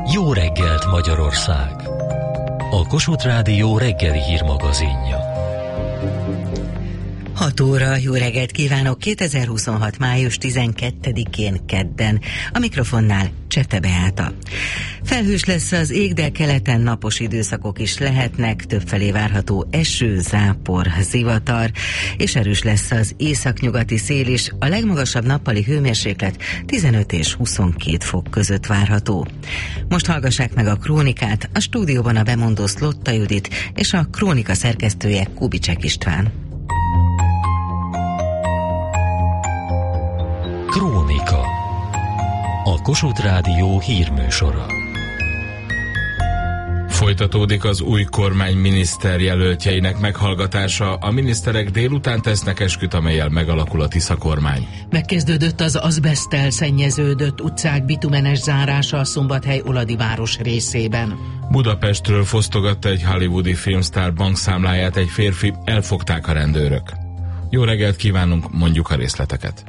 Jó reggelt Magyarország! A Kossuth Rádió reggeli hírmagazinja. 6 óra, jó reggelt kívánok! 2026. május 12-én kedden. A mikrofonnál Csete Beáta. Felhős lesz az ég, de keleten napos időszakok is lehetnek, többfelé várható eső, zápor, zivatar, és erős lesz az északnyugati szél is. A legmagasabb nappali hőmérséklet 15 és 22 fok között várható. Most hallgassák meg a krónikát, a stúdióban a bemondó Szlotta Judit és a krónika szerkesztője Kubicsek István. Krónika. A Kossuth Rádió hírműsora. Folytatódik az új kormány miniszterjelöltjeinek meghallgatása. A miniszterek délután tesznek esküt, amellyel megalakul a Tisza kormány. Megkezdődött az azbeszttel szennyeződött utcák bitumenes zárása a Szombathely Oladi város részében. Budapestről fosztogatta egy hollywoodi filmsztár bankszámláját egy férfi, elfogták a rendőrök. Jó reggelt kívánunk, mondjuk a részleteket.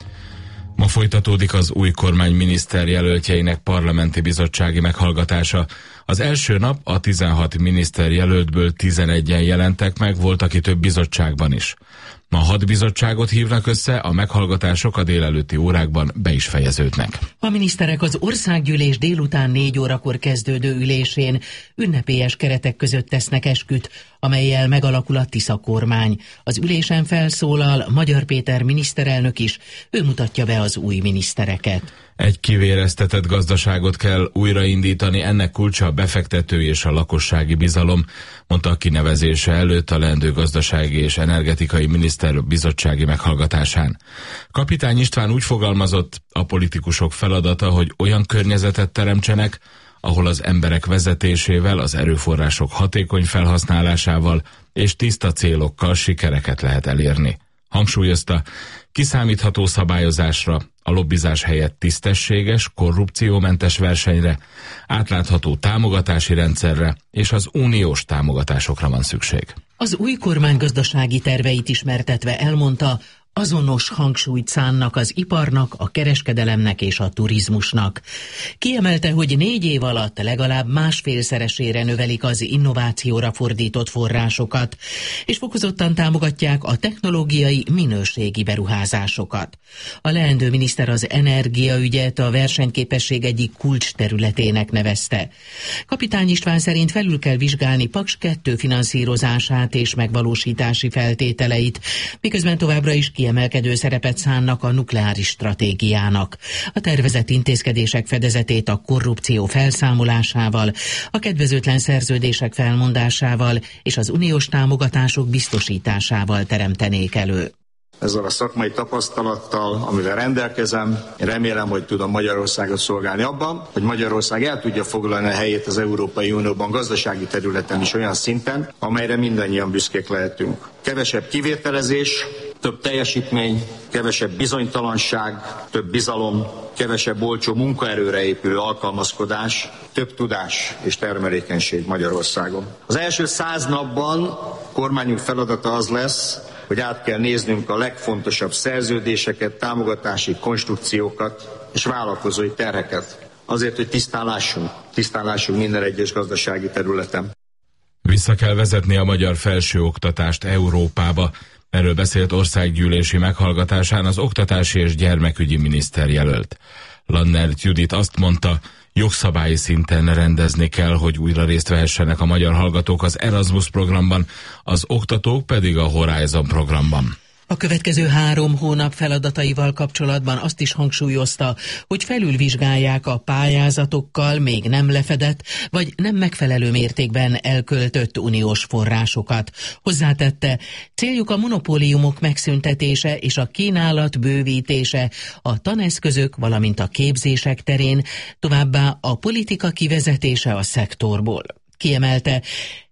Ma folytatódik az új kormány miniszterjelöltjeinek parlamenti bizottsági meghallgatása. Az első nap a 16 miniszterjelöltből 11-en jelentek meg, volt, aki több bizottságban is. Ma 6 bizottságot hívnak össze, a meghallgatások a délelőtti órákban be is fejeződnek. A miniszterek az országgyűlés délután 4 órakor kezdődő ülésén ünnepélyes keretek között tesznek esküt, amellyel megalakul a Tisza kormány. Az ülésen felszólal Magyar Péter miniszterelnök is, ő mutatja be az új minisztereket. Egy kivéreztetett gazdaságot kell újraindítani, ennek kulcsa a befektetői és a lakossági bizalom, mondta a kinevezése előtt a leendő gazdasági és energetikai miniszter bizottsági meghallgatásán. Kapitány István úgy fogalmazott, a politikusok feladata, hogy olyan környezetet teremtsenek, ahol az emberek vezetésével, az erőforrások hatékony felhasználásával és tiszta célokkal sikereket lehet elérni. Hangsúlyozta, kiszámítható szabályozásra, a lobbizás helyett tisztességes, korrupciómentes versenyre, átlátható támogatási rendszerre és az uniós támogatásokra van szükség. Az új kormány gazdasági terveit ismertetve elmondta, azonos hangsúlyt szánnak az iparnak, a kereskedelemnek és a turizmusnak. Kiemelte, hogy 4 év alatt legalább 1,5-szeresére növelik az innovációra fordított forrásokat, és fokozottan támogatják a technológiai minőségi beruházásokat. A leendő miniszter az energiaügyet a versenyképesség egyik kulcsterületének nevezte. Kapitány István szerint felül kell vizsgálni Paks 2 finanszírozását és megvalósítási feltételeit, miközben továbbra is kiemelkedő szerepet szánnak a nukleáris stratégiának. A tervezett intézkedések fedezetét a korrupció felszámolásával, a kedvezőtlen szerződések felmondásával és az uniós támogatások biztosításával teremtenék elő. Ezzel a szakmai tapasztalattal, amivel rendelkezem, én remélem, hogy tudom Magyarországot szolgálni abban, hogy Magyarország el tudja foglalni a helyét az Európai Unióban gazdasági területen is olyan szinten, amelyre mindannyian büszkék lehetünk. Kevesebb kivételezés, több teljesítmény, kevesebb bizonytalanság, több bizalom, kevesebb olcsó munkaerőre épülő alkalmazkodás, több tudás és termelékenység Magyarországon. Az első 100 napban kormányunk feladata az lesz, hogy át kell néznünk a legfontosabb szerződéseket, támogatási konstrukciókat és vállalkozói terheket. Azért, hogy tisztán lássunk minden egyes gazdasági területen. Vissza kell vezetni a magyar felsőoktatást Európába. Erről beszélt országgyűlési meghallgatásán az oktatási és gyermekügyi miniszterjelölt. Lannert Judit azt mondta, jogszabályi szinten rendezni kell, hogy újra részt vehessenek a magyar hallgatók az Erasmus programban, az oktatók pedig a Horizon programban. A következő 3 hónap feladataival kapcsolatban azt is hangsúlyozta, hogy felülvizsgálják a pályázatokkal még nem lefedett, vagy nem megfelelő mértékben elköltött uniós forrásokat. Hozzátette, céljuk a monopóliumok megszüntetése és a kínálat bővítése a taneszközök, valamint a képzések terén, továbbá a politika kivezetése a szektorból. Kiemelte,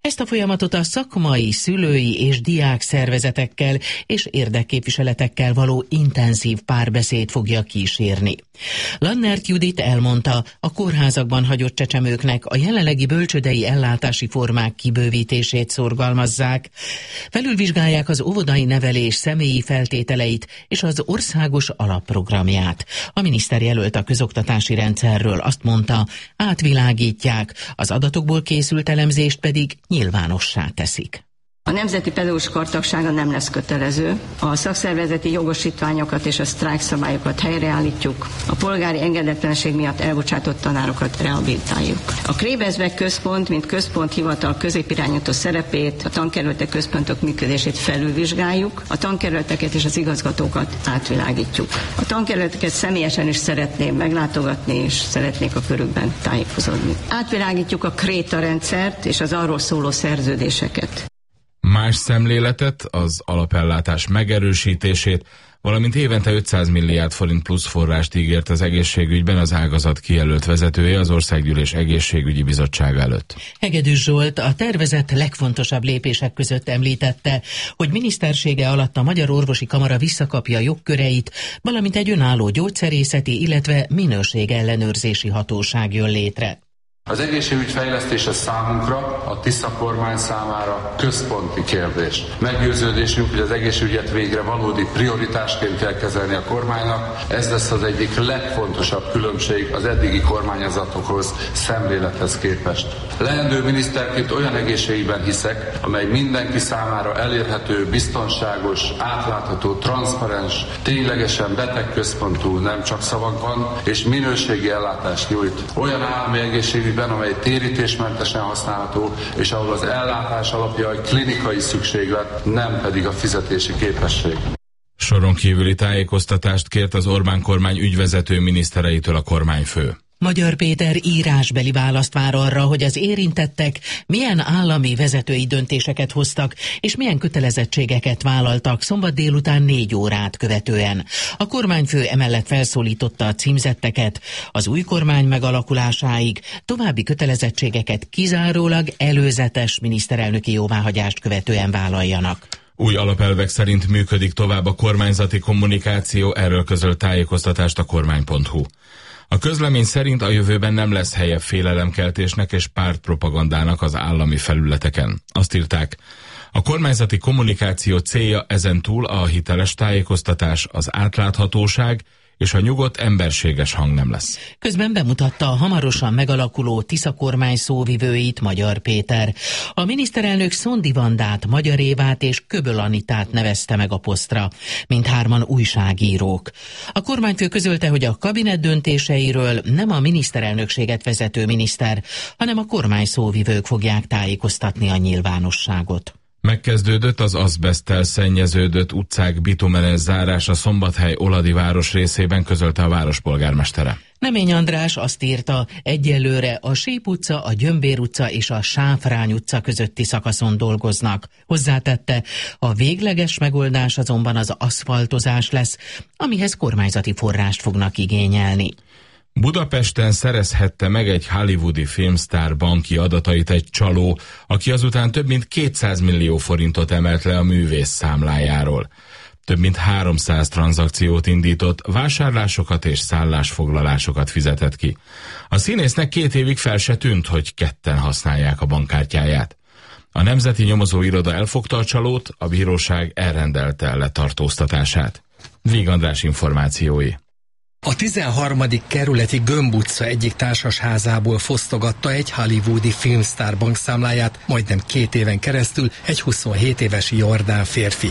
Ezt a folyamatot a szakmai, szülői és diák szervezetekkel és érdekképviseletekkel való intenzív párbeszéd fogja kísérni. Lannert Judit elmondta, a kórházakban hagyott csecsemőknek a jelenlegi bölcsődei ellátási formák kibővítését szorgalmazzák. Felülvizsgálják az óvodai nevelés személyi feltételeit és az országos alapprogramját. A miniszter jelölt a közoktatási rendszerről azt mondta, átvilágítják, az adatokból készült elemzést pedig nyilvánossá teszik. A nemzeti pedagógus kartagsága nem lesz kötelező, a szakszervezeti jogosítványokat és a sztrájkszabályokat helyreállítjuk, a polgári engedetlenség miatt elbocsátott tanárokat rehabilitáljuk. A Krebersbeck központ, mint központhivatal középirányító szerepét, a tankerületek központok működését felülvizsgáljuk, a tankerületeket és az igazgatókat átvilágítjuk. A tankerületeket személyesen is szeretném meglátogatni, és szeretnék a körükben tájékozódni. Átvilágítjuk a Kréta rendszert és az arról szóló szerződéseket. Más szemléletet, az alapellátás megerősítését, valamint évente 500 milliárd forint plusz forrást ígért az egészségügyben az ágazat kijelölt vezetője az Országgyűlés Egészségügyi Bizottsága előtt. Hegedűs Zsolt a tervezett legfontosabb lépések között említette, hogy minisztersége alatt a Magyar Orvosi Kamara visszakapja jogköreit, valamint egy önálló gyógyszerészeti, illetve minőségellenőrzési hatóság jön létre. Az egészségügy fejlesztése számunkra, a Tisza kormány számára központi kérdés. Meggyőződésünk, hogy az egészségügyet végre valódi prioritásként kell kezelni a kormánynak. Ez lesz az egyik legfontosabb különbség az eddigi kormányzatokhoz, szemlélethez képest. Leendő miniszterként olyan egészségügyben hiszek, amely mindenki számára elérhető, biztonságos, átlátható, transzparens, ténylegesen betegközpontú, nem csak szavakban, és minőségi ellátást nyújt. Olyan állami egészségügy, amely térítésmentesen használható, és ahol az ellátás alapja a klinikai szükséglet, nem pedig a fizetési képesség. Soron kívüli tájékoztatást kért az Orbán kormány ügyvezető minisztereitől a kormányfő. Magyar Péter írásbeli választ vár arra, hogy az érintettek milyen állami vezetői döntéseket hoztak, és milyen kötelezettségeket vállaltak szombat délután 4 órát követően. A kormányfő emellett felszólította a címzetteket az új kormány megalakulásáig, további kötelezettségeket kizárólag előzetes miniszterelnöki jóváhagyást követően vállaljanak. Új alapelvek szerint működik tovább a kormányzati kommunikáció, erről közölt tájékoztatást a kormány.hu. A közlemény szerint a jövőben nem lesz helye félelemkeltésnek és pártpropagandának az állami felületeken. Azt írták, a kormányzati kommunikáció célja ezentúl a hiteles tájékoztatás, az átláthatóság és a nyugodt, emberséges hang nem lesz. Közben bemutatta a hamarosan megalakuló Tisza kormány szóvivőit Magyar Péter. A miniszterelnök Szondi Vandát, Magyar Évát és Köböl Anitát nevezte meg a posztra, mindhárman újságírók. A kormányfő közölte, hogy a kabinet döntéseiről nem a miniszterelnökséget vezető miniszter, hanem a kormány szóvivők fogják tájékoztatni a nyilvánosságot. Megkezdődött az azbeszttel szennyeződött utcák bitumenes zárása Szombathely Oladi város részében, közölte a várospolgármestere. Nemény András azt írta, egyelőre a Sép utca, a Gyömbér utca és a Sáfrány utca közötti szakaszon dolgoznak. Hozzátette, a végleges megoldás azonban az aszfaltozás lesz, amihez kormányzati forrást fognak igényelni. Budapesten szerezhette meg egy hollywoodi filmsztár banki adatait egy csaló, aki azután több mint 200 millió forintot emelt le a művész számlájáról. Több mint 300 tranzakciót indított, vásárlásokat és szállásfoglalásokat fizetett ki. A színésznek 2 évig fel se tűnt, hogy ketten használják a bankkártyáját. A Nemzeti Nyomozóiroda elfogta a csalót, a bíróság elrendelte letartóztatását. Víg András információi. A 13. kerületi Gömb utca egyik társasházából fosztogatta egy hollywoodi filmsztár bankszámláját majdnem 2 éven keresztül egy 27 éves jordán férfi.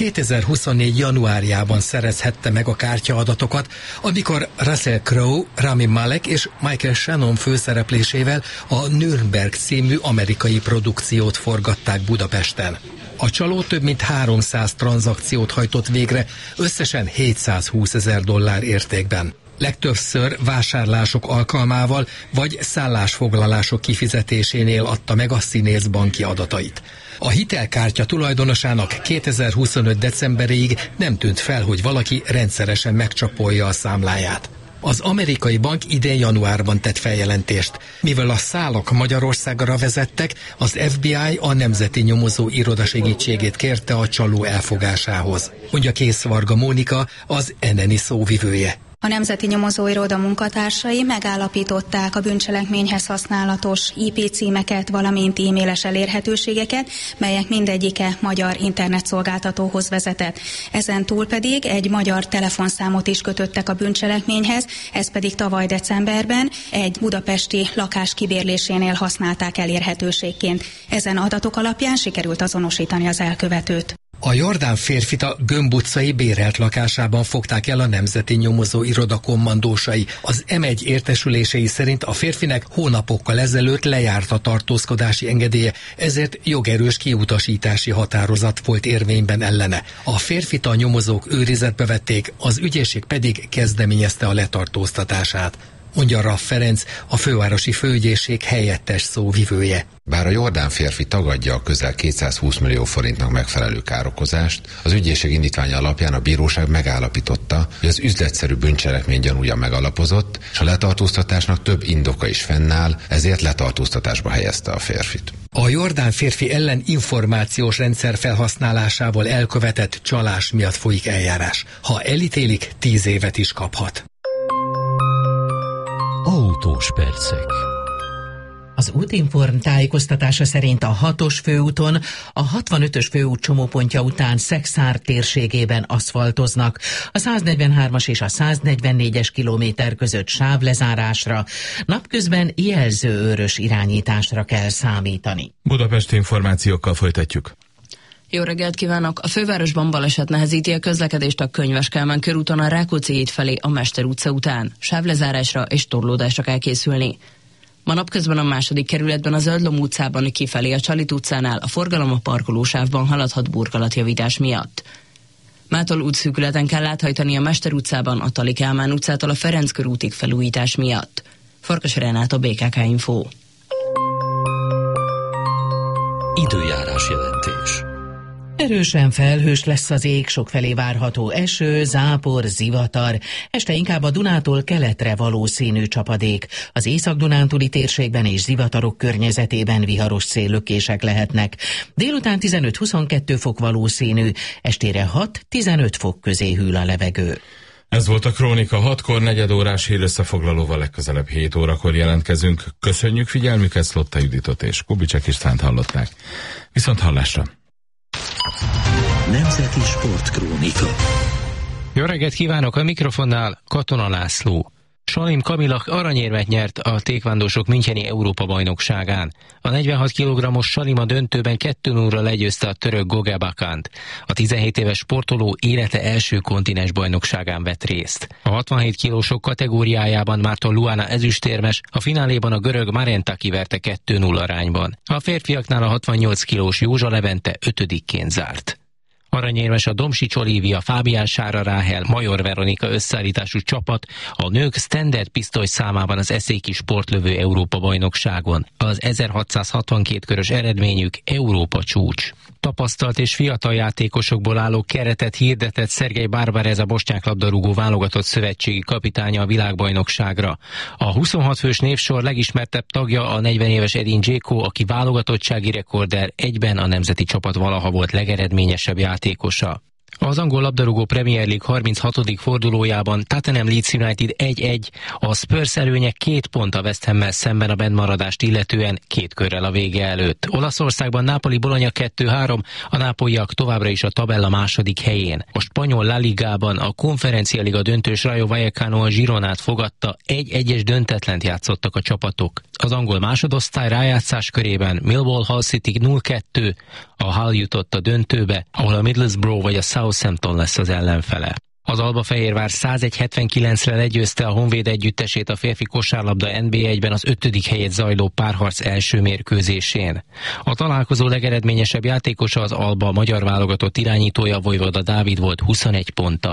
2024. januárjában szerezhette meg a kártyaadatokat, amikor Russell Crowe, Rami Malek és Michael Shannon főszereplésével a Nürnberg című amerikai produkciót forgatták Budapesten. A csaló több mint 300 tranzakciót hajtott végre, összesen $720,000 értékben. Legtöbbször vásárlások alkalmával vagy szállásfoglalások kifizetésénél adta meg a színész banki adatait. A hitelkártya tulajdonosának 2025. decemberéig nem tűnt fel, hogy valaki rendszeresen megcsapolja a számláját. Az amerikai bank idén januárban tett feljelentést. Mivel a szálak Magyarországra vezettek, az FBI a Nemzeti Nyomozó Iroda segítségét kérte a csaló elfogásához. Mondja Kész Varga Mónika, az NNI szóvivője. A Nemzeti Nyomozóiroda munkatársai megállapították a bűncselekményhez használatos IP címeket, valamint e-mailes elérhetőségeket, melyek mindegyike magyar internetszolgáltatóhoz vezetett. Ezen túl pedig egy magyar telefonszámot is kötöttek a bűncselekményhez, ez pedig tavaly decemberben egy budapesti lakás kibérlésénél használták elérhetőségként. Ezen adatok alapján sikerült azonosítani az elkövetőt. A jordán férfit a Gömb utcai bérelt lakásában fogták el a Nemzeti Nyomozó Iroda kommandósai. Az M1 értesülései szerint a férfinek hónapokkal ezelőtt lejárt a tartózkodási engedélye, ezért jogerős kiutasítási határozat volt érvényben ellene. A férfit a nyomozók őrizetbe vették, az ügyészség pedig kezdeményezte a letartóztatását. Mondja Raff Ferenc, a fővárosi főügyészség helyettes szóvivője. Bár a jordán férfi tagadja a közel 220 millió forintnak megfelelő károkozást, az ügyészség indítványa alapján a bíróság megállapította, hogy az üzletszerű bűncselekmény gyanúja megalapozott, és a letartóztatásnak több indoka is fennáll, ezért letartóztatásba helyezte a férfit. A jordán férfi ellen információs rendszer felhasználásával elkövetett csalás miatt folyik eljárás. Ha elítélik, 10 évet is kaphat. Autós percek. Az Útinform tájékoztatása szerint a 6-os főúton, a 65-ös főút csomópontja után Szekszár térségében aszfaltoznak. A 143-as és a 144-es kilométer között sávlezárásra, napközben jelzőőrös irányításra kell számítani. Budapesti információkkal folytatjuk. Jó reggelt kívánok! A fővárosban baleset nehezíti a közlekedést a Könyves Kálmán körúton a Rákóczi híd felé a Mester utca után. Sávlezárásra és torlódásra kell készülni. Ma napközben a második kerületben a Zöldlom utcában kifelé a Csalit utcánál a forgalom a parkolósávban haladhat burkolatjavítás miatt. Mától útszűkületen kell áthajtani a Mester utcában a Tali Kálmán utcától a Ferenc körútig felújítás miatt. Farkas Renát, BKK Info. Időjárás jelentés. Erősen felhős lesz az ég, sokfelé várható eső, zápor, zivatar, este inkább a Dunától keletre valószínű csapadék. Az Észak-Dunántúli térségben és zivatarok környezetében viharos széllökések lehetnek. Délután 15-22 fok valószínű, estére 6-15 fok közé hűl a levegő. Ez volt a Krónika 6-kor, negyedórás hírösszefoglalóval legközelebb 7 órakor jelentkezünk. Köszönjük figyelmüket, Szlotta Juditot és Kubicsek Istvánt hallották. Viszont hallásra! Nemzeti Sportkrónika. Jó reggelt kívánok, a mikrofonnál Katona László. Salim Kamila aranyérmet nyert a tékvándósok müncheni Európa-bajnokságán. A 46 kg-os Salim a döntőben 2-0-ra legyőzte a török Goga Bakant. A 17 éves sportoló élete első kontinens bajnokságán vett részt. A 67 kilósok kategóriájában Márton Luana ezüstérmes, a fináléban a görög Marentaki verte 2-0 arányban. A férfiaknál a 68 kilós Józsa Levente 5-ként zárt. Aranyérmes a Domsics Olivia, Fábián Sára Ráhel, Major Veronika összeállítású csapat a nők standard pisztoly számában az eszéki sportlövő Európa-bajnokságon. Az 1662 körös eredményük Európa csúcs. Tapasztalt és fiatal játékosokból álló keretet hirdetett Szergej Barbarez, a bosnyák labdarúgó válogatott szövetségi kapitánya a világbajnokságra. A 26 fős névsor legismertebb tagja a 40 éves Edin Dzeko, aki válogatottsági rekorder, egyben a nemzeti csapat valaha volt legeredményesebb játékosa. Az angol labdarúgó Premier League 36. fordulójában Tottenham Leeds United 1-1, a Spurs előnye 2 pont a West Hammel szemben a bentmaradást illetően 2 körrel a vége előtt. Olaszországban Napoli Bologna 2-3, a nápolyiak továbbra is a tabella második helyén. A spanyol La Ligában a Konferencia Liga döntős Rayo Vallecano a Gironát fogadta, 1-1-es döntetlent játszottak a csapatok. Az angol másodosztály rájátszás körében Millwall Hull City 0-2, a Hull jutott a döntőbe, ahol a Middlesbrough vagy a Southampton lesz az ellenfele. Az Albafehérvár 101-79-re legyőzte a Honvéd együttesét a férfi kosárlabda NB1-ben az 5. helyet zajló párharc első mérkőzésén. A találkozó legeredményesebb játékosa az Alba magyar válogatott irányítója Vojvoda Dávid volt 21 ponttal.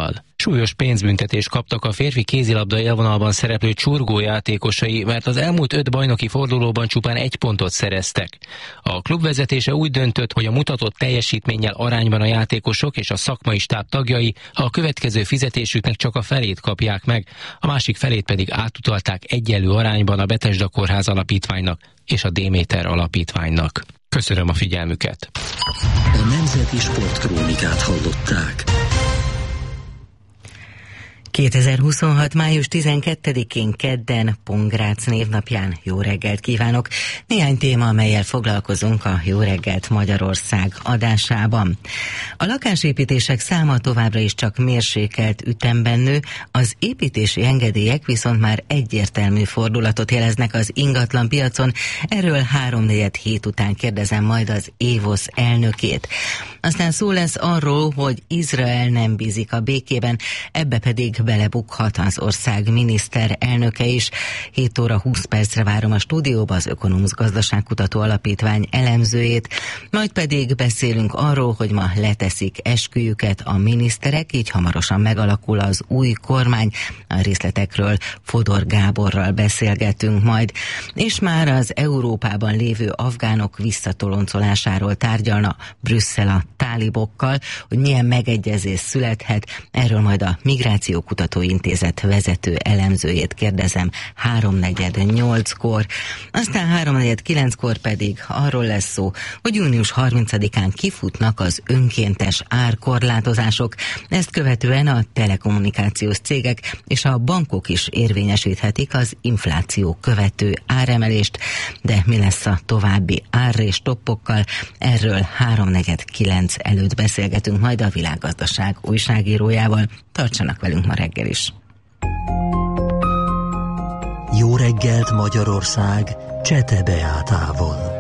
Súlyos pénzbüntetést kaptak a férfi kézilabda élvonalban szereplő Csurgó játékosai, mert az elmúlt 5 bajnoki fordulóban csupán 1 pontot szereztek. A klub vezetése úgy döntött, hogy a mutatott teljesítménnyel arányban a játékosok és a szakmai stáb tagjai a következő fizetésüknek csak a felét kapják meg, a másik felét pedig átutalták egyenlő arányban a Bethesda Kórház Alapítványnak és a Déméter Alapítványnak. Köszönöm a figyelmüket! A Nemzeti Sportkrónikát hallották. 2026. május 12-én kedden Pongrác névnapján jó reggelt kívánok! Néhány téma, amellyel foglalkozunk a Jó reggelt Magyarország adásában. A lakásépítések száma továbbra is csak mérsékelt ütemben nő, az építési engedélyek viszont már egyértelmű fordulatot jeleznek az ingatlan piacon. Erről 3-4 hét után kérdezem majd az Évosz elnökét. Aztán szó lesz arról, hogy Izrael nem bízik a békében, ebbe pedig belebukhat az ország miniszterelnöke is. 7 óra 20 percre várom a stúdióba az Ökonomusz Gazdaságkutató Alapítvány elemzőjét, majd pedig beszélünk arról, hogy ma leteszik esküjüket a miniszterek, így hamarosan megalakul az új kormány. A részletekről Fodor Gáborral beszélgetünk majd. És már az Európában lévő afgánok visszatoloncolásáról tárgyalna Brüsszel a tálibokkal, hogy milyen megegyezés születhet. Erről majd a Migrációkutató Intézet vezető elemzőjét kérdezem 3:48-kor. Aztán 3:49-kor pedig arról lesz szó, hogy június 30-án kifutnak az önkéntes árkorlátozások. Ezt követően a telekommunikációs cégek és a bankok is érvényesíthetik az infláció követő áremelést. De mi lesz a további ár- és toppokkal? Erről 3:49 előtt beszélgetünk majd a Világgazdaság újságírójával. Tartsanak velünk ma reggel is. Jó reggelt Magyarország Csete Beátával.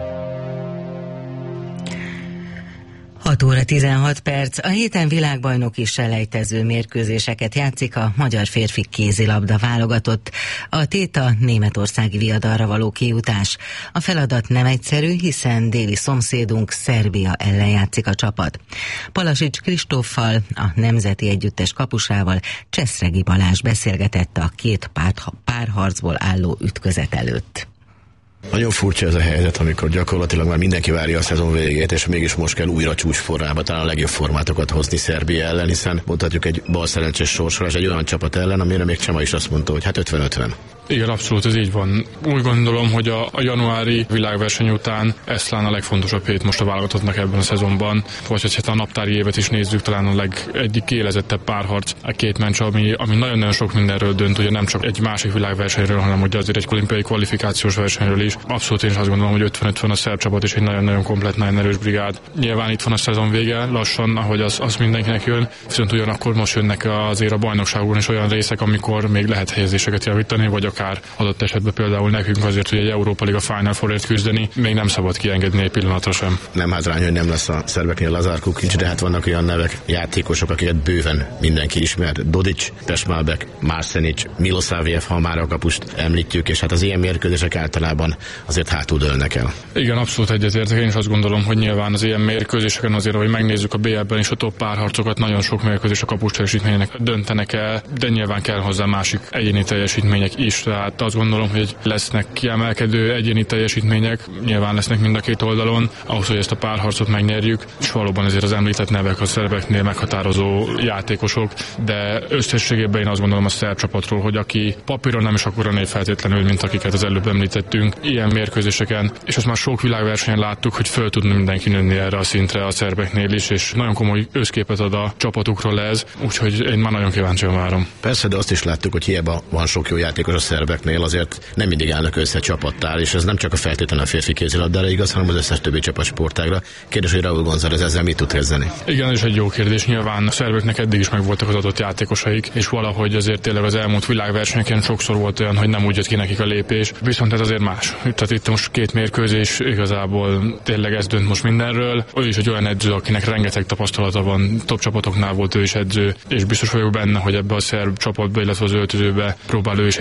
6 óra 16 perc. A héten világbajnoki selejtező mérkőzéseket játszik a magyar férfi kézilabda válogatott. A tét a németországi viadalra való kijutás. A feladat nem egyszerű, hiszen déli szomszédunk Szerbia ellen játszik a csapat. Palasics Kristóffal, a Nemzeti Együttes kapusával Cseszregi Balázs beszélgetett a két párharcból álló ütközet előtt. Nagyon furcsa ez a helyzet, amikor gyakorlatilag már mindenki várja a szezon végét, és mégis most kell újra csúcsformába talán a legjobb formátokat hozni Szerbia ellen, hiszen mondhatjuk egy balszerencsés sorsolás egy olyan csapat ellen, amire még Csema is azt mondta, hogy hát 50-50. Igen, abszolút ez így van. Úgy gondolom, hogy a januári világverseny után ez talán a legfontosabb hét most a válogatottnak ebben a szezonban. Vagy hogy a naptári évet is nézzük, talán a egyik kiélezettebb párharc, a két meccs, ami nagyon-nagyon sok mindenről dönt, ugye nem csak egy másik világversenyről, hanem ugye azért egy olimpiai kvalifikációs versenyről is. Abszolút én is azt gondolom, hogy 50-50 a szerb csapat és egy nagyon-nagyon komplett, nagyon erős brigád. Nyilván itt van a szezon vége, lassan, ahogy az mindenkinek jön, viszont ugyanakkor most jönnek azért a bajnokságban is olyan részek, amikor még lehet helyezéseket javítani, vagy akár adott esetben például nekünk azért, hogy egy Európa Liga Final Fourért küzdeni, még nem szabad kiengedni egy pillanatra sem. Nem hátrány, hogy nem lesz a szerbeknél Lazar Kukincs, de hát vannak olyan nevek, játékosok, akiket bőven mindenki ismer. Dodic, Tesmalbek, Marsenic, Milosavljev, ha már a kapust említjük, és hát az ilyen mérkőzések általában azért hátul dőlnek el. Igen, abszolút egyetértek. Én is azt gondolom, hogy nyilván az ilyen mérkőzéseken azért, hogy megnézzük a BL-ben is a top párharcokat, nagyon sok mérkőzés a kapus teljesítménynek döntenek el, de nyilván kell hozzá másik egyéni teljesítmények is. Tehát azt gondolom, hogy lesznek kiemelkedő egyéni teljesítmények, nyilván lesznek mind a két oldalon, ahhoz, hogy ezt a párharcot megnyerjük, és valóban ezért az említett nevek a szerbeknél meghatározó játékosok, de összességében én azt gondolom a szerb csapatról, hogy aki papíron nem is akkora név feltétlenül, mint akiket az előbb említettünk, ilyen mérkőzéseken, és azt már sok világversenyen láttuk, hogy föl tud mindenki nőni erre a szintre a szerbeknél is, és nagyon komoly összképet ad a csapatukról ez, úgyhogy én már nagyon kíváncsian várom. Persze, de azt is láttuk, hogy hiába van sok jó játékos a szerbeknél, azért nem mindig állnak össze csapattár, és ez nem csak a feltétlenül a férfi kézilabdára igaz, hanem az összes többi csapatsportágra. Kérdés, hogy Raúl González ezzel mit tud kezdeni? Igen, ez egy jó kérdés. Nyilván a szerbeknek eddig is megvoltak az adott játékosaik, és valahogy azért tényleg az elmúlt világversenyeken sokszor volt olyan, hogy nem úgy jött ki nekik a lépés, viszont ez azért más. Tehát itt most két mérkőzés, igazából tényleg ez dönt most mindenről. Ő is egy olyan edző, akinek rengeteg tapasztalata van, top csapatoknál volt ő is edző, és biztos vagyok benne, hogy ebbe a szerb csapatba, illetve az öltözőbe próbál ő is egy olyan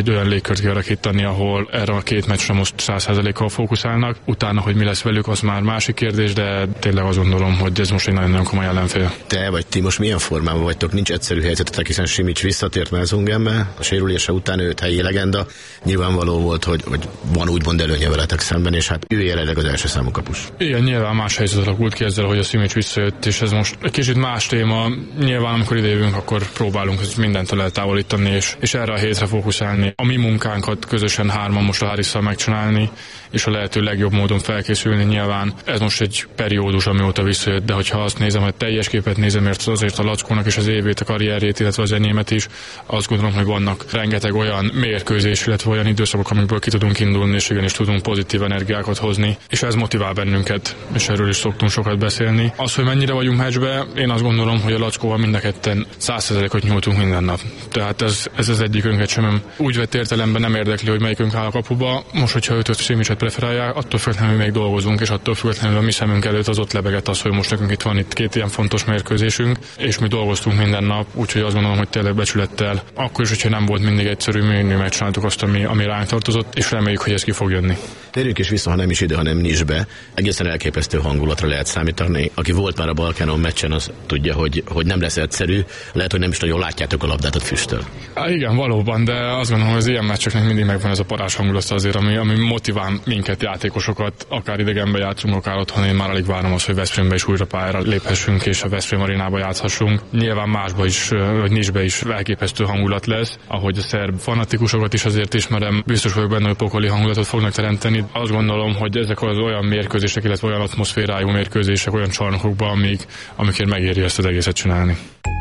légkört kialakítani, ahol erre a két meccsre most 100%-kal fókuszálnak. Utána, hogy mi lesz velük, az már másik kérdés, de tényleg azt gondolom, hogy ez most egy nagyon-nagyon komoly ellenfél. Te vagy ti most milyen formában vagytok? Nincs egyszerű helyzetetek, hiszen Simics visszatért Melzungenbe, a sérülése után őt helyi legenda. Nyilvánvaló volt, hogy van úgymond előnye veletek szemben, és hát ő jelenleg az első számú kapus. Igen, nyilván más helyzet alakult ki ezzel, hogy a Simics visszajött, és ez most egy kicsit más téma. Nyilván, amikor idejövünk, akkor próbálunk mindentől eltávolítani, és erre a hétre fókuszálni. A mi munkánkat közösen hárman most a Harrisszal megcsinálni, és a lehető legjobb módon felkészülni. Nyilván ez most egy periódus, amióta visszajött, de hogyha azt nézem, hogy teljes képet nézem, mert azért a Lackónak és az évét, a karrierjét, illetve az enyémet is, azt gondolom, hogy vannak rengeteg olyan mérkőzés, illetve olyan időszakok, amikből ki tudunk indulni, és igenis tudunk pozitív energiákat hozni, és ez motivál bennünket, és erről is szoktunk sokat beszélni. Az, hogy mennyire vagyunk meccsbe, én azt gondolom, hogy a Lackóval mind a ketten 100%-ot nyújtunk minden nap. Tehát ez az egyikünket sem úgy vett értelemben nem érdekli, hogy melyikünk áll a kapuba. Most, hogyha őt Simicset preferálják, attól függetlenül még dolgozunk, és attól függetlenül a mi szemünk előtt az ott lebegett az, hogy most nekünk itt van két ilyen fontos mérkőzésünk, és mi dolgoztunk minden nap, úgyhogy azt gondolom, hogy tényleg becsülettel. Akkor is, hogyha nem volt mindig egyszerű, mi megcsináltuk azt, ami ránk tartozott, és reméljük, hogy ez ki fog jönni. Térjünk is vissza, ha nem is ide, hanem Nice-be. Egészen elképesztő hangulatra lehet számítani. Aki volt már a Balkánon meccsen, az tudja, hogy nem lesz egyszerű. Lehet, hogy nem is nagyon látjátok a labdát a füsttől. Igen, valóban, de azt gondolom, hogy az ilyen meccseknek mindig megvan ez a parázs hangulat azért, ami motivál minket, játékosokat, akár idegenbe játszunk, akár otthon. Én már alig várom azt, hogy Veszprémbe is újra pályára léphessünk, és a Veszprém arénába játszhassunk. Nyilván másba is, vagy Nice-be is elképesztő hangulat lesz, ahogy a szerb fanatikusokat is azért ismerem, biztos vagyok benne, hogy pokoli hangulatot fognak teremteni. Azt gondolom, hogy ezek az olyan mérkőzések, illetve olyan atmoszférájú mérkőzések, olyan csarnokokban, amikért megéri ezt az egészet csinálni.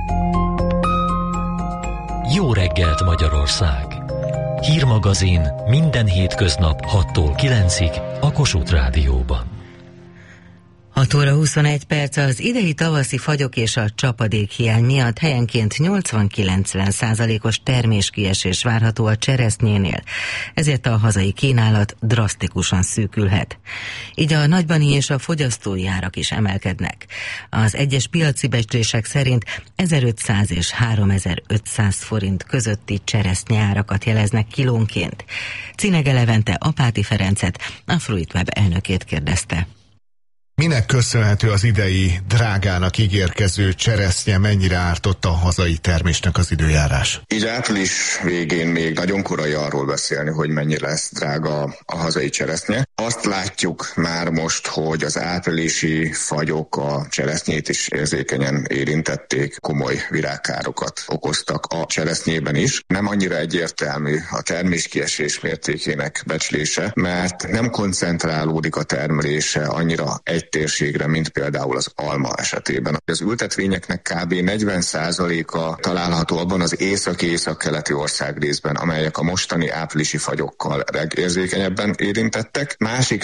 Jó reggelt, Magyarország! Hírmagazin minden hétköznap 6-tól 9-ig a Kossuth Rádióban. 6 óra 21 perc. Az idei tavaszi fagyok és a csapadékhiány miatt helyenként 80-90%-os terméskiesés várható a cseresznyénél, ezért a hazai kínálat drasztikusan szűkülhet. Így a nagybani és a fogyasztói árak is emelkednek. Az egyes piaci becslések szerint 1500 és 3500 forint közötti cseresznyeárakat jeleznek kilónként. Cinege Levente Apáti Ferencet, a Fruitweb elnökét kérdezte. Minek köszönhető az idei drágának ígérkező cseresznye, mennyire ártott a hazai termésnek az időjárás? Így április végén még nagyon korai arról beszélni, hogy mennyi lesz drága a hazai cseresznye. Azt látjuk már most, hogy az áprilisi fagyok a cseresznyét is érzékenyen érintették, komoly virágkárokat okoztak a cseresznyében is. Nem annyira egyértelmű a terméskiesés mértékének becslése, mert nem koncentrálódik a termelése annyira egy térségre, mint például az alma esetében. Az ültetvényeknek kb. 40%-a található abban az észak-észak-keleti országrészben, amelyek a mostani áprilisi fagyokkal legérzékenyebben érintettek. Másik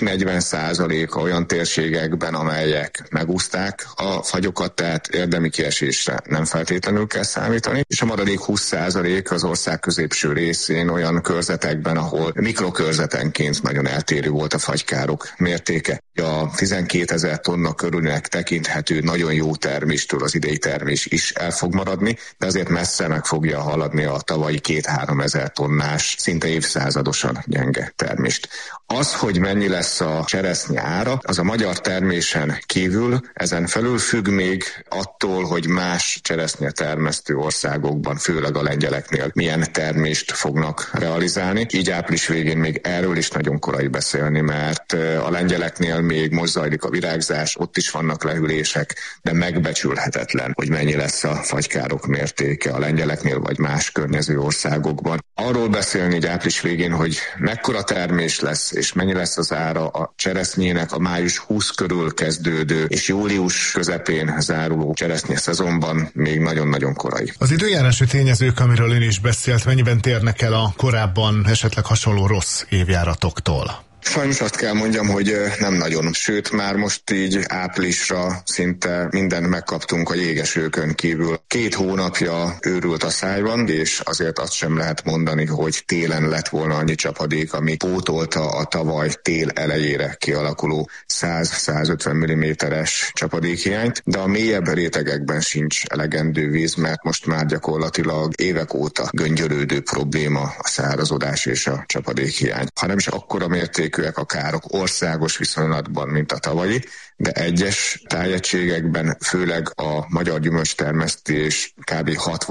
40%-a olyan térségekben, amelyek megúszták a fagyokat, tehát érdemi kiesésre nem feltétlenül kell számítani, és a maradék 20% az ország középső részén olyan körzetekben, ahol mikrokörzetenként nagyon eltérő volt a fagykárok mértéke. A 12 000 tonna körülnek tekinthető nagyon jó terméstől az idei termés is el fog maradni, de azért messze meg fogja haladni a tavalyi 2-3 ezer tonnás, szinte évszázadosan gyenge termést. Az, hogy mennyi lesz a cseresznye ára, az a magyar termésen kívül, ezen felül függ még attól, hogy más cseresznye termesztő országokban, főleg a lengyeleknél milyen termést fognak realizálni. Így április végén még erről is nagyon korai beszélni, mert a lengyeleknél még most zajlik a virágzás, ott is vannak lehűlések, de megbecsülhetetlen, hogy mennyi lesz a fagykárok mértéke a lengyeleknél vagy más környező országokban. Arról beszélni így április végén, hogy mekkora termés lesz, és mennyi lesz az ára a cseresznyének a május 20 körül kezdődő és július közepén záruló cseresznye szezonban még nagyon-nagyon korai. Az időjárási tényezők, amiről ön is beszélt, mennyiben térnek el a korábban esetleg hasonló rossz évjáratoktól? Sajnos azt kell mondjam, hogy nem nagyon. Sőt, már most így áprilisra szinte mindent megkaptunk a jégesőkön kívül. 2 hónapja őrült a szájban, és azért azt sem lehet mondani, hogy télen lett volna annyi csapadék, ami pótolta a tavaly tél elejére kialakuló 100-150 mm-es csapadékhiányt, de a mélyebb rétegekben sincs elegendő víz, mert most már gyakorlatilag évek óta göngyölődő probléma a szárazodás és a csapadékhiány. Hanem is akkora mértékűek a károk országos viszonylatban, mint a tavalyi, de egyes tájegységekben, főleg a magyar gyümölcstermesztés kb.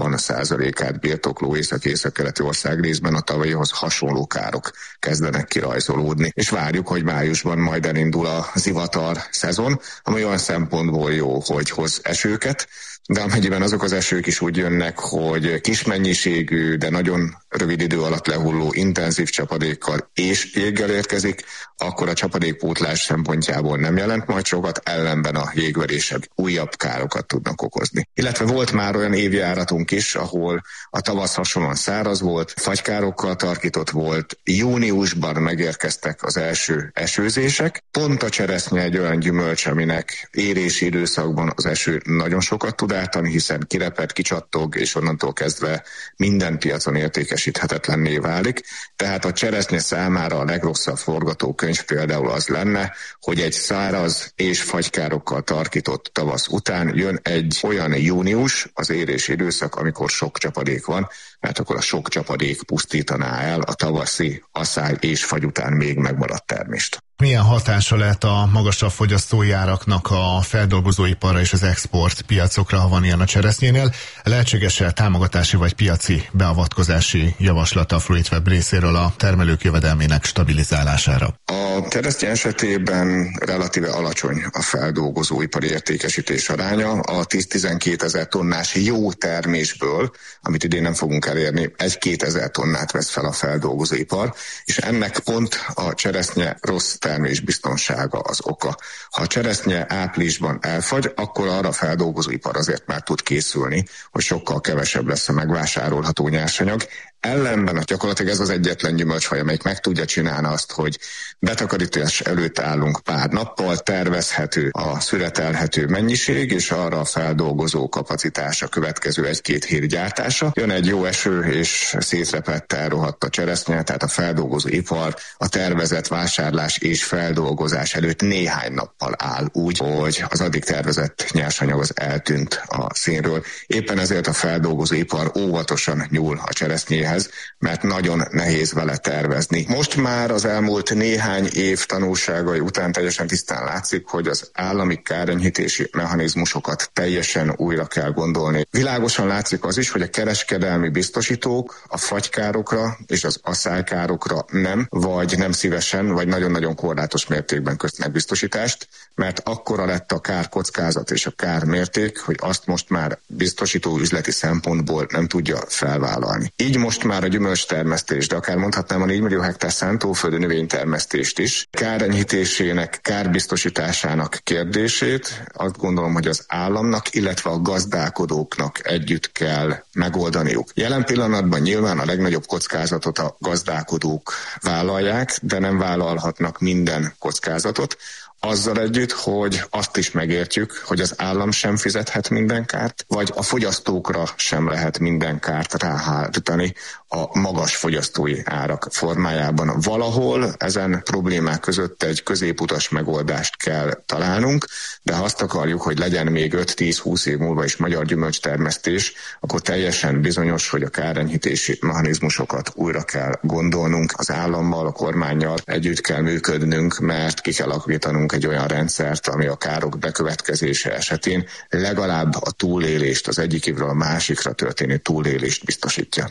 60%-át birtokló észak-észak-keleti országrészben a tavalyihoz hasonló károk kezdenek kirajzolódni. És várjuk, hogy májusban majd elindul a zivatar szezon, ami olyan szempontból jó, hogy hoz esőket, de amennyiben azok az esők is úgy jönnek, hogy kis mennyiségű, de nagyon rövid idő alatt lehulló intenzív csapadékkal és jéggel érkezik, akkor a csapadékpótlás szempontjából nem jelent majd sokat, ellenben a jégverések újabb károkat tudnak okozni. Illetve volt már olyan évjáratunk is, ahol a tavasz hasonlóan száraz volt, fagykárokkal tarkított volt, júniusban megérkeztek az első esőzések. Pont a cseresznye egy olyan gyümölcs, aminek érési időszakban az eső nagyon sokat tud ártani, hiszen kireped, kicsattog, és onnantól kezdve minden piacon értékesíthetetlenné válik. Tehát a cseresznye számára a legrosszabb forgatókönyv például az lenne, hogy egy száraz és fagykárokkal tarkított tavasz után jön egy olyan június, az érési időszak, amikor sok csapadék van, mert akkor a sok csapadék pusztítaná el a tavaszi asszály és fagy után még megmaradt termést. Milyen hatása lehet a magasabb fogyasztói áraknak a feldolgozóiparra és az export piacokra, ha van ilyen a cseresznyénél? Lehetséges-e támogatási vagy piaci beavatkozási javaslata a Fluidweb részéről a termelők jövedelmének stabilizálására? A cseresznye esetében relatíve alacsony a feldolgozóipari értékesítés aránya. A 10-12 ezer tonnás jó termésből, amit idén nem fogunk elérni, 1-2 ezer tonnát vesz fel a feldolgozóipar, és ennek pont a cseresznye rossz termésbiztonsága az oka. Ha a cseresznye áprilisban elfagy, akkor arra a feldolgozóipar azért már tud készülni, hogy sokkal kevesebb lesz a megvásárolható nyersanyag. Ellenben gyakorlatilag ez az egyetlen gyümölcsfaj, amelyik meg tudja csinálni azt, hogy betakarítás előtt állunk pár nappal, tervezhető a szüretelhető mennyiség, és arra a feldolgozó kapacitás a következő 1-2 hét gyártása. Jön egy jó eső, és szétrepett, elrohadt a cseresznye, tehát a feldolgozóipar a tervezett vásárlás és feldolgozás előtt néhány nappal áll úgy, hogy az addig tervezett nyersanyag az eltűnt a színről. Éppen ezért a feldolgozóipar óvatosan nyúl a cseresznyéhez, mert nagyon nehéz vele tervezni. Most már az elmúlt néhány év tanulságai után teljesen tisztán látszik, hogy az állami kárenyhítési mechanizmusokat teljesen újra kell gondolni. Világosan látszik az is, hogy a kereskedelmi biztosítók a fagykárokra és az asszálykárokra nem, vagy nem szívesen, vagy nagyon-nagyon korlátos mértékben kötnek biztosítást, mert akkora lett a kár kockázat és a kár mérték, hogy azt most már biztosító üzleti szempontból nem tudja felvállalni. Így most már a gyümölcstermesztés, de akár mondhatnám a 4 millió hektár szántóföldi növénytermesztést is, kárenyhítésének, kárbiztosításának kérdését azt gondolom, hogy az államnak, illetve a gazdálkodóknak együtt kell megoldaniuk. Jelen pillanatban nyilván a legnagyobb kockázatot a gazdálkodók vállalják, de nem vállalhatnak minden kockázatot. Azzal együtt, hogy azt is megértjük, hogy az állam sem fizethet minden kárt, vagy a fogyasztókra sem lehet minden kárt ráhárítani a magas fogyasztói árak formájában. Valahol ezen problémák között egy középutas megoldást kell találnunk, de ha azt akarjuk, hogy legyen még 5-10-20 év múlva is magyar gyümölcstermesztés, akkor teljesen bizonyos, hogy a kárenyhítési mechanizmusokat újra kell gondolnunk, az állammal, a kormánnyal együtt kell működnünk, mert ki kell alakítanunk egy olyan rendszert, ami a károk bekövetkezése esetén legalább a túlélést, az egyik évről a másikra történő túlélést biztosítja.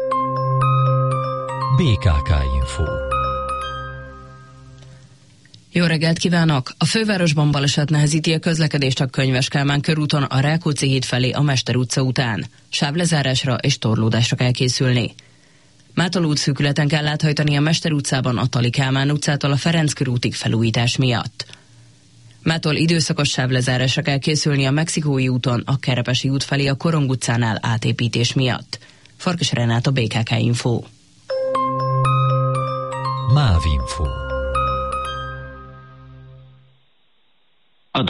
BKK Info. Jó reggelt kívánok! A fővárosban baleset nehezíti a közlekedést a Könyves Kálmán körúton a Rákóczi híd felé a Mester utca után. Sávlezárásra és torlódásra kell készülni. Mától útszűkületen kell áthajtani a Mester utcában a Tali Kálmán utcától a Ferenc körútig felújítás miatt. Mától időszakos sávlezárásra kell készülni a Mexikói úton a Kerepesi út felé a Korong utcánál átépítés miatt. Farkas Renát, a BKK Info. MÁV Info.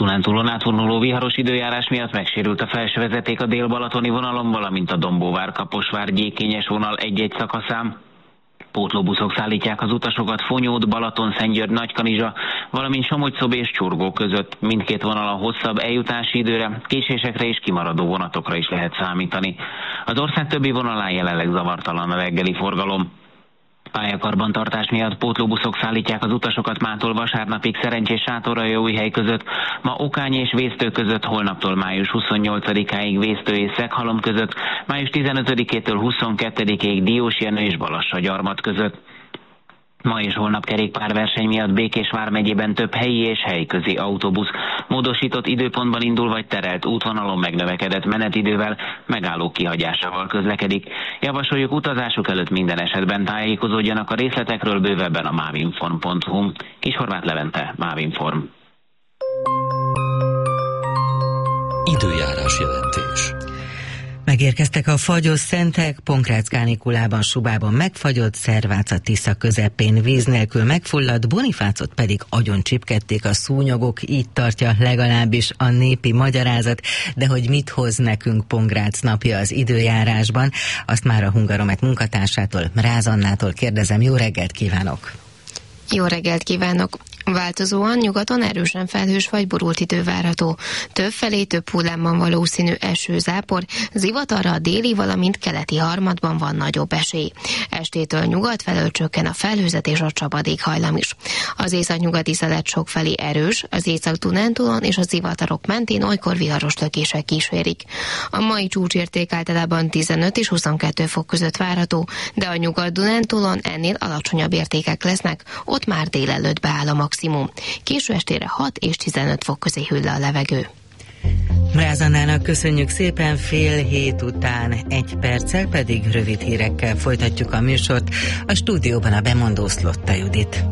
Észak-Dunántúlon átvonuló viharos időjárás miatt megsérült a felsővezeték a dél-balatoni vonalon, valamint a Dombóvár-Kaposvár-Gyékényes vonal egy-egy szakaszán. Pótlóbuszok szállítják az utasokat Fonyód, Balaton, Szentgyörgy-Nagykanizsa, valamint Somogy-Szob és Csurgó között. Mindkét vonalon hosszabb eljutási időre, késésekre és kimaradó vonatokra is lehet számítani. Az ország többi vonalán jelenleg zavartalan a reggeli forgalom. Pályakarbantartás miatt pótlóbuszok szállítják az utasokat mától vasárnapig Szerencsés Sátoraljaújhely között, ma Okány és Vésztő között, holnaptól május 28-áig Vésztő és Szeghalom között, május 15-től 22-ig Diósjenő és Balassagyarmat között. Ma és holnap kerékpárverseny miatt Békés vármegyében több helyi és helyközi autóbusz módosított időpontban indul vagy terelt útvonalon megnövekedett menetidővel, megállók kihagyásával közlekedik. Javasoljuk, utazásuk előtt minden esetben tájékozódjanak a részletekről bővebben a mavinform.hu. Kishorváth Levente, Mávinform. Időjárás jelentés. Megérkeztek a fagyos szentek, Ponkrácz-Kánikulában, Subában megfagyott, Szervác a Tisza közepén víz nélkül megfulladt, Bonifácot pedig agyon csipkedték a szúnyogok, így tartja legalábbis a népi magyarázat, de hogy mit hoz nekünk Pongrác napja az időjárásban, azt már a Hungaromet munkatársától, Mráz Annától kérdezem. Jó reggelt kívánok! Jó reggelt kívánok! Változóan nyugaton erősen felhős vagy borult idő várható. Többfelé több hullámban valószínű eső-zápor, zivatarra a déli, valamint keleti harmadban van nagyobb esély. Estétől nyugat felől csökken a felhőzet és a csapadék hajlam is. Az északnyugati szelet sokfelé erős, az Észak-Dunántúlon és a zivatarok mentén olykor viharos lökések kísérik. A mai csúcsérték általában 15 és 22 fok között várható, de a Nyugat-Dunántúlon ennél alacsonyabb értékek lesznek, ott már délelőtt beáll a maximum. Késő estére 6 és 15 fok közé hűl le a levegő. Mráz Annának köszönjük szépen, 6:30 után 1 perccel pedig rövid hírekkel folytatjuk a műsort. A stúdióban a bemondó Szlotta Judit.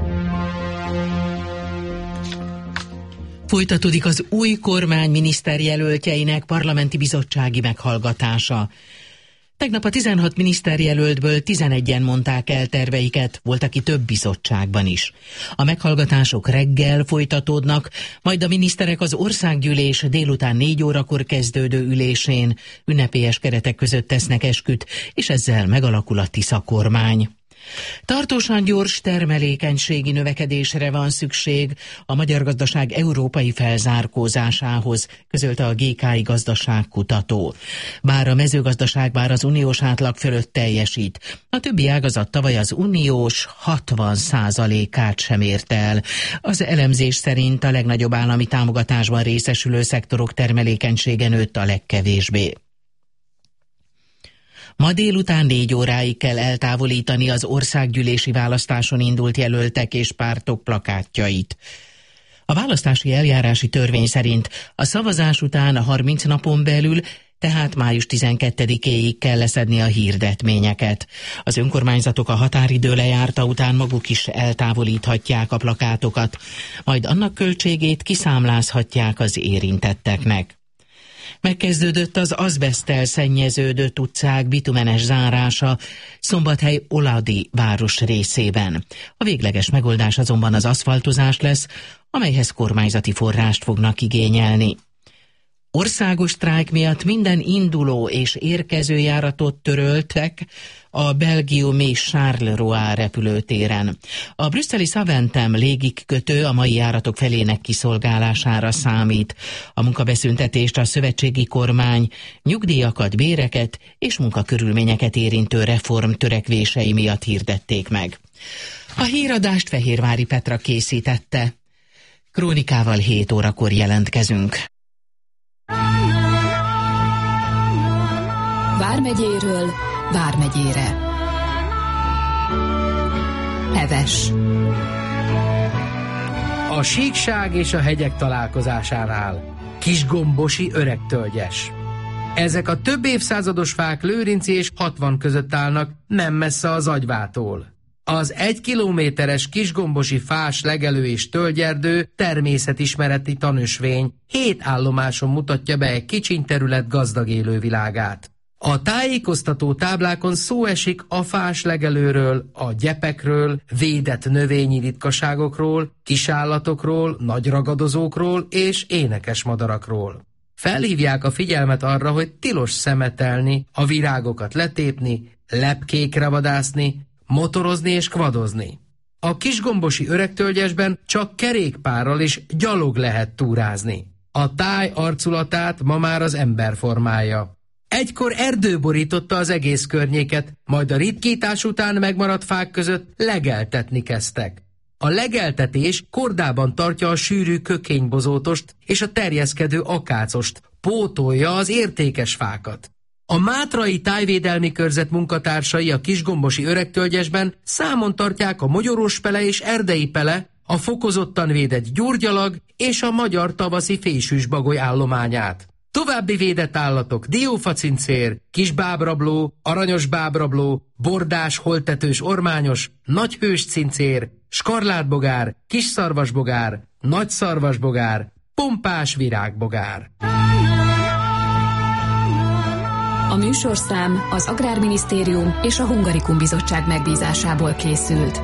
Folytatódik az új kormány miniszterjelöltjeinek parlamenti bizottsági meghallgatása. Tegnap a 16 miniszterjelöltből 11-en mondták el terveiket, volt, aki több bizottságban is. A meghallgatások reggel folytatódnak, majd a miniszterek az országgyűlés délután 4 órakor kezdődő ülésén ünnepélyes keretek között tesznek esküt, és ezzel megalakul a Tisza kormány. Tartósan gyors termelékenységi növekedésre van szükség a magyar gazdaság európai felzárkózásához, közölte a GKI gazdaságkutató. Bár a mezőgazdaság már az uniós átlag fölött teljesít, a többi ágazat tavaly az uniós 60%-át sem érte el. Az elemzés szerint a legnagyobb állami támogatásban részesülő szektorok termelékenysége nőtt a legkevésbé. Ma délután 4 óráig kell eltávolítani az országgyűlési választáson indult jelöltek és pártok plakátjait. A választási eljárási törvény szerint a szavazás után a 30 napon belül, tehát május 12-éig kell leszedni a hirdetményeket. Az önkormányzatok a határidő lejárta után maguk is eltávolíthatják a plakátokat, majd annak költségét kiszámlázhatják az érintetteknek. Megkezdődött az azbeszttel szennyeződött utcák bitumenes zárása Szombathely Oladi város részében. A végleges megoldás azonban az aszfaltozás lesz, amelyhez kormányzati forrást fognak igényelni. Országos sztrájk miatt minden induló és érkező járatot töröltek a belgiumi Charleroi repülőtéren. A brüsszeli Zaventem légikkötő a mai járatok felének kiszolgálására számít. A munkabeszüntetést a szövetségi kormány nyugdíjakat, béreket és munkakörülményeket érintő reform törekvései miatt hirdették meg. A híradást Fehérvári Petra készítette. Krónikával 7 órakor jelentkezünk. Vármegyéről Vármegyére. Heves. A síkság és a hegyek találkozásánál. Kisgombosi öregtölgyes. Ezek a több évszázados fák Lőrinci és 60 között állnak, nem messze az Agyvától. Az 1 kilométeres kisgombosi fás legelő és tölgyerdő természetismereti tanösvény 7 állomáson mutatja be egy kicsiny terület gazdag élővilágát. A tájékoztató táblákon szó esik a fás legelőről, a gyepekről, védett növényi ritkaságokról, kisállatokról, nagyragadozókról és énekes madarakról. Felhívják a figyelmet arra, hogy tilos szemetelni, a virágokat letépni, lepkékre vadászni, motorozni és kvadozni. A Kisgombosi öregtölgyesben csak kerékpárral és gyalog lehet túrázni. A táj arculatát ma már az ember formálja. Egykor erdő borította az egész környéket, majd a ritkítás után megmaradt fák között legeltetni kezdtek. A legeltetés kordában tartja a sűrű kökénybozótost és a terjeszkedő akácost, pótolja az értékes fákat. A Mátrai Tájvédelmi Körzet munkatársai a Kisgombosi öregtölgyesben számon tartják a mogyoróspele és erdei pele, a fokozottan védett gyurgyalag és a magyar tavaszi fésűsbagoly állományát. További védett állatok diófacincér, kisbábrabló, aranyos bábrabló, bordás, holtetős ormányos, nagyhős cincér, skarlátbogár, kisszarvasbogár, nagyszarvasbogár, pompás virágbogár. A műsorszám az Agrárminisztérium és a Hungarikum Bizottság megbízásából készült.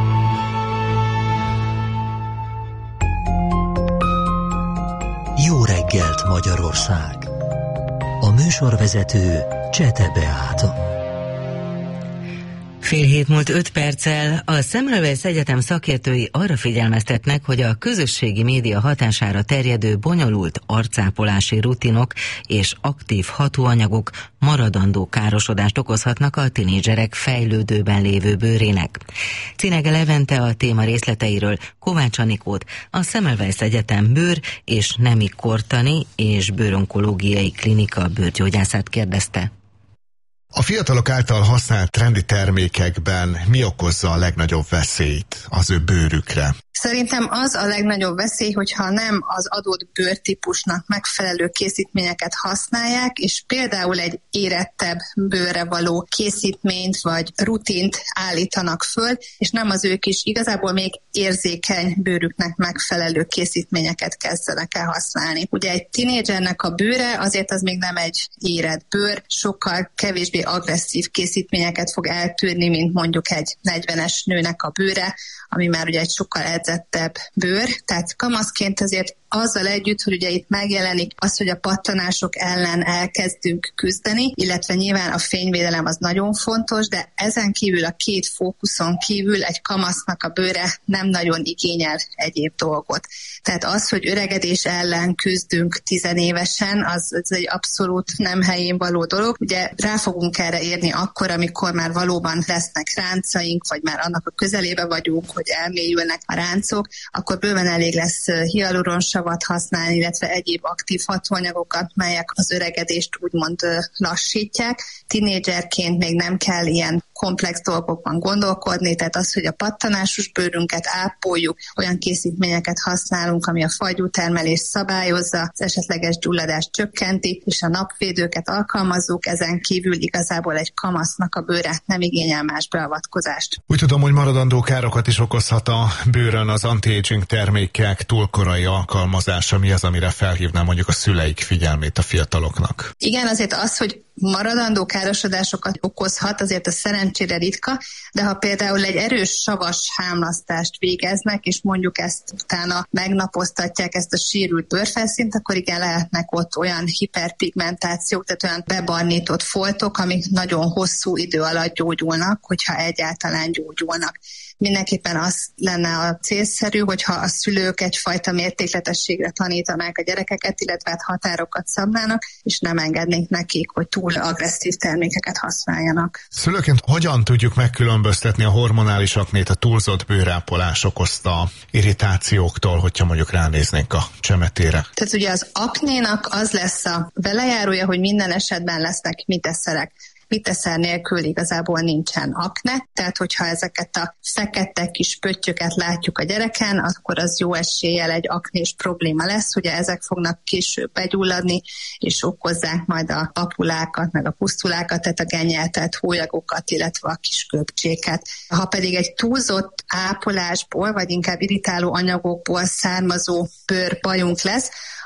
Jó reggelt, Magyarország! A műsorvezető Csete Beáta. 6:07 a Semmelweis Egyetem szakértői arra figyelmeztetnek, hogy a közösségi média hatására terjedő bonyolult arcápolási rutinok és aktív hatóanyagok maradandó károsodást okozhatnak a tinédzserek fejlődőben lévő bőrének. Cinege Levente a téma részleteiről Kovács Anikót, a Semmelweis Egyetem bőr- és nemi kortani és bőronkológiai klinika bőrgyógyászát kérdezte. A fiatalok által használt trendi termékekben mi okozza a legnagyobb veszélyt az ő bőrükre? Szerintem az a legnagyobb veszély, hogyha nem az adott bőrtípusnak megfelelő készítményeket használják, és például egy érettebb bőrre való készítményt vagy rutint állítanak föl, és nem az ők is igazából még érzékeny bőrüknek megfelelő készítményeket kezdenek el használni. Ugye egy tinédzsernek a bőre azért az még nem egy érett bőr, sokkal kevésbé agresszív készítményeket fog eltűrni, mint mondjuk egy 40-es nőnek a bőre, ami már ugye egy sokkal edzettebb bőr, tehát kamaszként azért azzal együtt, hogy ugye itt megjelenik az, hogy a pattanások ellen elkezdünk küzdeni, illetve nyilván a fényvédelem az nagyon fontos, de ezen kívül a két fókuszon kívül egy kamasznak a bőre nem nagyon igényel egyéb dolgot. Tehát az, hogy öregedés ellen küzdünk tizenévesen, az egy abszolút nem helyén való dolog. Ugye rá fogunk erre érni akkor, amikor már valóban lesznek ráncaink, vagy már annak a közelébe vagyunk, hogy elmélyülnek a ráncok, akkor bőven elég lesz hialuronsavat használni, illetve egyéb aktív hatóanyagokat, melyek az öregedést úgymond lassítják. Tinédzserként még nem kell ilyen komplex dolgokban gondolkodni, tehát az, hogy a pattanásos bőrünket ápoljuk, olyan készítményeket használunk, ami a fagyútermelést szabályozza, az esetleges gyulladást csökkenti, és a napvédőket alkalmazzuk, ezen kívül igazából egy kamasznak a bőre nem igényel más beavatkozást. Úgy tudom, hogy maradandó károkat is okozhat a bőrön az anti-aging termékek túlkorai alkalmazása. Mi az, amire felhívnám mondjuk a szüleik figyelmét a fiataloknak? Igen, azért az, hogy maradandó károsodásokat okozhat, azért a szerencsére ritka, de ha például egy erős savas hámlasztást végeznek, és mondjuk ezt utána megnapoztatják, ezt a sérült bőrfelszínt, akkor igen, lehetnek ott olyan hiperpigmentációk, tehát olyan bebarnított foltok, amik nagyon hosszú idő alatt gyógyulnak, hogyha egyáltalán gyógyulnak. Mindenképpen az lenne a célszerű, hogyha a szülők egyfajta mértékletességre tanítanák a gyerekeket, illetve határokat szabnának, és nem engednék nekik, hogy túl agresszív termékeket használjanak. Szülőként hogyan tudjuk megkülönböztetni a hormonális aknét a túlzott bőrápolás okozta irritációktól, hogyha mondjuk ránéznénk a csemetére? Tehát ugye az aknénak az lesz a velejárója, hogy minden esetben lesznek miteszerek. Miteszer nélkül igazából nincsen akne, tehát hogyha ezeket a fekete kis pöttyöket látjuk a gyereken, akkor az jó eséllyel egy aknés probléma lesz, ugye ezek fognak később begyulladni, és okozzák majd a papulákat, meg a pusztulákat, tehát a genyeltett hólyagokat, illetve a kis köbcséket. Ha pedig egy túlzott ápolásból, vagy inkább irritáló anyagokból származó bőrbajunk lesz,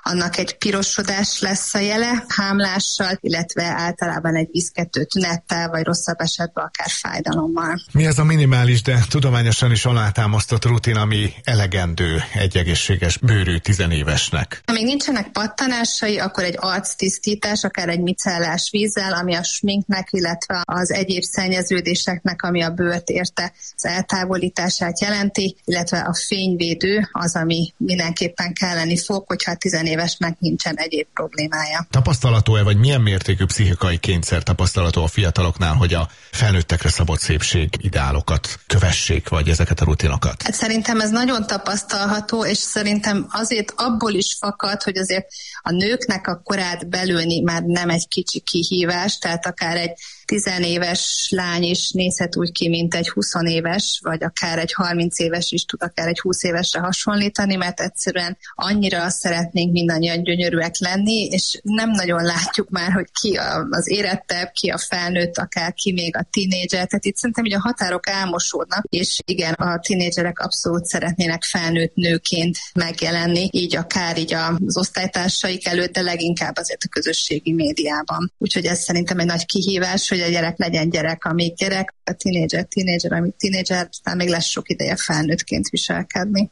annak egy pirosodás lesz a jele, hámlással, illetve általában egy vízkettő tünettel, vagy rosszabb esetben akár fájdalommal. Mi az a minimális, de tudományosan is alátámasztott rutin, ami elegendő egy egészséges bőrű tizenévesnek? Ha még nincsenek pattanásai, akkor egy arctisztítás, akár egy micellás vízzel, ami a sminknek, illetve az egyéb szennyeződéseknek, ami a bőrt érte, az eltávolítását jelenti, illetve a fényvédő az, ami mindenképpen kelleni fog, hogyha 10 évesnek nincsen egyéb problémája. Tapasztalató-e, vagy milyen mértékű pszichikai kényszer tapasztalató a fiataloknál, hogy a felnőttekre szabott szépség ideálokat kövessék, vagy ezeket a rutinokat? Hát szerintem ez nagyon tapasztalható, és szerintem azért abból is fakad, hogy azért a nőknek a korát belőni már nem egy kicsi kihívás, tehát akár egy 10 éves lány is nézhet úgy ki, mint egy 20 éves, vagy akár egy 30 éves is tud akár egy 20 évesre hasonlítani, mert egyszerűen annyira szeretnénk mindannyian gyönyörűek lenni, és nem nagyon látjuk már, hogy ki az érettebb, ki a felnőtt, akár ki még a tínédzser. Tehát itt szerintem így a határok elmosódnak, és igen, a tínédzserek abszolút szeretnének felnőtt nőként megjelenni, így akár így az osztálytársaik előtt, de leginkább azért a közösségi médiában. Úgyhogy ez szerintem egy nagy kihívás, hogy a gyerek legyen gyerek, amíg gyerek, a tínédzser, amíg tínédzser, aztán még lesz sok ideje felnőttként viselkedni.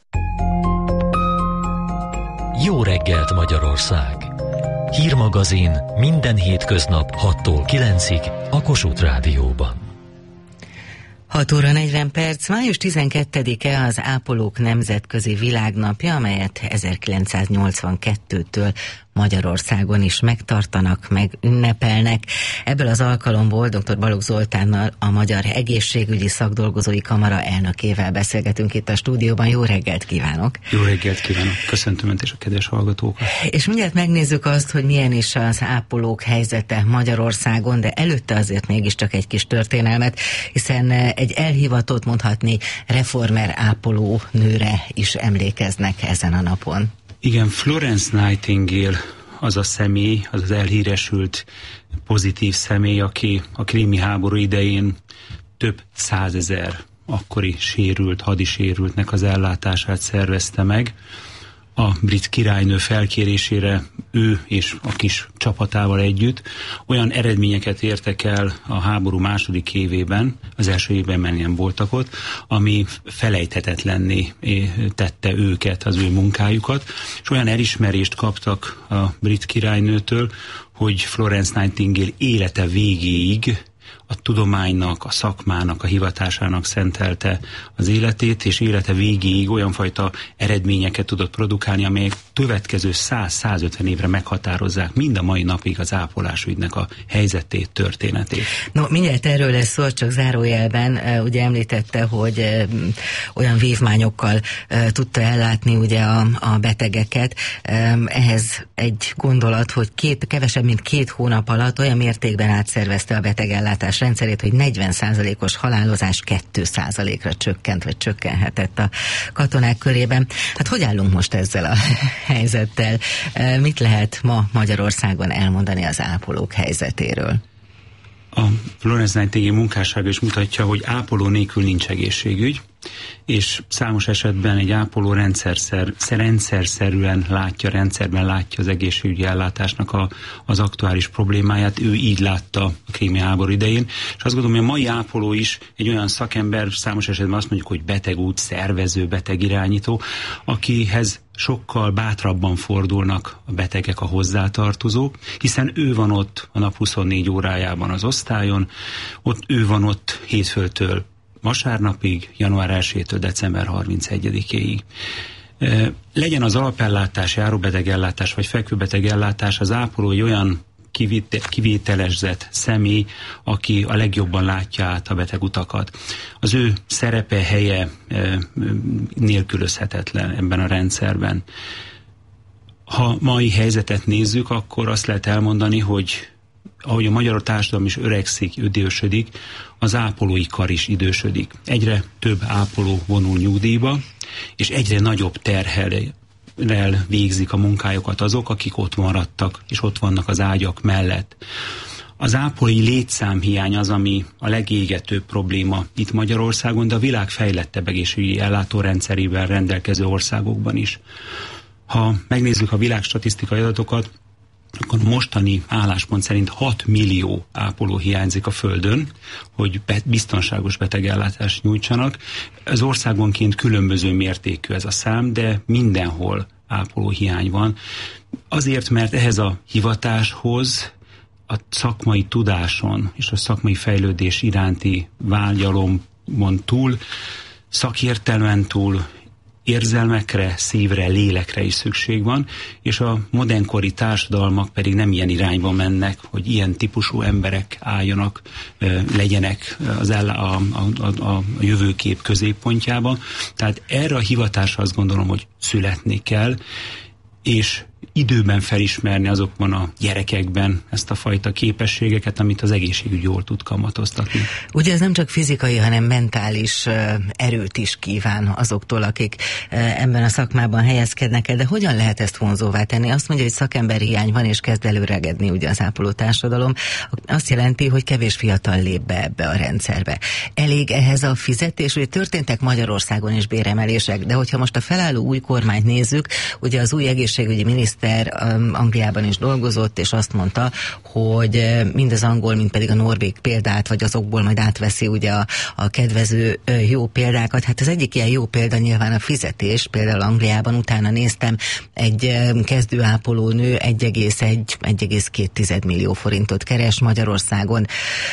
Jó reggelt Magyarország! Hírmagazin minden hétköznap 6-tól 9-ig a Kossuth Rádióban. 6 óra 40 perc, május 12-e az Ápolók Nemzetközi Világnapja, amelyet 1982-től Magyarországon is megtartanak, meg ünnepelnek. Ebből az alkalomból dr. Balogh Zoltánnal, a Magyar Egészségügyi Szakdolgozói Kamara elnökével beszélgetünk itt a stúdióban. Jó reggelt kívánok! Jó reggelt kívánok! Köszöntöm Önt és a kedves hallgatókat! És mindjárt megnézzük azt, hogy milyen is az ápolók helyzete Magyarországon, de előtte azért mégiscsak egy kis történelmet, hiszen egy elhivatott, mondhatni reformer ápoló nőre is emlékeznek ezen a napon. Igen, Florence Nightingale az a személy, az az elhíresült pozitív személy, aki a krími háború idején több 100 000 akkori sérült, hadisérültnek az ellátását szervezte meg. A brit királynő felkérésére ő és a kis csapatával együtt olyan eredményeket értek el a háború második évében, az első évben mennyien voltak ott, ami felejthetetlenné tette őket, az ő munkájukat, és olyan elismerést kaptak a brit királynőtől, hogy Florence Nightingale élete végéig a tudománynak, a szakmának, a hivatásának szentelte az életét, és élete végéig olyan fajta eredményeket tudott produkálni, amelyek következő 100-150 évre meghatározzák mind a mai napig az ápolásügynek a helyzetét, történetét. No, mindjárt erről lesz szó, csak zárójelben ugye említette, hogy olyan vívmányokkal tudta ellátni ugye a betegeket. Ehhez egy gondolat, hogy kevesebb mint 2 hónap alatt olyan mértékben átszervezte a betegellátás rendszerét, hogy 40%-os halálozás 2%-ra csökkent, vagy csökkenhetett a katonák körében. Hát hogy állunk most ezzel a helyzettel? Mit lehet ma Magyarországon elmondani az ápolók helyzetéről? A Florence Nightingale munkássága is mutatja, hogy ápoló nélkül nincs egészségügy, és számos esetben egy ápoló rendszerszerűen rendszerben látja az egészségügyi ellátásnak az aktuális problémáját. Ő így látta a krími háború idején, és azt gondolom, hogy a mai ápoló is egy olyan szakember, számos esetben azt mondjuk, hogy betegút, szervező, betegirányító, akihez sokkal bátrabban fordulnak a betegek, a hozzátartozók, hiszen ő van ott a nap 24 órájában az osztályon, ő van ott hétfőtől vasárnapig, január 1-től december 31-éig. Legyen az alapellátás, járóbetegellátás vagy fekvőbetegellátás, az ápoló egy olyan kivételezett személy, aki a legjobban látja át a betegutakat. Az ő szerepe, helye nélkülözhetetlen ebben a rendszerben. Ha mai helyzetet nézzük, akkor azt lehet elmondani, hogy ahogy a magyar társadalom is öregszik, idősödik, az ápolói kar is idősödik. Egyre több ápoló vonul nyugdíjba, és egyre nagyobb terhelrel végzik a munkájukat azok, akik ott maradtak, és ott vannak az ágyak mellett. Az ápolói létszámhiány az, ami a legégetőbb probléma itt Magyarországon, de a világ fejlettebb egészségügyi ellátórendszerével rendelkező országokban is. Ha megnézzük a világstatisztikai adatokat, akkor mostani álláspont szerint 6 millió ápoló hiányzik a Földön, hogy biztonságos betegellátást nyújtsanak. Az országonként különböző mértékű ez a szám, de mindenhol ápoló hiány van. Azért, mert ehhez a hivatáshoz a szakmai tudáson és a szakmai fejlődés iránti vágyalomon túl, szakértelmen túl, érzelmekre, szívre, lélekre is szükség van, és a modernkori társadalmak pedig nem ilyen irányba mennek, hogy ilyen típusú emberek álljanak, legyenek a jövőkép középpontjában. Tehát erre a hivatásra azt gondolom, hogy születni kell, és időben felismerni azokban a gyerekekben ezt a fajta képességeket, amit az egészségügy jól tud kamatoztatni. Ugye ez nem csak fizikai, hanem mentális erőt is kíván azoktól, akik ebben a szakmában helyezkednek el, de hogyan lehet ezt vonzóvá tenni? Azt mondja, hogy szakemberhiány van, és kezd előregedni ugye az ápoló társadalom. Azt jelenti, hogy kevés fiatal lép be ebbe a rendszerbe. Elég ehhez a fizetés? Ugye történtek Magyarországon is béremelések, de hogyha most a felálló új kormányt nézzük, ugye az új egészségügyi miniszter Angliában is dolgozott, és azt mondta, hogy mind az angol, mind pedig a norvég példát, vagy azokból majd átveszi ugye a kedvező jó példákat. Hát az egyik ilyen jó példa nyilván a fizetés, például Angliában utána néztem, egy kezdőápolónő 1,1-1,2 millió forintot keres, Magyarországon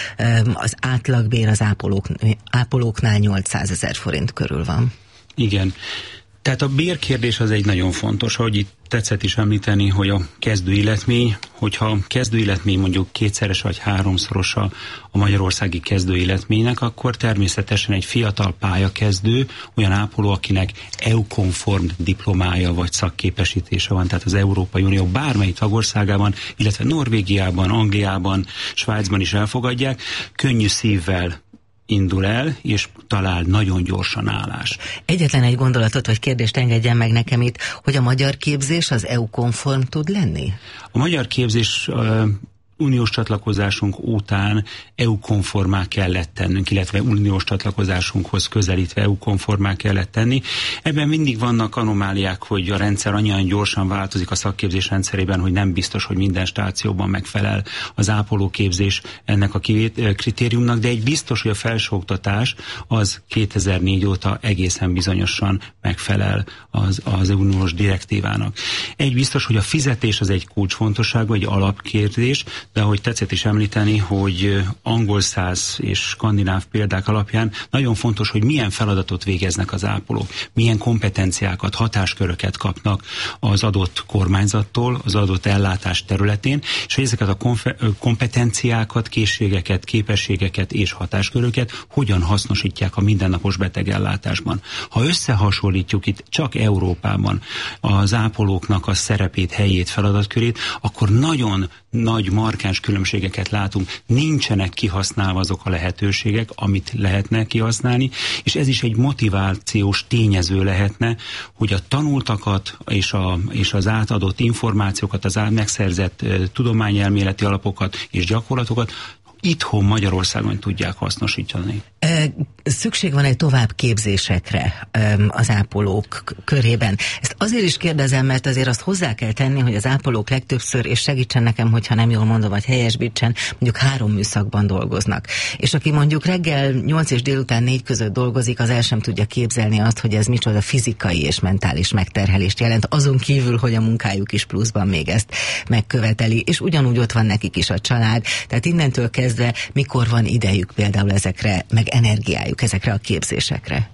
az átlagbér az ápolóknál 800 000 forint körül van. Igen. Tehát a bérkérdés az egy nagyon fontos, ahogy itt tetszett is említeni, hogy a kezdőilletmény, hogyha a kezdőilletmény mondjuk 2-szeres vagy 3-szorosa a magyarországi kezdőilletménynek, akkor természetesen egy fiatal pályakezdő, olyan ápoló, akinek EU-konform diplomája vagy szakképesítése van, tehát az Európai Unió bármely tagországában, illetve Norvégiában, Angliában, Svájcban is elfogadják, könnyű szívvel indul el, és talál nagyon gyorsan állás. Egyetlen egy gondolatot vagy kérdést engedjen meg nekem itt, hogy a magyar képzés az EU-konform tud lenni? A magyar képzés uniós csatlakozásunk után EU-konformá kellett tennünk, illetve uniós csatlakozásunkhoz közelítve EU-konformá kellett tenni. Ebben mindig vannak anomáliák, hogy a rendszer annyian gyorsan változik a szakképzés rendszerében, hogy nem biztos, hogy minden stációban megfelel az ápolóképzés ennek a kritériumnak, de egy biztos, hogy a felsőoktatás az 2004 óta egészen bizonyosan megfelel az uniós direktívának. Egy biztos, hogy a fizetés az egy kulcsfontosságú, egy alapkérdés, de ahogy tetszett is említeni, hogy angol száz és skandináv példák alapján nagyon fontos, hogy milyen feladatot végeznek az ápolók, milyen kompetenciákat, hatásköröket kapnak az adott kormányzattól, az adott ellátás területén, és hogy ezeket a kompetenciákat, készségeket, képességeket és hatásköröket hogyan hasznosítják a mindennapos betegellátásban. Ha összehasonlítjuk itt csak Európában az ápolóknak a szerepét, helyét, feladatkörét, akkor nagyon nagy markáns különbségeket látunk, nincsenek kihasználva azok a lehetőségek, amit lehetne kihasználni, és ez is egy motivációs tényező lehetne, hogy a tanultakat és az átadott információkat, az megszerzett tudományelméleti alapokat és gyakorlatokat itthon Magyarországon tudják hasznosítani. Szükség van egy továbbképzésekre az ápolók körében. Ezt azért is kérdezem, mert azért azt hozzá kell tenni, hogy az ápolók legtöbbször, és segítsen nekem, hogyha nem jól mondom, vagy helyesbítsen, mondjuk 3 műszakban dolgoznak. És aki mondjuk reggel 8 és délután 4 között dolgozik, az el sem tudja képzelni azt, hogy ez micsoda fizikai és mentális megterhelést jelent, azon kívül, hogy a munkájuk is pluszban még ezt megköveteli, és ugyanúgy ott van nekik is a család. Tehát innentől kezdve mikor van idejük például ezekre, meg energiájuk ezekre a képzésekre?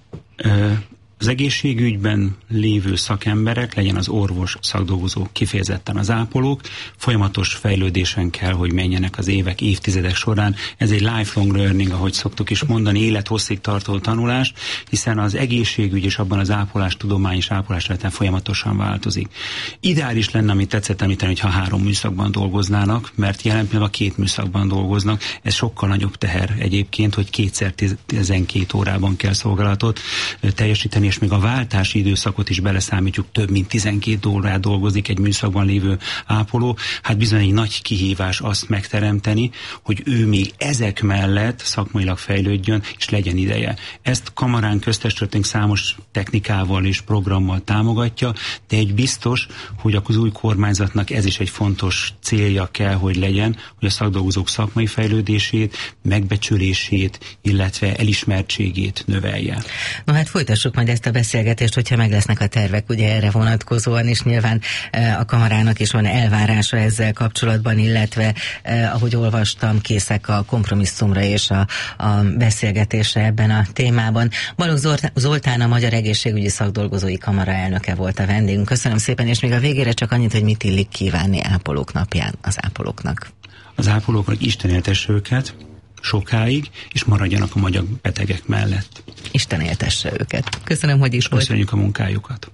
Az egészségügyben lévő szakemberek, legyen az orvos, szakdolgozók, kifejezetten az ápolók, folyamatos fejlődésen kell, hogy menjenek az évek, évtizedek során. Ez egy lifelong learning, ahogy szoktuk is mondani, élethosszig tartó tanulás, hiszen az egészségügy és abban az ápolás, tudomány és ápolás területen folyamatosan változik. Ideális lenne, amit tetszett említeni, hogyha 3 műszakban dolgoznának, mert jelen pillanatban 2 műszakban dolgoznak. Ez sokkal nagyobb teher egyébként, hogy 2x12 órában kell szolgálatot teljesíteni, és és még a váltási időszakot is beleszámítjuk, több mint 12 órát dolgozik egy műszakban lévő ápoló, hát bizony egy nagy kihívás azt megteremteni, hogy ő még ezek mellett szakmailag fejlődjön, és legyen ideje. Ezt kamarán köztestületünk számos technikával és programmal támogatja, de egy biztos, hogy az új kormányzatnak ez is egy fontos célja kell, hogy legyen, hogy a szakdolgozók szakmai fejlődését, megbecsülését, illetve elismertségét növelje. No hát folytassuk majd ezt a beszélgetést, hogyha meg lesznek a tervek ugye erre vonatkozóan, és nyilván a kamarának is van elvárása ezzel kapcsolatban, illetve ahogy olvastam, készek a kompromisszumra és a beszélgetésre ebben a témában. Balogh Zoltán, a Magyar Egészségügyi Szakdolgozói Kamara elnöke volt a vendégünk. Köszönöm szépen, és még a végére csak annyit, hogy mit illik kívánni ápolók napján az ápolóknak. Az ápolóknak Isten éltesse őket sokáig, és maradjanak a magyar betegek mellett. Isten éltesse őket. Köszönöm, hogy is volt. Köszönjük a munkájukat.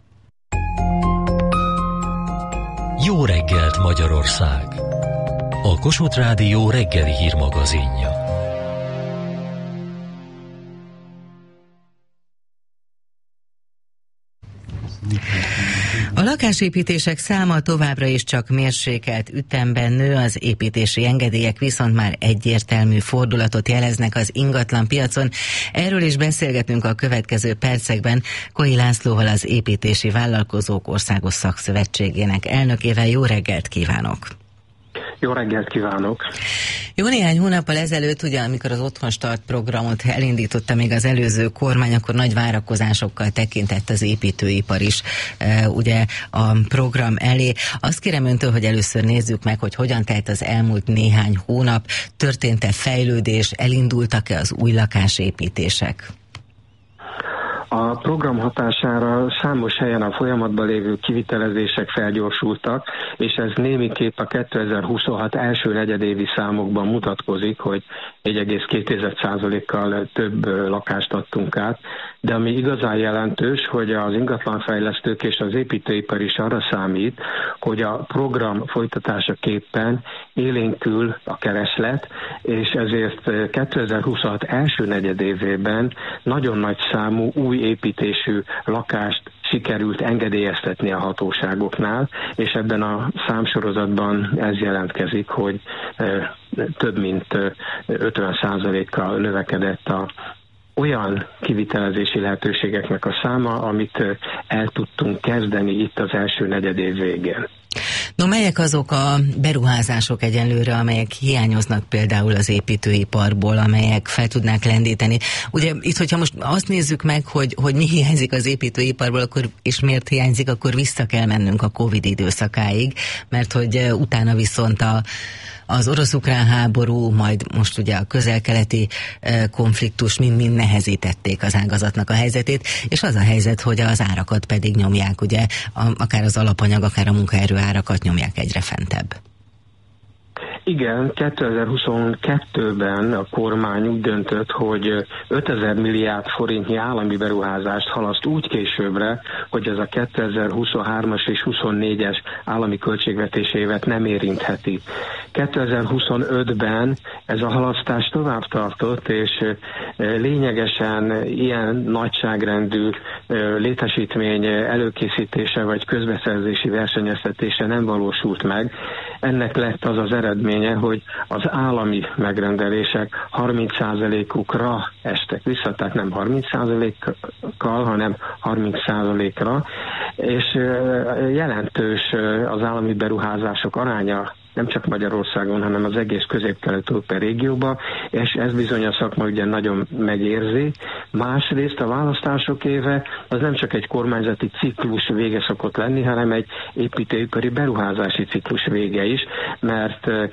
Jó reggelt, Magyarország! A Kossuth Rádió reggeli hírmagazinja. A lakásépítések száma továbbra is csak mérsékelt ütemben nő, az építési engedélyek viszont már egyértelmű fordulatot jeleznek az ingatlan piacon. Erről is beszélgetünk a következő percekben Kohi Lászlóval, az Építési Vállalkozók Országos Szakszövetségének elnökével. Jó reggelt kívánok! Jó reggelt kívánok! Jó néhány hónappal ezelőtt, ugye, amikor az Otthonstart programot elindította még az előző kormány, akkor nagy várakozásokkal tekintett az építőipar is ugye a program elé. Azt kérem öntől, hogy először nézzük meg, hogy hogyan telt az elmúlt néhány hónap, történt-e fejlődés, elindultak-e az új lakásépítések? A program hatására számos helyen a folyamatban lévő kivitelezések felgyorsultak, és ez némiképp a 2026 első negyedévi számokban mutatkozik, hogy 1,2%-kal több lakást adtunk át, de ami igazán jelentős, hogy az ingatlanfejlesztők és az építőipar is arra számít, hogy a program folytatásaképpen élénkül a kereslet, és ezért 2026 első negyedévében nagyon nagy számú új építésű lakást sikerült engedélyeztetni a hatóságoknál, és ebben a számsorozatban ez jelentkezik, hogy több mint 50%-kal növekedett olyan kivitelezési lehetőségeknek a száma, amit el tudtunk kezdeni itt az első negyedév végén. No, melyek azok a beruházások egyenlőre, amelyek hiányoznak például az építőiparból, amelyek fel tudnák lendíteni? Ugye itt, hogyha most azt nézzük meg, hogy mi hiányzik az építőiparból, akkor, és miért hiányzik, akkor vissza kell mennünk a Covid időszakáig, mert hogy utána viszont az orosz-ukrán háború, majd most ugye a közel-keleti konfliktus mind nehezítették az ágazatnak a helyzetét, és az a helyzet, hogy az árakat pedig nyomják, ugye akár az alapanyag, akár a munkaerő árakat nyomják egyre fentebb. Igen, 2022-ben a kormány úgy döntött, hogy 5000 milliárd forintnyi állami beruházást halaszt úgy későbbre, hogy ez a 2023-as és 24-es állami költségvetési évet nem érintheti. 2025-ben ez a halasztás tovább tartott, és lényegesen ilyen nagyságrendű létesítmény előkészítése vagy közbeszerzési versenyeztetése nem valósult meg. Ennek lett az az eredménye, hogy az állami megrendelések 30%-ukra estek vissza, tehát nem 30%-kal, hanem 30%-ra, és jelentős az állami beruházások aránya nem csak Magyarországon, hanem az egész közép-kelet-európai régióban, és ez bizony a szakma ugye nagyon megérzi. Másrészt a választások éve az nem csak egy kormányzati ciklus vége szokott lenni, hanem egy építőipari beruházási ciklus vége is, mert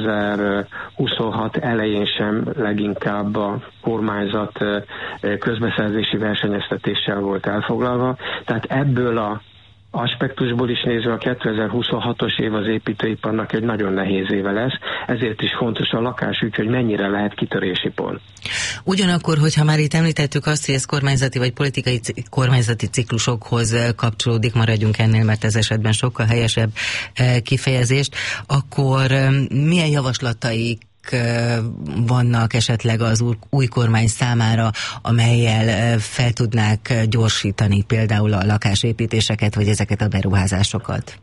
2026 elején sem leginkább a kormányzat közbeszerzési versenyeztetéssel volt elfoglalva, tehát ebből a aspektusból is nézve a 2026-os év az építőiparnak egy nagyon nehéz éve lesz, ezért is fontos a lakásügy, hogy mennyire lehet kitörési pont. Ugyanakkor, hogyha már itt említettük azt, hogy ez kormányzati vagy politikai kormányzati ciklusokhoz kapcsolódik, maradjunk ennél, mert ez esetben sokkal helyesebb kifejezést, akkor milyen javaslatai vannak esetleg az új kormány számára, amellyel fel tudnák gyorsítani például a lakásépítéseket, vagy ezeket a beruházásokat?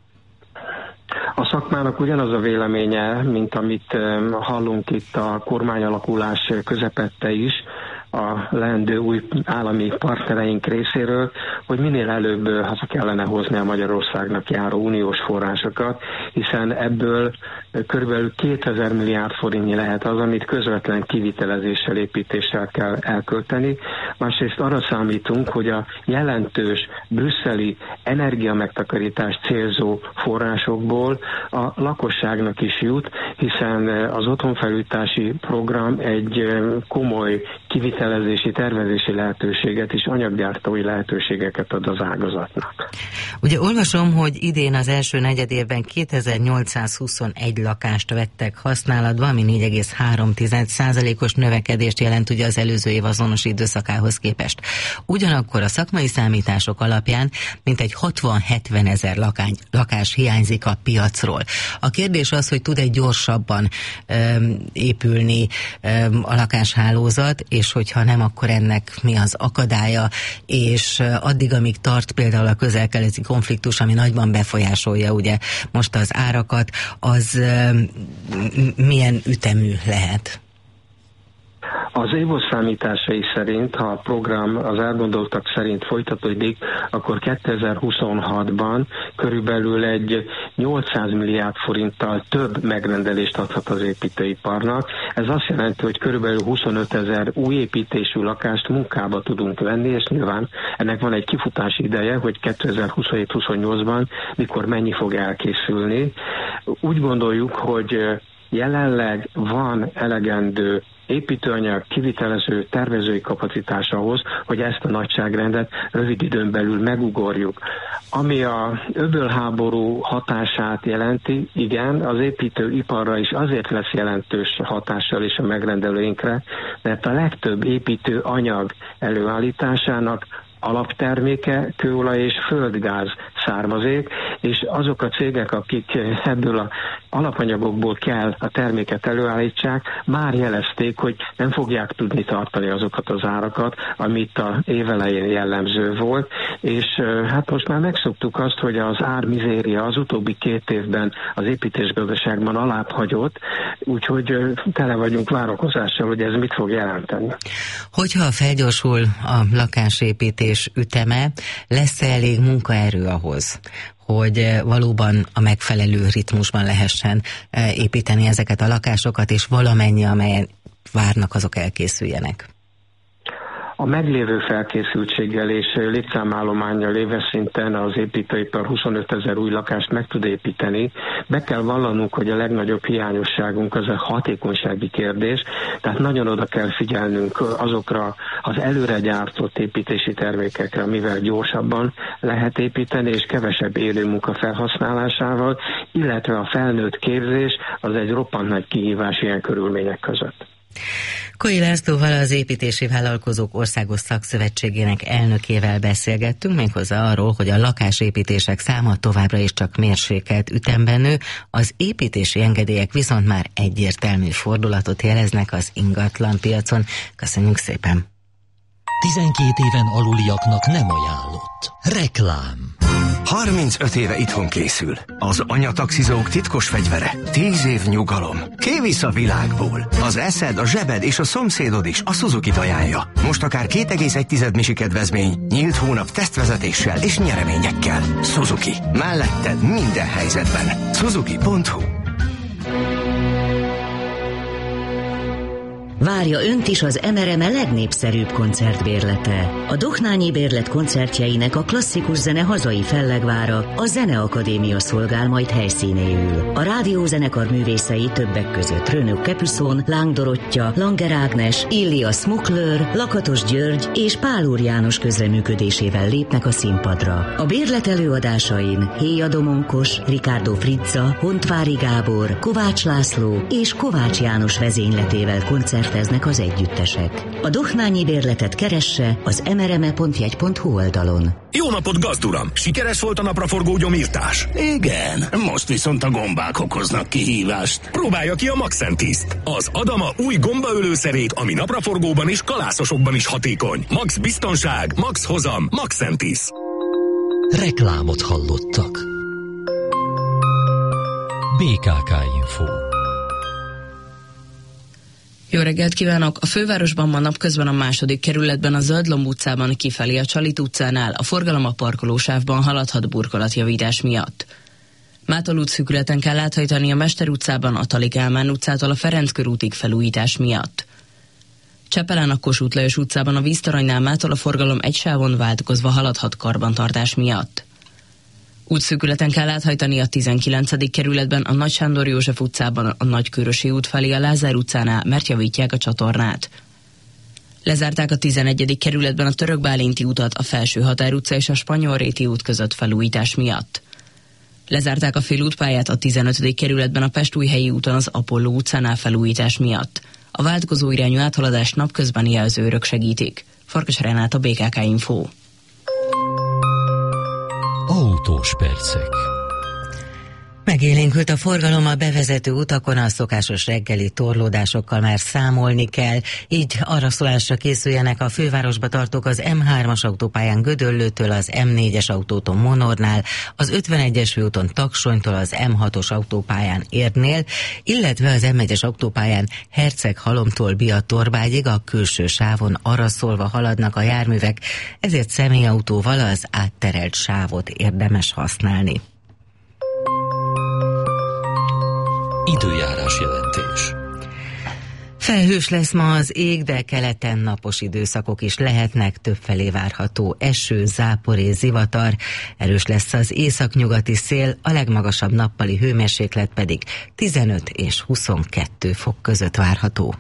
A szakmának ugyanaz a véleménye, mint amit hallunk itt a kormányalakulás közepette is, a leendő új állami partnereink részéről, hogy minél előbb haza kellene hozni a Magyarországnak járó uniós forrásokat, hiszen ebből körülbelül 2000 milliárd forintnyi lehet az, amit közvetlen kivitelezéssel, építéssel kell elkölteni. Másrészt arra számítunk, hogy a jelentős brüsszeli energiamegtakarítás célzó forrásokból a lakosságnak is jut, hiszen az otthonfelújítási program egy komoly kivitelezési, tervezési lehetőséget és anyaggyártói lehetőségeket ad az ágazatnak. Ugye olvasom, hogy idén az első negyedévben 2821 lakást vettek használatba, ami 4,3%-os növekedést jelent ugye az előző év azonos időszakához képest. Ugyanakkor a szakmai számítások alapján mintegy 60-70 ezer lakás hiányzik a piacról. A kérdés az, hogy tud-e gyorsabban épülni a lakáshálózat, és hogyha nem, akkor ennek mi az akadálya, és addig, amíg tart például a közel-keleti konfliktus, ami nagyban befolyásolja ugye most az árakat, az milyen ütemű lehet? Az év számításai szerint, ha a program az elgondoltak szerint folytatódik, akkor 2026-ban körülbelül egy 800 milliárd forinttal több megrendelést adhat az építőiparnak. Ez azt jelenti, hogy körülbelül 25 000 új építésű lakást munkába tudunk venni, és nyilván ennek van egy kifutási ideje, hogy 2027-28-ban mikor mennyi fog elkészülni. Úgy gondoljuk, hogy jelenleg van elegendő építőanyag, kivitelező, tervezői kapacitás ahhoz, hogy ezt a nagyságrendet rövid időn belül megugorjuk. Ami a öbölháború hatását jelenti, igen, az építőiparra is azért lesz jelentős hatással is a megrendelőinkre, mert a legtöbb építőanyag előállításának alapterméke kőolaj és földgáz származék, és azok a cégek, akik ebből az alapanyagokból kell a terméket előállítsák, már jelezték, hogy nem fogják tudni tartani azokat az árakat, amit a évelején jellemző volt, és hát most már megszoktuk azt, hogy az ármizéria az utóbbi 2 évben az építésgazdaságban alább hagyott, úgyhogy tele vagyunk várakozással, hogy ez mit fog jelenteni. Hogyha felgyorsul a lakásépítés üteme, lesz elég munkaerő ahhoz, hogy valóban a megfelelő ritmusban lehessen építeni ezeket a lakásokat, és valamennyi, amelyen várnak, azok elkészüljenek? A meglévő felkészültséggel és létszámállománnyal éves szinten az építőipar 25 000 új lakást meg tud építeni. Be kell vallanunk, hogy a legnagyobb hiányosságunk az a hatékonysági kérdés, tehát nagyon oda kell figyelnünk azokra az előre gyártott építési termékekre, mivel gyorsabban lehet építeni, és kevesebb élő munka felhasználásával, illetve a felnőtt képzés az egy roppant nagy kihívás ilyen körülmények között. Koi Lászlóval, az Építési Vállalkozók Országos Szakszövetségének elnökével beszélgettünk, méghozzá arról, hogy a lakásépítések száma továbbra is csak mérsékelt ütemben nő, az építési engedélyek viszont már egyértelmű fordulatot jeleznek az ingatlanpiacon. Köszönjük szépen! 12 éven aluliaknak nem ajánlott. Reklám. 35 éve itthon készül. Az anyataxizók titkos fegyvere. 10 év nyugalom. Kivisz a világból. Az eszed, a zsebed és a szomszédod is a Suzuki-t ajánlja. Most akár 2,1 misi kedvezmény, nyílt hónap tesztvezetéssel és nyereményekkel. Suzuki. Melletted minden helyzetben. Suzuki.hu. Várja önt is az MRM legnépszerűbb koncertbérlete. A Dohnányi Bérlet koncertjeinek a klasszikus zene hazai fellegvára, a Zeneakadémia szolgál majd helyszínéül. A rádiózenekar művészei többek között Renaud Capuçon, Láng Dorottya, Langer Ágnes, Illia Smukler, Lakatos György és Pál Úr János közreműködésével lépnek a színpadra. A bérlet előadásain Héja Domonkos, Ricardo Frizza, Hontvári Gábor, Kovács László és Kovács János vezényletével koncert kereszteznek az együttesek. A Dohnányi bérletet keresse az mrme.jegy.hu oldalon. Jó napot, gazduram! Sikeres volt a napraforgó gyomírtás? Igen, most viszont a gombák okoznak kihívást. Próbálja ki a Maxentiszt, az Adama új gombaölőszerét, ami napraforgóban és kalászosokban is hatékony. Max biztonság, max hozam, Maxentis. Reklámot hallottak. BKK Info. Jó reggelt kívánok! A fővárosban ma napközben a 2. kerületben a Zöldlomb utcában kifelé a Csalit utcánál a forgalom a parkolósávban haladhat burkolatjavítás miatt. Mától útszűkületen kell áthajtani a Mester utcában a Tali Kálmán utcától a Ferenc körútig felújítás miatt. Csepelen a Kossuth Lajos utcában a Víztoronynál mától a forgalom egy sávon változva haladhat karbantartás miatt. Útszűkületen kell áthajtani a 19. kerületben a Nagy Sándor József utcában a Nagykőrösi út felé a Lázár utcánál, mert javítják a csatornát. Lezárták a 11. kerületben a Török Bálinti utat a Felső Határ utca és a Spanyolréti út között felújítás miatt. Lezárták a félútpályát a 15. kerületben a Pestújhelyi úton az Apolló utcánál felújítás miatt. A változó irányú áthaladást napközben jelzőrök segítik. Farkas Renát, a BKK Info. Autós percek. Megélénkült a forgalom a bevezető utakon, a szokásos reggeli torlódásokkal már számolni kell, így arraszolásra készüljenek a fővárosba tartók az M3-as autópályán Gödöllőtől, az M4-es autóton Monornál, az 51-es főúton Taksonytól, az M6-os autópályán Érdnél, illetve az M1-es autópályán Herceghalomtól Biatorbágyig a külső sávon arraszolva haladnak a járművek, ezért személyautóval az átterelt sávot érdemes használni. Időjárás jelentés. Felhős lesz ma az ég, de keleten napos időszakok is lehetnek, többfelé várható eső, zápor és zivatar, erős lesz az északnyugati szél, a legmagasabb nappali hőmérséklet pedig 15 és 22 fok között várható.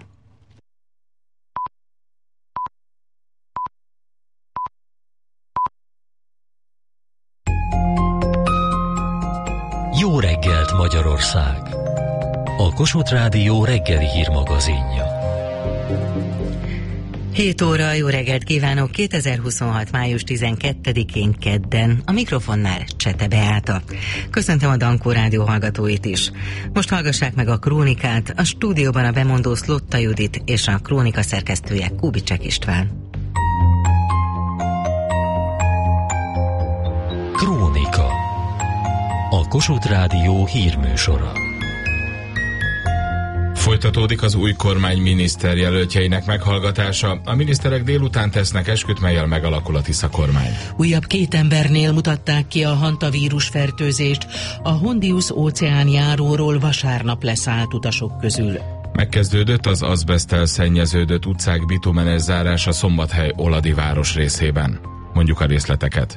Jó reggelt, Magyarország! A Kossuth Rádió reggeli hírmagazinja. 7 óra, jó reggelt kívánok! 2026. május 12-én kedden, a mikrofonnál Csete Beáta. Köszöntöm a Dankó Rádió hallgatóit is. Most hallgassák meg a krónikát, a stúdióban a bemondó Szlotta Judit és a krónika szerkesztője Kubicsek István. Krónika. A Kossuth Rádió hírműsora. Folytatódik az új kormány miniszterjelöltjeinek meghallgatása. A miniszterek délután tesznek esküt, mellyel megalakul a Tisza kormány. Újabb 2 embernél mutatták ki a hantavírus fertőzést. A Hondius óceánjáróról vasárnap leszállt utasok közül. Megkezdődött az azbeszttel szennyeződött utcák bitumenes zárása Szombathely-Oladi város részében. Mondjuk a részleteket.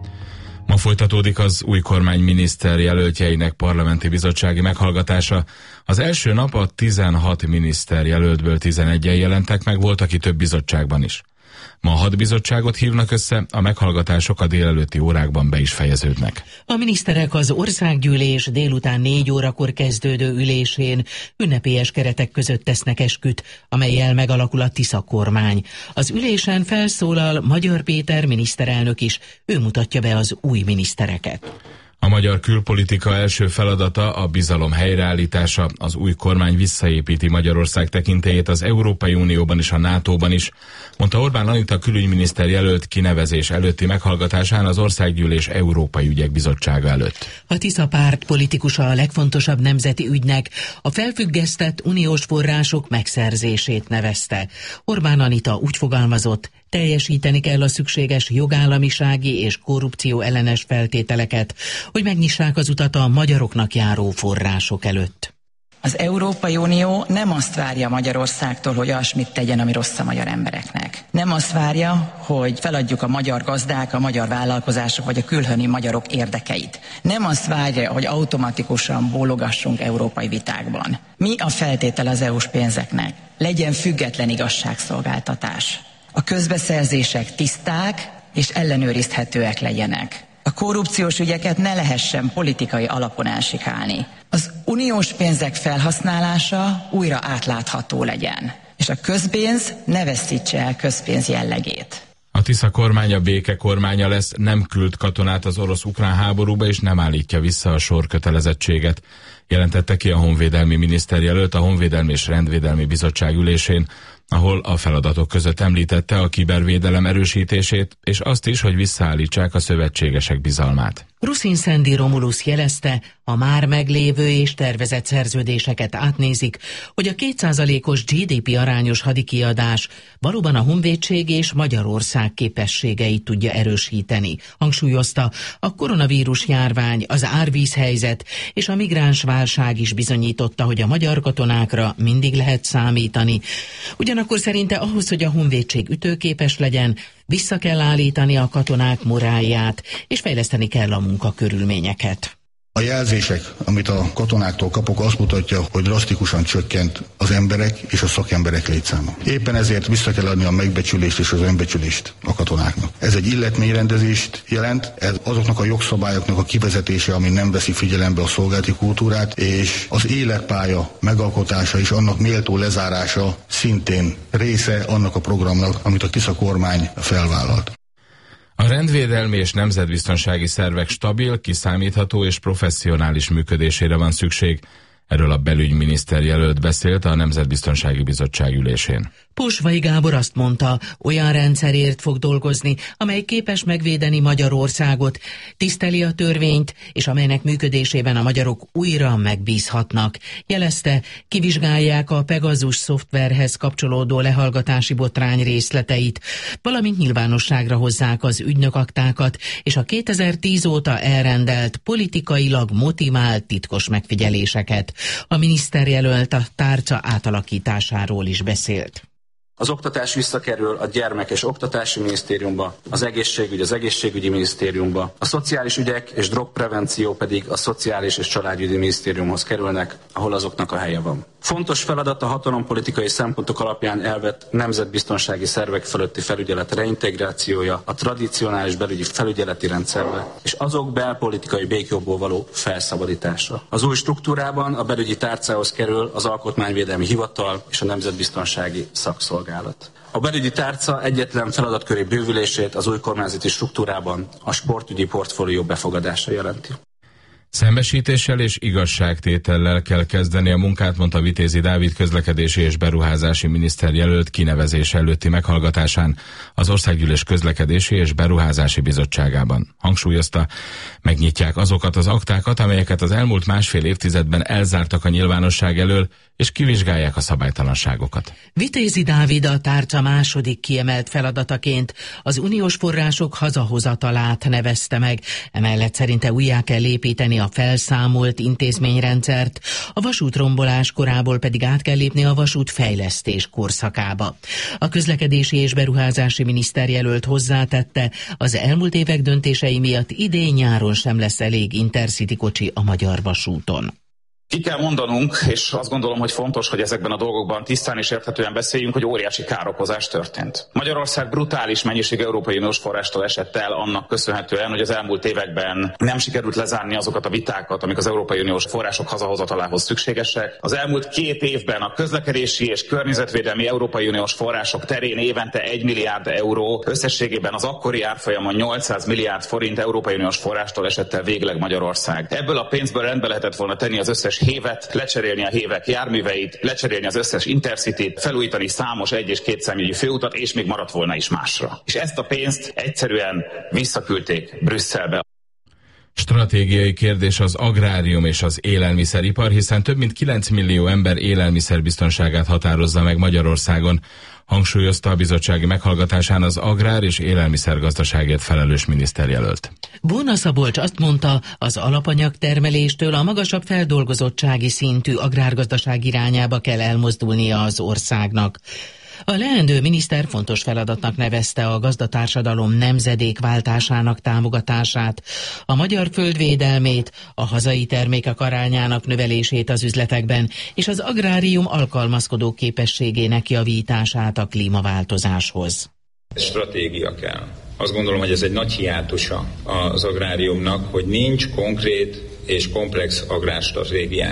Ma folytatódik az új kormány miniszter jelöltjeinek parlamenti bizottsági meghallgatása. Az első nap a 16 miniszter jelöltből 11-en jelentek meg, volt, aki több bizottságban is. Ma 6 bizottságot hívnak össze, a meghallgatások a délelőtti órákban be is fejeződnek. A miniszterek az országgyűlés délután 4 órakor kezdődő ülésén ünnepélyes keretek között tesznek esküt, amellyel megalakul a Tisza kormány. Az ülésen felszólal Magyar Péter miniszterelnök is, ő mutatja be az új minisztereket. A magyar külpolitika első feladata a bizalom helyreállítása, az új kormány visszaépíti Magyarország tekintélyét az Európai Unióban és a NATO-ban is, mondta Orbán Anita külügyminiszter jelölt kinevezés előtti meghallgatásán az Országgyűlés Európai Ügyek Bizottsága előtt. A Tisza párt politikusa a legfontosabb nemzeti ügynek a felfüggesztett uniós források megszerzését nevezte. Orbán Anita úgy fogalmazott, teljesíteni kell a szükséges jogállamisági és korrupció ellenes feltételeket, hogy megnyissák az utat a magyaroknak járó források előtt. Az Európai Unió nem azt várja Magyarországtól, hogy olyasmit tegyen, ami rossz a magyar embereknek. Nem azt várja, hogy feladjuk a magyar gazdák, a magyar vállalkozások vagy a külhöni magyarok érdekeit. Nem azt várja, hogy automatikusan bólogassunk európai vitákban. Mi a feltétel az EU-s pénzeknek? Legyen független igazságszolgáltatás. A közbeszerzések tiszták és ellenőrizhetőek legyenek. A korrupciós ügyeket ne lehessen politikai alapon elsikálni. Az uniós pénzek felhasználása újra átlátható legyen. és a közpénz ne veszítse el közpénz jellegét. A Tisza kormánya béke kormánya lesz, nem küld katonát az orosz-ukrán háborúba, és nem állítja vissza a sorkötelezettséget, jelentette ki a honvédelmi miniszterjelölt a Honvédelmi és Rendvédelmi Bizottság ülésén, ahol a feladatok között említette a kibervédelem erősítését, és azt is, hogy visszaállítsák a szövetségesek bizalmát. Ruszin Szendi Romulus jelezte, a már meglévő és tervezett szerződéseket átnézik, hogy a 2%-os GDP arányos hadikiadás valóban a honvédség és Magyarország képességeit tudja erősíteni. Hangsúlyozta, a koronavírus járvány, az árvízhelyzet és a migráns válság is bizonyította, hogy a magyar katonákra mindig lehet számítani. Ugyanakkor szerinte ahhoz, hogy a honvédség ütőképes legyen, vissza kell állítani a katonák morálját, és fejleszteni kell a munkakörülményeket. A jelzések, amit a katonáktól kapok, azt mutatja, hogy drasztikusan csökkent az emberek és a szakemberek létszáma. Éppen ezért vissza kell adni a megbecsülést és az önbecsülést a katonáknak. Ez egy illetményrendezést jelent, ez azoknak a jogszabályoknak a kivezetése, ami nem veszi figyelembe a szolgálati kultúrát, és az életpálya megalkotása és annak méltó lezárása szintén része annak a programnak, amit a Tisza kormány felvállalt. A rendvédelmi és nemzetbiztonsági szervek stabil, kiszámítható és professzionális működésére van szükség. Erről a belügyminiszter jelölt beszélt a Nemzetbiztonsági Bizottság ülésén. Posvai Gábor azt mondta, olyan rendszerért fog dolgozni, amely képes megvédeni Magyarországot, tiszteli a törvényt, és amelynek működésében a magyarok újra megbízhatnak. Jelezte, kivizsgálják a Pegasus szoftverhez kapcsolódó lehallgatási botrány részleteit, valamint nyilvánosságra hozzák az ügynökaktákat és a 2010 óta elrendelt, politikailag motivált titkos megfigyeléseket. A miniszterjelölt a tárca átalakításáról is beszélt. Az oktatás visszakerül a Gyermek- és Oktatási Minisztériumba, az egészségügy az Egészségügyi Minisztériumba, a szociális ügyek és drogprevenció pedig a Szociális és Családügyi Minisztériumhoz kerülnek, ahol azoknak a helye van. Fontos feladat a hatalompolitikai szempontok alapján elvett nemzetbiztonsági szervek fölötti felügyelet reintegrációja a tradicionális belügyi felügyeleti rendszerbe, és azok belpolitikai békjogból való felszabadítása. Az új struktúrában a belügyi tárcához kerül az Alkotmányvédelmi Hivatal és a Nemzetbiztonsági Szakszolgálat. A belügyi tárca egyetlen feladatköri bővülését az új kormányzati struktúrában a sportügyi portfólió befogadása jelenti. Szembesítéssel és igazságtétellel kell kezdeni a munkát, mondta Vitézi Dávid közlekedési és beruházási miniszter jelölt kinevezés előtti meghallgatásán az Országgyűlés Közlekedési és Beruházási Bizottságában. Hangsúlyozta, megnyitják azokat az aktákat, amelyeket az elmúlt másfél évtizedben elzártak a nyilvánosság elől, és kivizsgálják a szabálytalanságokat. Vitézi Dávid a tárca második kiemelt feladataként az uniós források hazahozatalát nevezte meg. Emellett szerinte újjá kell építeni a felszámolt intézményrendszert, a vasútrombolás korából pedig át kell lépni a vasútfejlesztés korszakába. A közlekedési és beruházási miniszter jelölt hozzátette, az elmúlt évek döntései miatt idén-nyáron sem lesz elég Intercity kocsi a magyar vasúton. Ki kell mondanunk, és azt gondolom, hogy fontos, hogy ezekben a dolgokban tisztán és érthetően beszéljünk, hogy óriási károkozás történt. Magyarország brutális mennyiség Európai Uniós forrástól esett el annak köszönhetően, hogy az elmúlt években nem sikerült lezárni azokat a vitákat, amik az Európai Uniós források hazahozatalához szükségesek. Az elmúlt 2 évben a közlekedési és környezetvédelmi Európai Uniós források terén évente 1 milliárd euró, összességében az akkori árfolyamon 800 milliárd forint Európai Uniós forrástól esett el végleg Magyarország. Ebből a pénzből rendbe lehetett volna tenni az összes hévet, lecserélni a hévek járműveit, lecserélni az összes Intercityt, felújítani számos 1- és 2 számjegyű főutat, és még maradt volna is másra. És ezt a pénzt egyszerűen visszaküldték Brüsszelbe. Stratégiai kérdés az agrárium és az élelmiszeripar, hiszen több mint 9 millió ember élelmiszerbiztonságát határozza meg Magyarországon, hangsúlyozta a bizottsági meghallgatásán az agrár- és élelmiszergazdaságért felelős miniszterjelölt. Bóna Szabolcs azt mondta, az alapanyagtermeléstől a magasabb feldolgozottsági szintű agrárgazdaság irányába kell elmozdulnia az országnak. A leendő miniszter fontos feladatnak nevezte a gazdatársadalom nemzedékváltásának támogatását, a magyar földvédelmét, a hazai termékek arányának növelését az üzletekben, és az agrárium alkalmazkodó képességének javítását a klímaváltozáshoz. Stratégia kell. Azt gondolom, hogy ez egy nagy hiátusa az agráriumnak, hogy nincs konkrét és komplex agrárstratégiánk.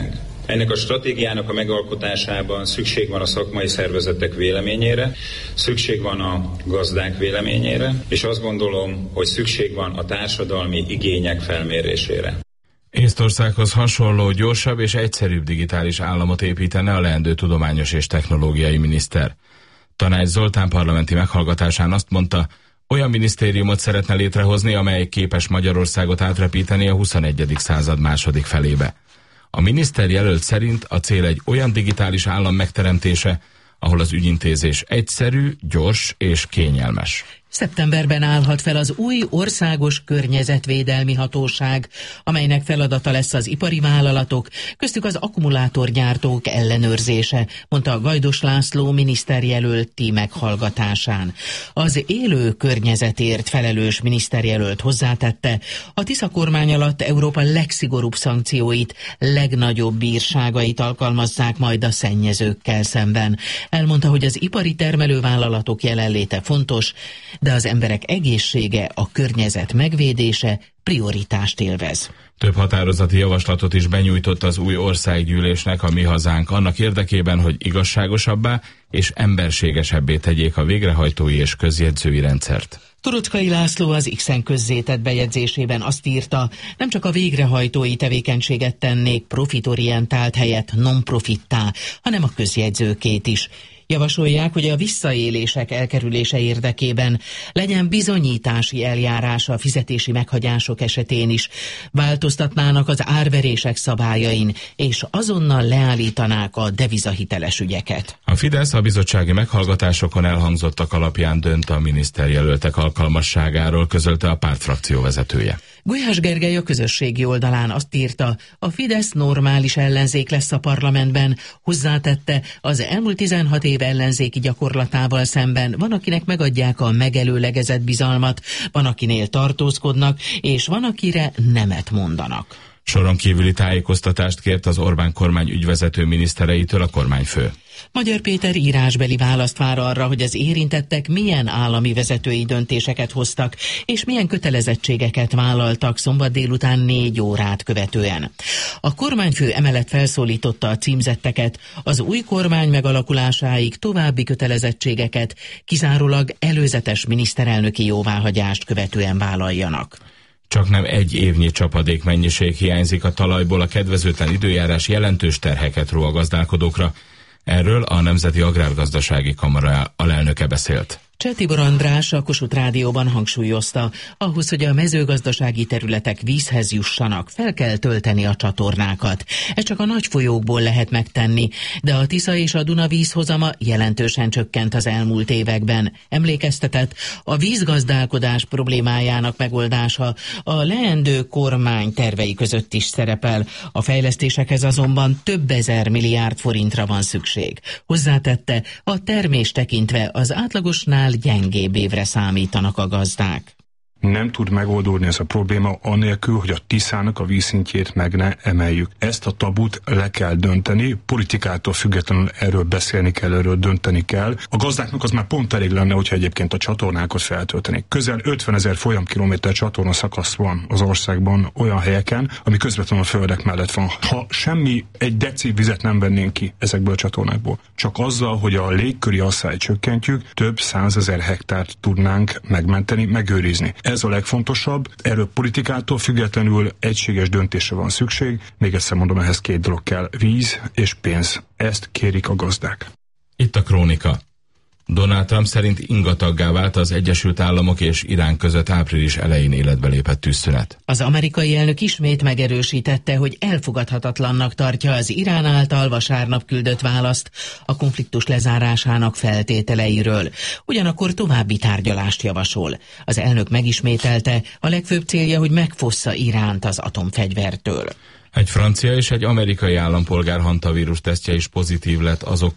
Ennek a stratégiának a megalkotásában szükség van a szakmai szervezetek véleményére, szükség van a gazdák véleményére, és azt gondolom, hogy szükség van a társadalmi igények felmérésére. Észtországhoz hasonló, gyorsabb és egyszerűbb digitális államot építene a leendő tudományos és technológiai miniszter. Tanács Zoltán parlamenti meghallgatásán azt mondta, olyan minisztériumot szeretne létrehozni, amely képes Magyarországot átrepíteni a 21. század második felébe. A miniszter jelölt szerint a cél egy olyan digitális állam megteremtése, ahol az ügyintézés egyszerű, gyors és kényelmes. Szeptemberben állhat fel az új országos környezetvédelmi hatóság, amelynek feladata lesz az ipari vállalatok, köztük az akkumulátorgyártók ellenőrzése, mondta Gajdos László miniszterjelölti meghallgatásán. Az élő környezetért felelős miniszterjelölt hozzátette, a Tisza kormány alatt Európa legszigorúbb szankcióit, legnagyobb bírságait alkalmazzák majd a szennyezőkkel szemben. Elmondta, hogy az ipari termelővállalatok jelenléte fontos, de az emberek egészsége, a környezet megvédése prioritást élvez. Több határozati javaslatot is benyújtott az új országgyűlésnek a Mi Hazánk annak érdekében, hogy igazságosabbá és emberségesebbé tegyék a végrehajtói és közjegyzői rendszert. Toroczkai László az X-en közzétett bejegyzésében azt írta, nem csak a végrehajtói tevékenységet tennék profitorientált helyett non-profittá, hanem a közjegyzőkét is. Javasolják, hogy a visszaélések elkerülése érdekében legyen bizonyítási eljárása a fizetési meghagyások esetén is, változtatnának az árverések szabályain, és azonnal leállítanák a devizahiteles ügyeket. A Fidesz a bizottsági meghallgatásokon elhangzottak alapján dönt a miniszterjelöltek alkalmasságáról, közölte a pártfrakció vezetője. Gulyás Gergely a közösségi oldalán azt írta, a Fidesz normális ellenzék lesz a parlamentben, hozzátette, az elmúlt 16 év ellenzéki gyakorlatával szemben van, akinek megadják a megelőlegezett bizalmat, van, akinél tartózkodnak, és van, akire nemet mondanak. Soron kívüli tájékoztatást kért az Orbán kormány ügyvezető minisztereitől a kormányfő. Magyar Péter írásbeli választ vár arra, hogy az érintettek milyen állami vezetői döntéseket hoztak, és milyen kötelezettségeket vállaltak szombat délután 4 órát követően. A kormányfő emellett felszólította a címzetteket, az új kormány megalakulásáig további kötelezettségeket kizárólag előzetes miniszterelnöki jóváhagyást követően vállaljanak. Csaknem 1 évnyi csapadékmennyiség hiányzik a talajból, a kedvezőtlen időjárás jelentős terheket ró a gazdálkodókra. Erről a Nemzeti Agrárgazdasági Kamara alelnöke beszélt. Cseh Tibor András a Kossuth Rádióban hangsúlyozta, ahhoz, hogy a mezőgazdasági területek vízhez jussanak, fel kell tölteni a csatornákat. Ez csak a nagy folyókból lehet megtenni, de a Tisza és a Duna vízhozama jelentősen csökkent az elmúlt években. Emlékeztetett, a vízgazdálkodás problémájának megoldása a leendő kormány tervei között is szerepel. A fejlesztésekhez azonban több ezer milliárd forintra van szükség. Hozzátette, a termés tekintve az átlagosnál gyengébb évre számítanak a gazdák. Nem tud megoldódni ez a probléma anélkül, hogy a Tiszának a vízszintjét meg ne emeljük. Ezt a tabut le kell dönteni, politikától függetlenül erről beszélni kell, erről dönteni kell. A gazdáknak az már pont elég lenne, hogyha egyébként a csatornákat feltöltenék. Közel 50 000 folyamkilométer csatorna szakasz van az országban olyan helyeken, ami közvetlenül a földek mellett van. Ha egy deci vizet nem vennénk ki ezekből a csatornákból, csak azzal, hogy a légköri asszályt csökkentjük, több 100 000 hektárt tudnánk megmenteni, megőrizni. Ez a legfontosabb, erről politikától függetlenül egységes döntésre van szükség. Még egyszer mondom, ehhez 2 dolog kell, víz és pénz. Ezt kérik a gazdák. Itt a krónika. Donald Trump szerint ingataggá vált az Egyesült Államok és Irán között április elején életbe lépett tűzszünet. Az amerikai elnök ismét megerősítette, hogy elfogadhatatlannak tartja az Irán által vasárnap küldött választ a konfliktus lezárásának feltételeiről. Ugyanakkor további tárgyalást javasol. Az elnök megismételte, a legfőbb célja, hogy megfossza Iránt az atomfegyvertől. Egy francia és egy amerikai állampolgár hantavírus tesztje is pozitív lett azok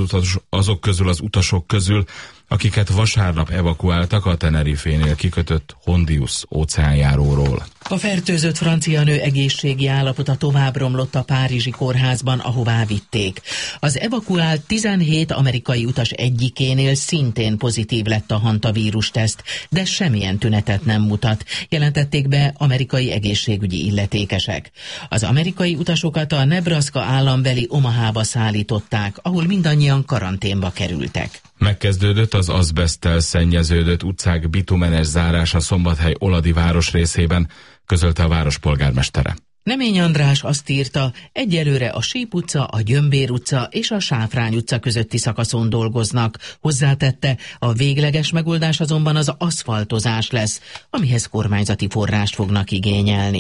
közül az utasok közül, akiket vasárnap evakuáltak a Tenerife-nél kikötött Hondius óceánjáróról. A fertőzött francia nő egészségi állapota tovább romlott a párizsi kórházban, ahová vitték. Az evakuált 17 amerikai utas egyikénél szintén pozitív lett a hantavírusteszt, de semmilyen tünetet nem mutat, jelentették be amerikai egészségügyi illetékesek. Az amerikai utasokat a Nebraska állambeli Omahába szállították, ahol mindannyian karanténba kerültek. Megkezdődött az azbeszttel szennyeződött utcák bitumenes zárása Szombathely Oladi városrészében, közölte a város polgármestere. Nemény András azt írta, egyelőre a Síp utca, a Gyömbér utca és a Sáfrány utca közötti szakaszon dolgoznak. Hozzátette, a végleges megoldás azonban az aszfaltozás lesz, amihez kormányzati forrást fognak igényelni.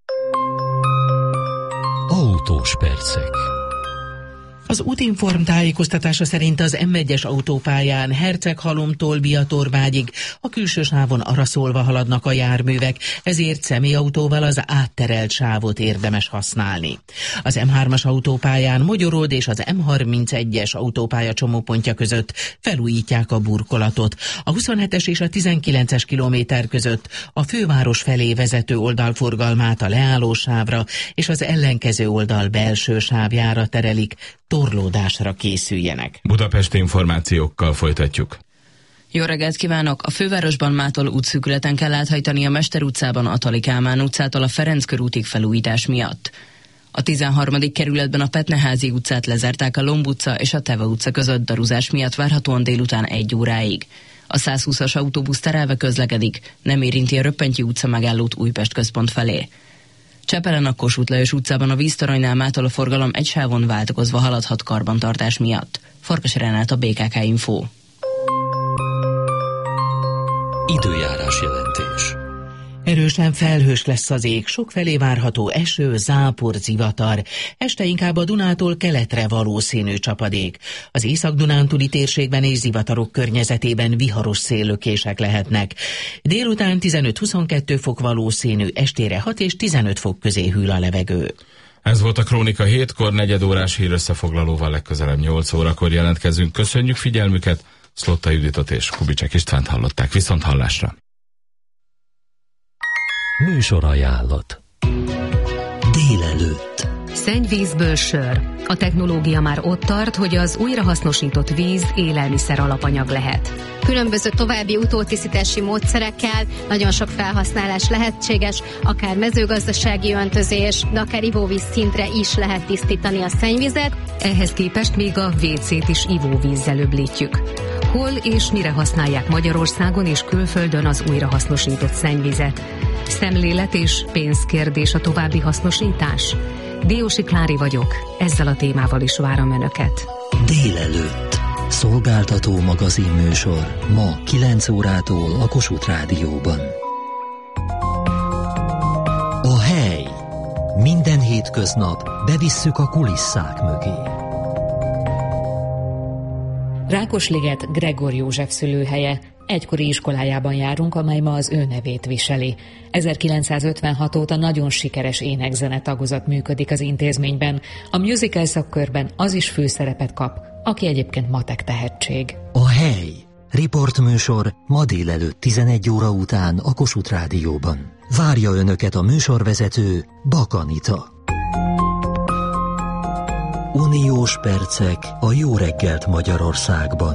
Autós percek. Az Útinform tájékoztatása szerint az M1-es autópályán Herceghalomtól Biatorvágyig a külső sávon araszolva haladnak a járművek, ezért személyautóval az átterelt sávot érdemes használni. Az M3-as autópályán Mogyorod és az M31-es autópálya csomópontja között felújítják a burkolatot. A 27-es és a 19-es kilométer között a főváros felé vezető oldalforgalmát a leállósávra és az ellenkező oldal belső sávjára terelik, torlódásra készüljenek. Budapesti információkkal folytatjuk. Jó reggelt kívánok! A fővárosban mától útszűkületen kell áthajtani a Mester utcában a Tali Kálmán utcától a Ferenc körútig felújítás miatt. A 13. kerületben a Petneházi utcát lezárták a Lomb utca és a Teve utca között daruzás miatt várhatóan délután 1 óráig. A 120-as autóbusz terelve közlekedik, nem érinti a Röppentyi utca megállót Újpest központ felé. Csepelen a Kossuth Lajos utcában a víztoronynál mától a forgalom egy sávon váltakozva haladhat karbantartás miatt. Farkas Renát, a BKK Info. Időjárás jelentés. Erősen felhős lesz az ég, sokfelé várható eső, zápor, zivatar. Este inkább a Dunától keletre valószínű csapadék. Az Észak-Dunántúli térségben és zivatarok környezetében viharos széllökések lehetnek. Délután 15-22 fok valószínű, estére 6 és 15 fok közé hűl a levegő. Ez volt a Krónika 7-kor, negyedórás hírösszefoglalóval legközelebb 8 órakor jelentkezünk. Köszönjük figyelmüket, Szlotta Juditot és Kubicek Istvánt hallották. Viszont hallásra! Műsorajánlat. Délelőtt. Szennyvízből sör. A technológia már ott tart, hogy az újrahasznosított víz élelmiszer alapanyag lehet. Különböző további utótisztítási módszerekkel nagyon sok felhasználás lehetséges, akár mezőgazdasági öntözés, de akár ivóvíz szintre is lehet tisztítani a szennyvizet. Ehhez képest még a WC-t is ivóvízzel öblítjük. Hol és mire használják Magyarországon és külföldön az újrahasznosított szennyvizet? Szemlélet és pénzkérdés a további hasznosítás? Diósi Klári vagyok, ezzel a témával is várom Önöket. Délelőtt. Szolgáltató magazinműsor ma 9 órától a Kossuth Rádióban. A hely. Minden hétköznap bevisszük a kulisszák mögé. Rákosliget Gregor József szülőhelye. Egykori iskolájában járunk, amely ma az ő nevét viseli. 1956 óta nagyon sikeres ének-zene tagozat működik az intézményben. A musical szakkörben az is főszerepet kap, aki egyébként matek tehetség. A hely. Riportműsor ma délelőtt 11 óra után a Kossuth Rádióban. Várja Önöket a műsorvezető Bak Anita. Uniós percek a jó reggelt Magyarországban.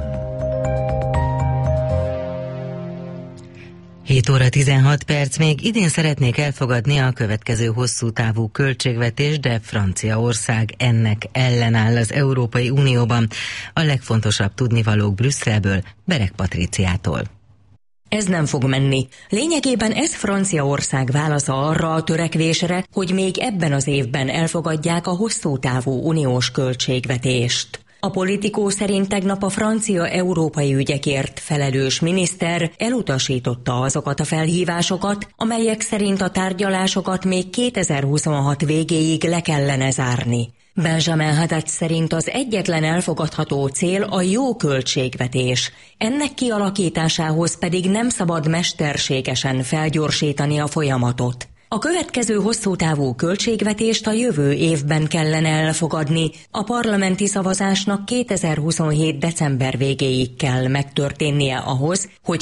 7 óra 16 perc, még idén szeretnék elfogadni a következő hosszú távú költségvetést, de Franciaország ennek ellenáll az Európai Unióban. A legfontosabb tudnivalók Brüsszelből, Berek Patriciától. Ez nem fog menni. Lényegében ez Franciaország válasza arra a törekvésre, hogy még ebben az évben elfogadják a hosszú távú uniós költségvetést. A Politikó szerint tegnap a francia európai ügyekért felelős miniszter elutasította azokat a felhívásokat, amelyek szerint a tárgyalásokat még 2026 végéig le kellene zárni. Benjamin Haddad szerint az egyetlen elfogadható cél a jó költségvetés. Ennek kialakításához pedig nem szabad mesterségesen felgyorsítani a folyamatot. A következő hosszútávú költségvetést a jövő évben kellene elfogadni. A parlamenti szavazásnak 2027. december végéig kell megtörténnie ahhoz, hogy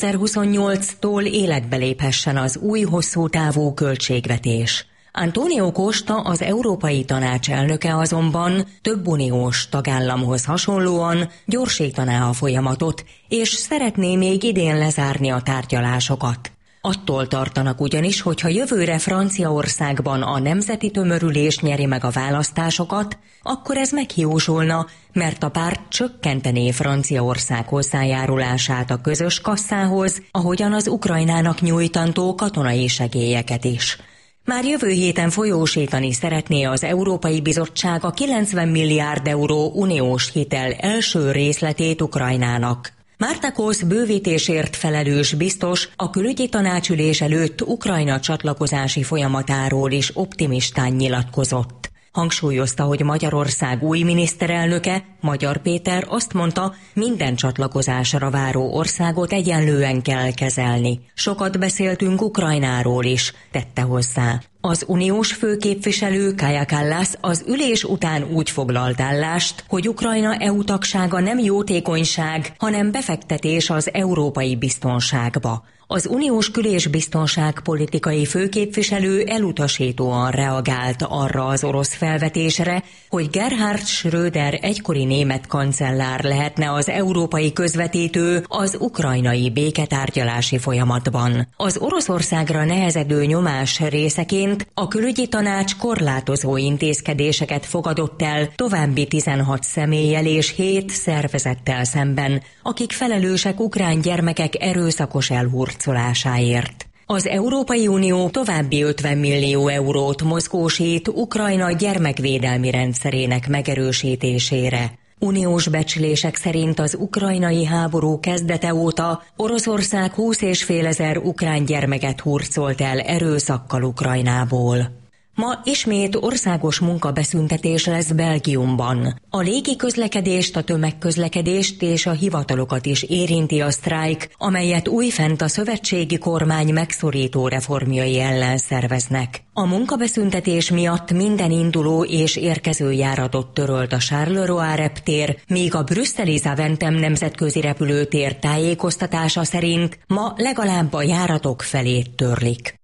2028-tól életbe léphessen az új hosszútávú költségvetés. Antonio Costa, az Európai Tanács elnöke azonban több uniós tagállamhoz hasonlóan gyorsítaná a folyamatot, és szeretné még idén lezárni a tárgyalásokat. Attól tartanak ugyanis, hogyha jövőre Franciaországban a nemzeti tömörülés nyeri meg a választásokat, akkor ez meghiúsulna, mert a párt csökkentené Franciaország hozzájárulását a közös kasszához, ahogyan az Ukrajnának nyújtandó katonai segélyeket is. Már jövő héten folyósítani szeretné az Európai Bizottság a 90 milliárd euró uniós hitel első részletét Ukrajnának. Marta Kosz bővítésért felelős biztos a külügyi tanácsülés előtt Ukrajna csatlakozási folyamatáról is optimistán nyilatkozott. Hangsúlyozta, hogy Magyarország új miniszterelnöke, Magyar Péter azt mondta, minden csatlakozásra váró országot egyenlően kell kezelni. Sokat beszéltünk Ukrajnáról is, tette hozzá. Az uniós főképviselő Kaja Kallas az ülés után úgy foglalt állást, hogy Ukrajna EU tagsága nem jótékonyság, hanem befektetés az európai biztonságba. Az uniós kül- és biztonságpolitikai főképviselő elutasítóan reagált arra az orosz felvetésre, hogy Gerhard Schröder egykori német kancellár lehetne az európai közvetítő az ukrajnai béketárgyalási folyamatban. Az Oroszországra nehezedő nyomás részeként a külügyi tanács korlátozó intézkedéseket fogadott el további 16 személlyel és 7 szervezettel szemben, akik felelősek ukrán gyermekek erőszakos elhurcolásáért. Az Európai Unió további 50 millió eurót mozgósít Ukrajna gyermekvédelmi rendszerének megerősítésére. Uniós becslések szerint az ukrajnai háború kezdete óta Oroszország 20,5 ezer ukrán gyermeket hurcolt el erőszakkal Ukrajnából. Ma ismét országos munkabeszüntetés lesz Belgiumban. A légi közlekedést, a tömegközlekedést és a hivatalokat is érinti a sztrájk, amelyet újfent a szövetségi kormány megszorító reformjai ellen szerveznek. A munkabeszüntetés miatt minden induló és érkező járatot törölt a Charleroi reptér, míg a brüsszeli Zaventem nemzetközi repülőtér tájékoztatása szerint ma legalább a járatok felét törlik.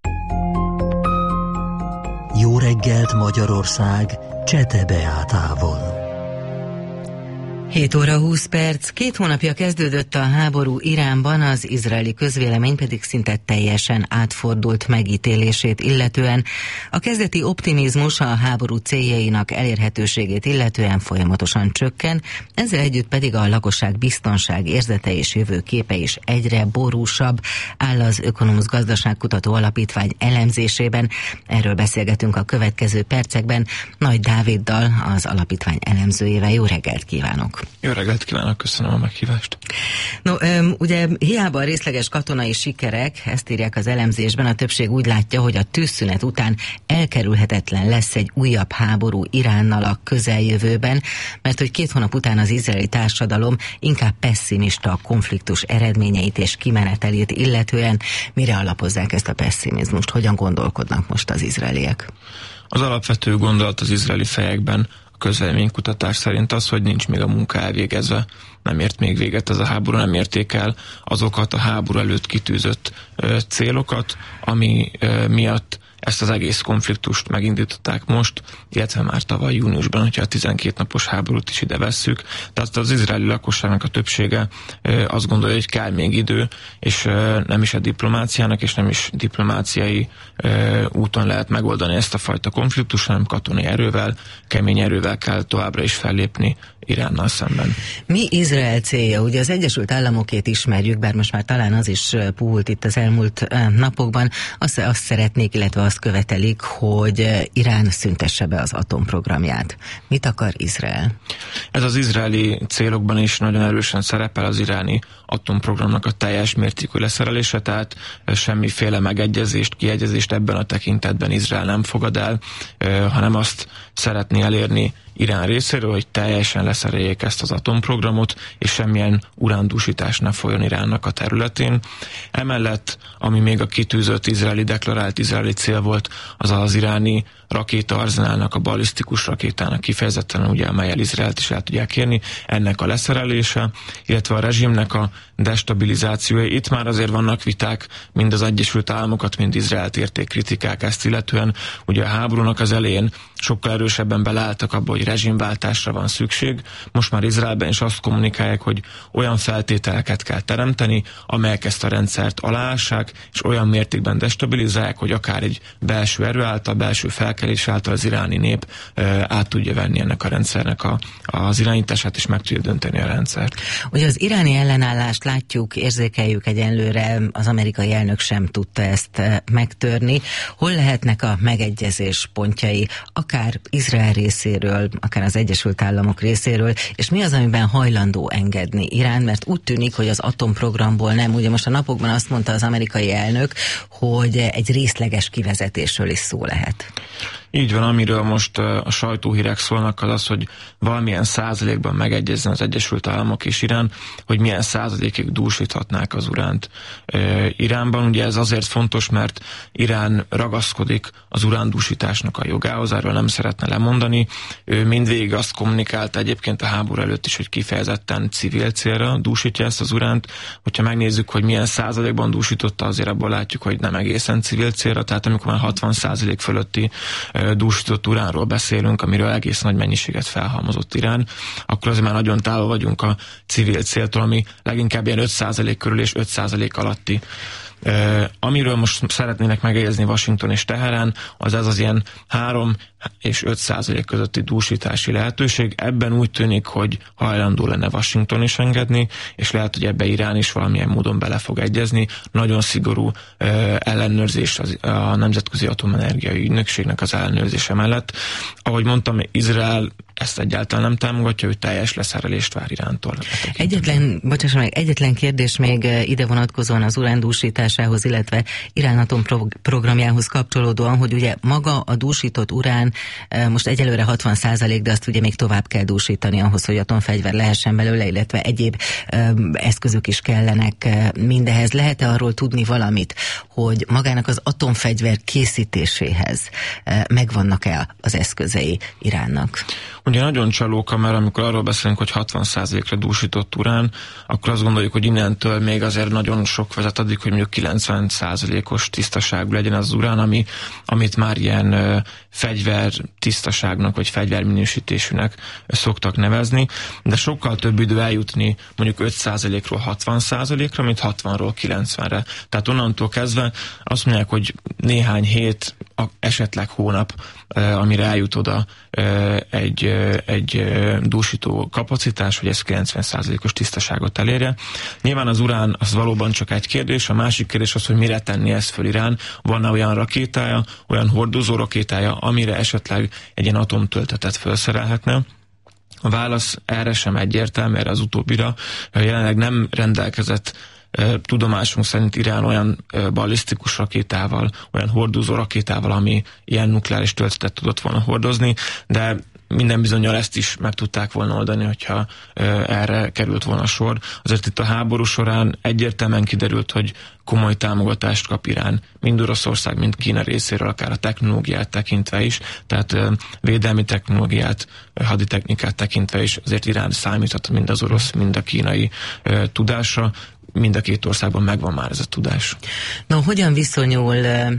Jó reggelt Magyarország, Csete Beátával. 7 óra 20 perc. 2 hónapja kezdődött a háború Iránban, az izraeli közvélemény pedig szinte teljesen átfordult megítélését illetően. A kezdeti optimizmus a háború céljainak elérhetőségét illetően folyamatosan csökken, ezzel együtt pedig a lakosság biztonság érzete és jövőképe is egyre borúsabb, áll az Ökonomusz Gazdaságkutató Alapítvány elemzésében. Erről beszélgetünk a következő percekben Nagy Dáviddal, az alapítvány elemzőjével. Jó reggelt kívánok! Jó reggelt kívánok, köszönöm a meghívást. No, ugye hiába a részleges katonai sikerek, ezt írják az elemzésben, a többség úgy látja, hogy a tűzszünet után elkerülhetetlen lesz egy újabb háború Iránnal a közeljövőben, mert hogy 2 hónap után az izraeli társadalom inkább pesszimista a konfliktus eredményeit és kimenetelét illetően. Mire alapozzák ezt a pesszimizmust? Hogyan gondolkodnak most az izraeliek? Az alapvető gondolat az izraeli fejekben közvéleménykutatás szerint az, hogy nincs még a munka elvégezve, nem ért még véget ez a háború, nem érték el azokat a háború előtt kitűzött célokat, ami miatt ezt az egész konfliktust megindították most, illetve már tavaly júniusban, hogyha a 12 napos háborút is ide vesszük. Tehát az izraeli lakosságnak a többsége azt gondolja, hogy kell még idő, és nem is a diplomáciának, és nem is diplomáciai úton lehet megoldani ezt a fajta konfliktust, hanem katonai erővel, kemény erővel kell továbbra is fellépni Iránnal szemben. Mi Izrael célja? Ugye az Egyesült Államokét ismerjük, bár most már talán az is puhult itt az elmúlt napokban. Azt szeretnék, illetve azt követelik, hogy Irán szüntesse be az atomprogramját. Mit akar Izrael? Ez az izraeli célokban is nagyon erősen szerepel az iráni atomprogramnak a teljes mértékű leszerelése, tehát semmiféle megegyezést, kiegyezést ebben a tekintetben Izrael nem fogad el, hanem azt szeretné elérni Irán részéről, hogy teljesen leszereljék ezt az atomprogramot, és semmilyen urándúsítás ne folyjon Iránnak a területén. Emellett, ami még a kitűzött deklarált izraeli cél volt, az iráni rakétaarzenálnak, a ballisztikus rakétának kifejezetten, ugye, amellyel Izraelt is el tudják érni, ennek a leszerelése, illetve a rezsimnek a destabilizációja. Itt már azért vannak viták, mind az Egyesült Államokat, mind Izraelt érték kritikák ezt illetően. Ugye a háborúnak az elején sokkal erősebben beleálltak abba, hogy rezsimváltásra van szükség. Most már Izraelben is azt kommunikálják, hogy olyan feltételeket kell teremteni, amelyek ezt a rendszert aláássák, és olyan mértékben destabilizálják, hogy akár egy belső erő által, belső felkelés által az iráni nép át tudja venni ennek a rendszernek az irányítását, és meg tudja dönteni a rendszert. Ugye az iráni ellenállást látjuk, érzékeljük egyenlőre, az amerikai elnök sem tudta ezt megtörni. Hol lehetnek a megegyezés pontjai, akár Izrael részéről, akár az Egyesült Államok részéről, és mi az, amiben hajlandó engedni Irán, mert úgy tűnik, hogy az atomprogramból nem. Ugye most a napokban azt mondta az amerikai elnök, hogy egy részleges kivezetésről is szó lehet. Így van, amiről most a sajtóhírek szólnak, az, hogy valamilyen százalékban megegyezzen az Egyesült Államok és Irán, hogy milyen százalékig dúsíthatnák az uránt Iránban. Ugye ez azért fontos, mert Irán ragaszkodik az urándúsításnak a jogához, erről nem szeretne lemondani. Ő mindvégig azt kommunikálta egyébként a háború előtt is, hogy kifejezetten civil célra dúsítja ezt az uránt. Hogyha megnézzük, hogy milyen százalékban dúsította, azért abból látjuk, hogy nem egészen civil célra, tehát amikor már 60% fölötti dúsított uránról beszélünk, amiről egész nagy mennyiséget felhalmozott Irán, akkor azért már nagyon távol vagyunk a civil céltól, ami leginkább ilyen 5% körül és 5% alatti. Amiről most szeretnének megegyezni Washington és Teherán, az ilyen 3 és 5% közötti dúsítási lehetőség. Ebben úgy tűnik, hogy hajlandó lenne Washington is engedni, és lehet, hogy ebbe Irán is valamilyen módon bele fog egyezni. Nagyon szigorú ellenőrzés a Nemzetközi Atomenergiai Ügynökségnek az ellenőrzése mellett. Ahogy mondtam, Izrael ezt egyáltalán nem támogatja, hogy teljes leszerelést vár Irántól. Egyetlen kérdés még ide vonatkozóan az urándúsításához, illetve Irán atomprogramjához kapcsolódóan, hogy ugye maga a dúsított urán most egyelőre 60%, de azt ugye még tovább kell dúsítani ahhoz, hogy atomfegyver lehessen belőle, illetve egyéb eszközök is kellenek mindehez. Lehet-e arról tudni valamit, hogy magának az atomfegyver készítéséhez megvannak-e az eszközei Iránnak? Ugye nagyon csalóka, mert amikor arról beszélünk, hogy 60%-ra dúsított urán, akkor azt gondoljuk, hogy innentől még azért nagyon sok vezet addig, hogy mondjuk 90%-os tisztaságú legyen az urán, amit már ilyen fegyver tisztaságnak vagy fegyverminősítésűnek szoktak nevezni, de sokkal több idő eljutni mondjuk 5%-ról 60%-ra, mint 60-ról 90-re. Tehát onnantól kezdve azt mondják, hogy néhány hét, esetleg hónap, amire eljut oda egy dúsító kapacitás, hogy ez 90%-os tisztaságot elérje. Nyilván az urán az valóban csak egy kérdés, a másik kérdés az, hogy mire tenni ezt föl Irán. Van-e olyan rakétája, olyan hordozó rakétája, amire esetleg egy ilyen atomtöltetet felszerelhetne? A válasz erre sem egyértelmű, erre az utóbbira jelenleg nem rendelkezett tudomásunk szerint Irán olyan ballisztikus rakétával, olyan hordozó rakétával, ami ilyen nukleáris töltetet tudott volna hordozni, de minden bizonnyal ezt is meg tudták volna oldani, hogyha erre került volna sor. Azért itt a háború során egyértelműen kiderült, hogy komoly támogatást kap Irán, mind Oroszország, mind Kína részéről, akár a technológiát tekintve is, tehát védelmi technológiát, haditechnikát tekintve is, azért Irán számíthat mind az orosz, mind a kínai tudásra. Mind a két országban megvan már ez a tudás. No, hogyan viszonyul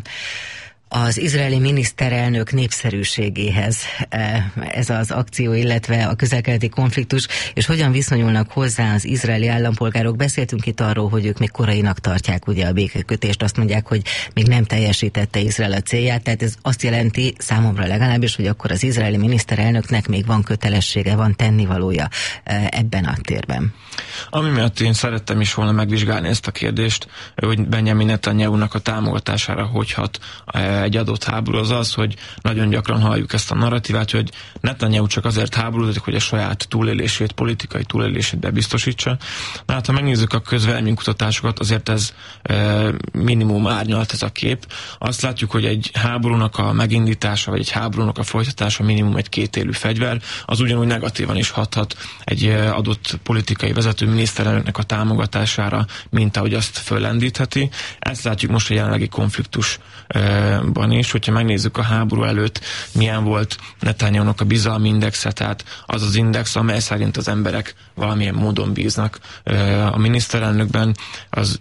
az izraeli miniszterelnök népszerűségéhez ez az akció, illetve a közel-keleti konfliktus, és hogyan viszonyulnak hozzá az izraeli állampolgárok? Beszéltünk itt arról, hogy ők még korainak tartják ugye a békekötést, azt mondják, hogy még nem teljesítette Izrael a célját, tehát ez azt jelenti számomra legalábbis, hogy akkor az izraeli miniszterelnöknek még van kötelessége, van tennivalója ebben a térben. Ami miatt én szerettem is volna megvizsgálni ezt a kérdést, hogy Benjamin Netanyahu-nak a támogatására hogy hat egy adott háború, az, hogy nagyon gyakran halljuk ezt a narratívát, hogy Netanyahu csak azért háborúzik, hogy a saját túlélését, politikai túlélését bebiztosítsa. Na hát, ha megnézzük a közvéleménykutatásokat, azért ez minimum árnyalt ez a kép. Azt látjuk, hogy egy háborúnak a megindítása, vagy egy háborúnak a folytatása minimum egy kétélű fegyver, az ugyanúgy negatívan is hathat egy adott politikai vezető miniszterelnöknek a támogatására, mint ahogy azt föllendítheti. Ezt látjuk most a jelenlegi konfliktusban is, hogyha megnézzük a háború előtt, milyen volt Netanyahunak a bizalmi indexe, tehát az az index, amely szerint az emberek valamilyen módon bíznak a miniszterelnökben, az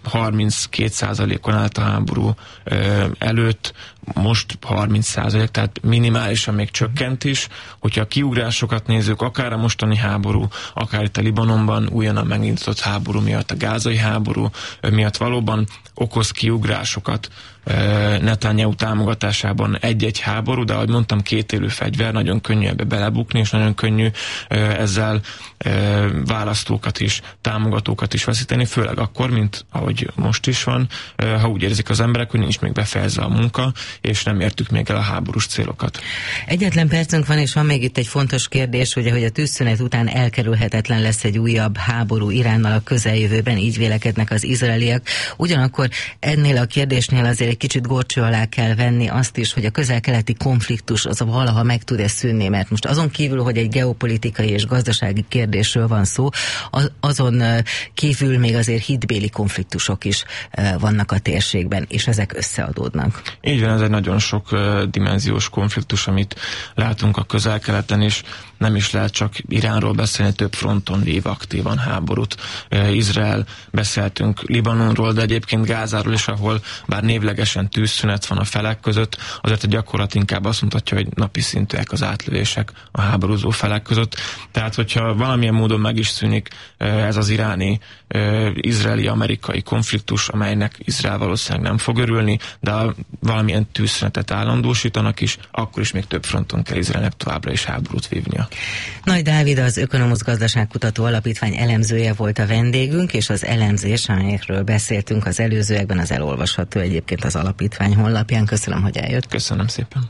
32%-on állt a háború előtt, most 30%, tehát minimálisan még csökkent is. Hogyha a kiugrásokat nézzük, akár a mostani háború, akár itt a Libanonban újonnan megindított háború miatt, a gázai háború miatt valóban okoz kiugrásokat Netanyahu támogatásában egy-egy háború, de ahogy mondtam, kétélű fegyver, nagyon könnyű ebbe belebukni, és nagyon könnyű ezzel választókat is, támogatókat is veszíteni, főleg akkor, mint ahogy most is van, ha úgy érzik az emberek, hogy nincs még befejezve a munka, és nem értük még el a háborús célokat. Egyetlen percünk van, és van még itt egy fontos kérdés, ugye, hogy a tűzszünet után elkerülhetetlen lesz egy újabb háború Iránnal a közeljövőben, így vélekednek az izraeliek. Ugyanakkor ennél a kérdésnél azért egy kicsit górcső alá kell venni azt is, hogy a közel-keleti konfliktus az valaha meg tud-e szűnni, mert most azon kívül, hogy egy geopolitikai és gazdasági kérdésről van szó, azon kívül még azért hitbéli konfliktusok is vannak a térségben, és ezek összeadódnak. Így van, ez egy nagyon sok dimenziós konfliktus, amit látunk a közel-keleten, és nem is lehet csak Iránról beszélni, több fronton vív aktívan háborút. Izrael, beszéltünk Libanonról, de egyébként Gázáról is, ahol bár névlegesen tűzszünet van a felek között, azért a gyakorlat inkább azt mutatja, hogy napi szintűek az átlövések a háborúzó felek között. Tehát, hogyha valamilyen módon meg is szűnik ez az iráni, izraeli-amerikai konfliktus, amelynek Izrael valószínűleg nem fog örülni, de valamilyen tűzszünetet állandósítanak is, akkor is még több fronton kell Izraelnek továbbra is háborút vívnia. Nagy Dávid, az Ökonomusz Gazdaságkutató Alapítvány elemzője volt a vendégünk, és az elemzés, amelyekről beszéltünk az előzőekben, az elolvasható egyébként az alapítvány honlapján. Köszönöm, hogy eljött. Köszönöm szépen.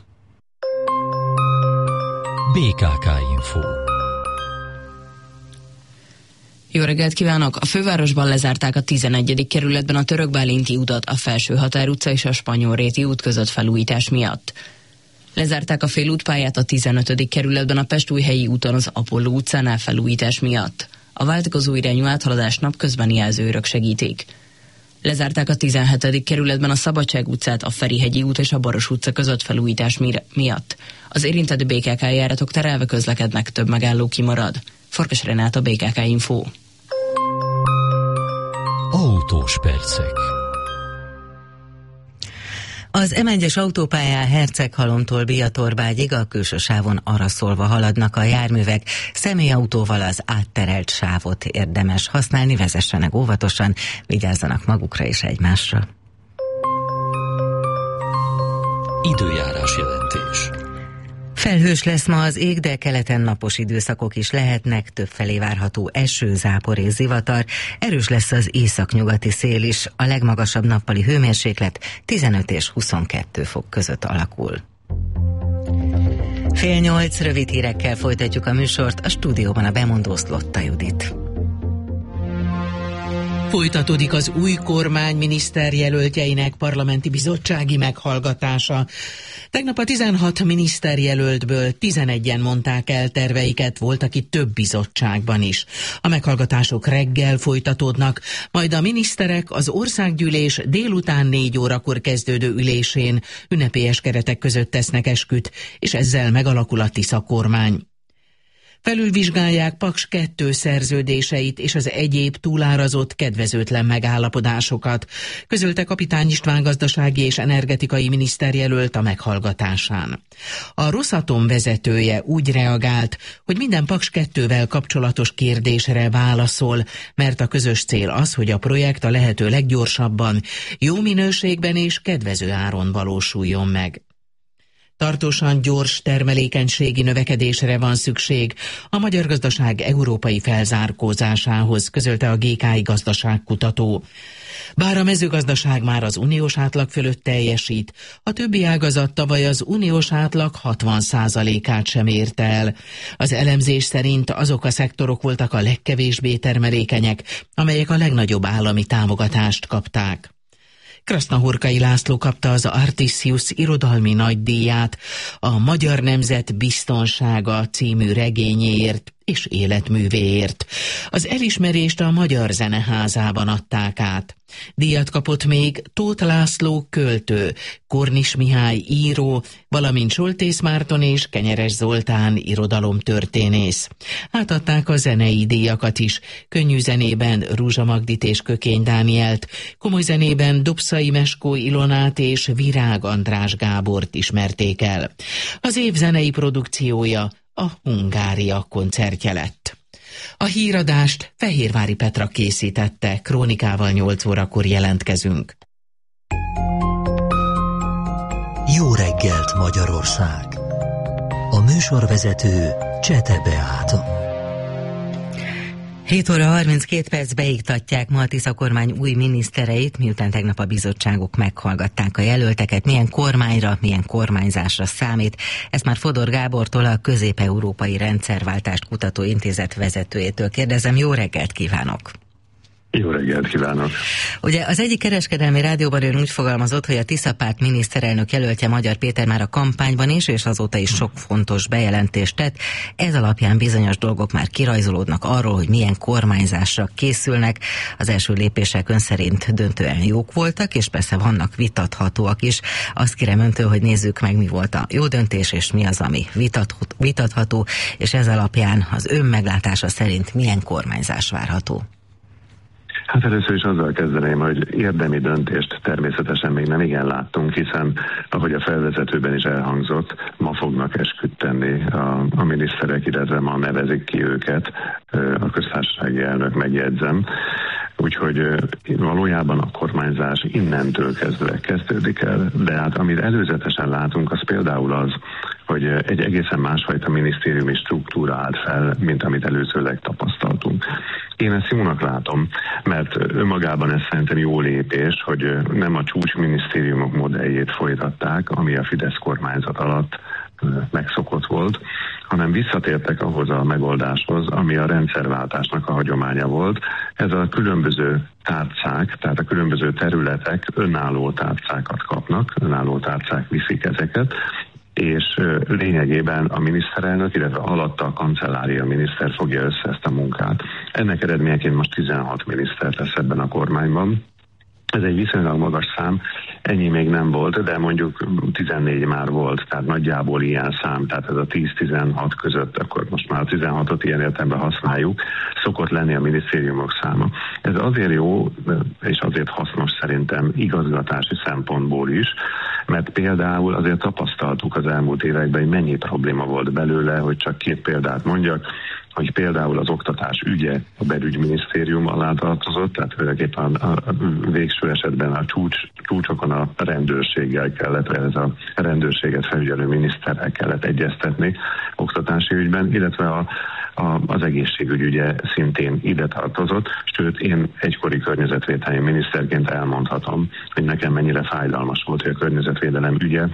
BKK Info. Jó reggelt kívánok! A fővárosban lezárták a 11. kerületben a Török-Bálinti utat a Felső Határ utca és a Spanyolréti út között felújítás miatt. Lezárták a félútpályát a 15. kerületben a Pestújhelyi úton az Apolló utcánál felújítás miatt. A váltakozó irányú áthaladást napközbeni jelzőrök segítik. Lezárták a 17. kerületben a Szabadság utcát a Ferihegyi út és a Baros utca között felújítás miatt. Az érintett BKK járatok terelve közlekednek, több megálló kimarad. Farkas Renáta, BKK Info. Autós percek. Az M1-es autópályán Herceghalomtól Biatorbágyig a külső sávon araszolva haladnak a járművek. Személyautóval az átterelt sávot érdemes használni, vezessenek óvatosan, vigyázzanak magukra és egymásra. Időjárás jelentés. Felhős lesz ma az ég, de keleten napos időszakok is lehetnek, többfelé várható eső, zápor és zivatar, erős lesz az északnyugati szél is, a legmagasabb nappali hőmérséklet 15 és 22 fok között alakul. 7:30 rövid hírekkel folytatjuk a műsort, a stúdióban a bemondó Szlotta Judit. Folytatódik az új kormány miniszterjelöltjeinek parlamenti bizottsági meghallgatása. Tegnap a 16 miniszterjelöltből 11-en mondták el terveiket, voltak itt több bizottságban is. A meghallgatások reggel folytatódnak, majd a miniszterek az országgyűlés délután 4 órakor kezdődő ülésén ünnepélyes keretek között tesznek esküt, és ezzel megalakul a Tisza kormány. Felülvizsgálják Paks 2 szerződéseit és az egyéb túlárazott kedvezőtlen megállapodásokat, közölte Kapitány István gazdasági és energetikai miniszterjelölt a meghallgatásán. A Rosatom vezetője úgy reagált, hogy minden Paks 2-vel kapcsolatos kérdésre válaszol, mert a közös cél az, hogy a projekt a lehető leggyorsabban, jó minőségben és kedvező áron valósuljon meg. Tartósan gyors termelékenységi növekedésre van szükség a magyar gazdaság európai felzárkózásához, közölte a GKI gazdaságkutató. Bár a mezőgazdaság már az uniós átlag fölött teljesít, a többi ágazat tavaly az uniós átlag 60%-át sem érte el. Az elemzés szerint azok a szektorok voltak a legkevésbé termelékenyek, amelyek a legnagyobb állami támogatást kapták. Krasznahorkai László kapta az Artisius irodalmi nagydíját a Magyar Nemzet Biztonsága című regényéért és életművéért. Az elismerést a Magyar Zeneházában adták át. Díjat kapott még Tóth László költő, Kornis Mihály író, valamint Soltész Márton és Kenyeres Zoltán irodalomtörténész. Átadták a zenei díjakat is, könnyű zenében Rúzsa Magdit és Kökény Dánielt, komoly zenében Dobszai Meskó Ilonát és Virág András Gábort ismerték el. Az év zenei produkciója a Hungária koncertje lett. A híradást Fehérvári Petra készítette, krónikával 8 órakor jelentkezünk. Jó reggelt, Magyarország! A műsorvezető Csete Beáta. 7 óra 32 perc beiktatják ma a Tisza kormány új minisztereit, miután tegnap a bizottságok meghallgatták a jelölteket, milyen kormányra, milyen kormányzásra számít. Ezt már Fodor Gábortól, a Közép-Európai Rendszerváltást Kutató Intézet vezetőjétől kérdezem. Jó reggelt kívánok! Jó reggelt kívánok! Ugye az egyik kereskedelmi rádióban ön úgy fogalmazott, hogy a Tisza párt miniszterelnök jelöltje Magyar Péter már a kampányban is, és azóta is sok fontos bejelentést tett. Ez alapján bizonyos dolgok már kirajzolódnak arról, hogy milyen kormányzásra készülnek. Az első lépések ön szerint döntően jók voltak, és persze vannak vitathatóak is. Azt kérem öntől, hogy nézzük meg, mi volt a jó döntés, és mi az, ami vitatható, és ez alapján az ön meglátása szerint milyen kormányzás várható. Hát először is azzal kezdeném, hogy érdemi döntést természetesen még nem igen láttunk, hiszen ahogy a felvezetőben is elhangzott, ma fognak esküt tenni a miniszterek, illetve ma nevezik ki őket, a köztársasági elnök, megjegyzem. Úgyhogy valójában a kormányzás innentől kezdve kezdődik el, de hát amit előzetesen látunk, az például az, hogy egy egészen másfajta minisztériumi struktúra állt fel, mint amit előzőleg tapasztaltunk. Én ezt jónak látom, mert önmagában ez szerintem jó lépés, hogy nem a csúcsminisztériumok modelljét folytatták, ami a Fidesz kormányzat alatt megszokott volt, hanem visszatértek ahhoz a megoldáshoz, ami a rendszerváltásnak a hagyománya volt. Ez a különböző tárcák, tehát a különböző területek önálló tárcákat kapnak, önálló tárcák viszik ezeket, és lényegében a miniszterelnök, illetve alatta a kancellária miniszter fogja össze ezt a munkát. Ennek eredményeként most 16 miniszter lesz ebben a kormányban. Ez egy viszonylag magas szám, ennyi még nem volt, de mondjuk 14 már volt, tehát nagyjából ilyen szám, tehát ez a 10-16 között, akkor most már a 16-ot ilyen értelemben használjuk, szokott lenni a minisztériumok száma. Ez azért jó, és azért hasznos szerintem igazgatási szempontból is, mert például azért tapasztaltuk az elmúlt években, hogy mennyi probléma volt belőle, hogy csak 2 példát mondjak, hogy például az oktatás ügye a belügyminisztérium alá tartozott, tehát tulajdonképpen a végső esetben a csúcsokon a rendőrséggel kellett, ez a rendőrséget felügyelő miniszterrel kellett egyeztetni oktatási ügyben, illetve az egészségügy ügye szintén ide tartozott, sőt én egykori környezetvédelmi miniszterként elmondhatom, hogy nekem mennyire fájdalmas volt, hogy a környezetvédelem ügye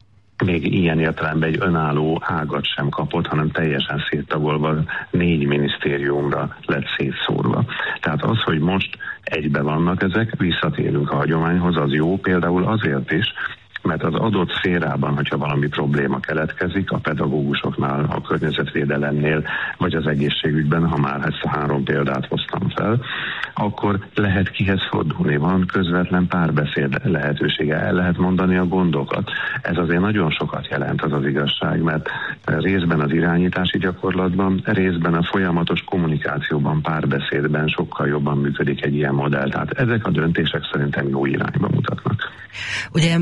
még ilyen értelemben egy önálló ágat sem kapott, hanem teljesen széttagolva 4 minisztériumra lett szétszórva. Tehát az, hogy most egybe vannak ezek, visszatérünk a hagyományhoz, az jó például azért is, mert az adott szférában, hogyha valami probléma keletkezik, a pedagógusoknál, a környezetvédelemnél, vagy az egészségügyben, ha már ezt a 3 példát hoztam fel, akkor lehet kihez fordulni, van közvetlen párbeszéd lehetősége, el lehet mondani a gondokat. Ez azért nagyon sokat jelent, az az igazság, mert részben az irányítási gyakorlatban, részben a folyamatos kommunikációban, párbeszédben sokkal jobban működik egy ilyen modell. Tehát ezek a döntések szerintem jó irányba mutatnak. Ugye megtörtént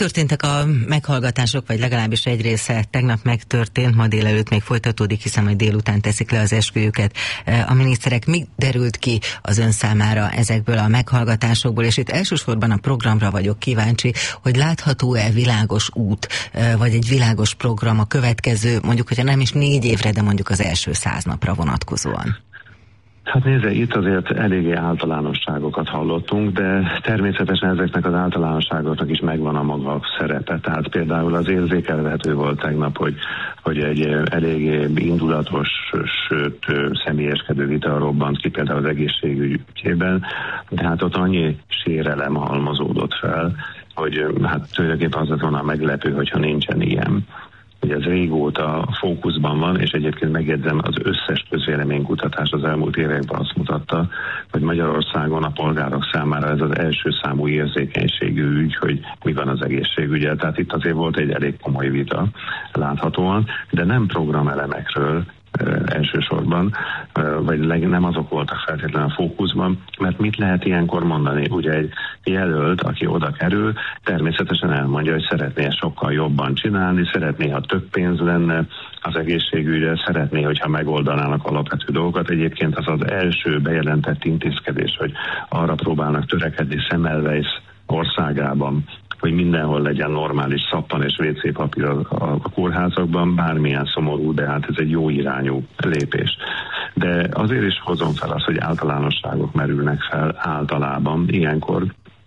Megtörténtek a meghallgatások, vagy legalábbis egy része tegnap megtörtént, ma délelőtt még folytatódik, hiszen majd délután teszik le az esküjüket a miniszterek. Mi derült ki az ön számára ezekből a meghallgatásokból, és itt elsősorban a programra vagyok kíváncsi, hogy látható-e világos út, vagy egy világos program a következő, mondjuk, hogyha nem is 4 évre, de mondjuk az első 100 napra vonatkozóan? Hát nézze, itt azért eléggé általánosságokat hallottunk, de természetesen ezeknek az általánosságoknak is megvan a maga szerepe. Tehát például az érzékelhető volt tegnap, hogy egy eléggé indulatos, sőt személyeskedő vita robbant ki például az egészségügy ügyében, de hát ott annyi sérelem halmozódott fel, hogy hát tulajdonképpen az lett volna meglepő, hogyha nincsen ilyen. Ugye ez régóta fókuszban van, és egyébként megjegyzem, az összes közvéleménykutatás az elmúlt években azt mutatta, hogy Magyarországon a polgárok számára ez az első számú érzékenységű ügy, hogy mi van az egészségügyel. Tehát itt azért volt egy elég komoly vita láthatóan, de nem programelemekről elsősorban, vagy nem azok voltak feltétlenül a fókuszban, mert mit lehet ilyenkor mondani? Ugye egy jelölt, aki oda kerül, természetesen elmondja, hogy szeretné sokkal jobban csinálni, szeretné, ha több pénz lenne az egészségügyre, szeretné, hogyha megoldanának alapvető dolgokat. Egyébként az az első bejelentett intézkedés, hogy arra próbálnak törekedni Semmelweis országában, hogy mindenhol legyen normális szappan és WC papír a kórházakban, bármilyen szomorú, de hát ez egy jó irányú lépés. De azért is hozom fel azt, hogy általánosságok merülnek fel általában ilyenkor,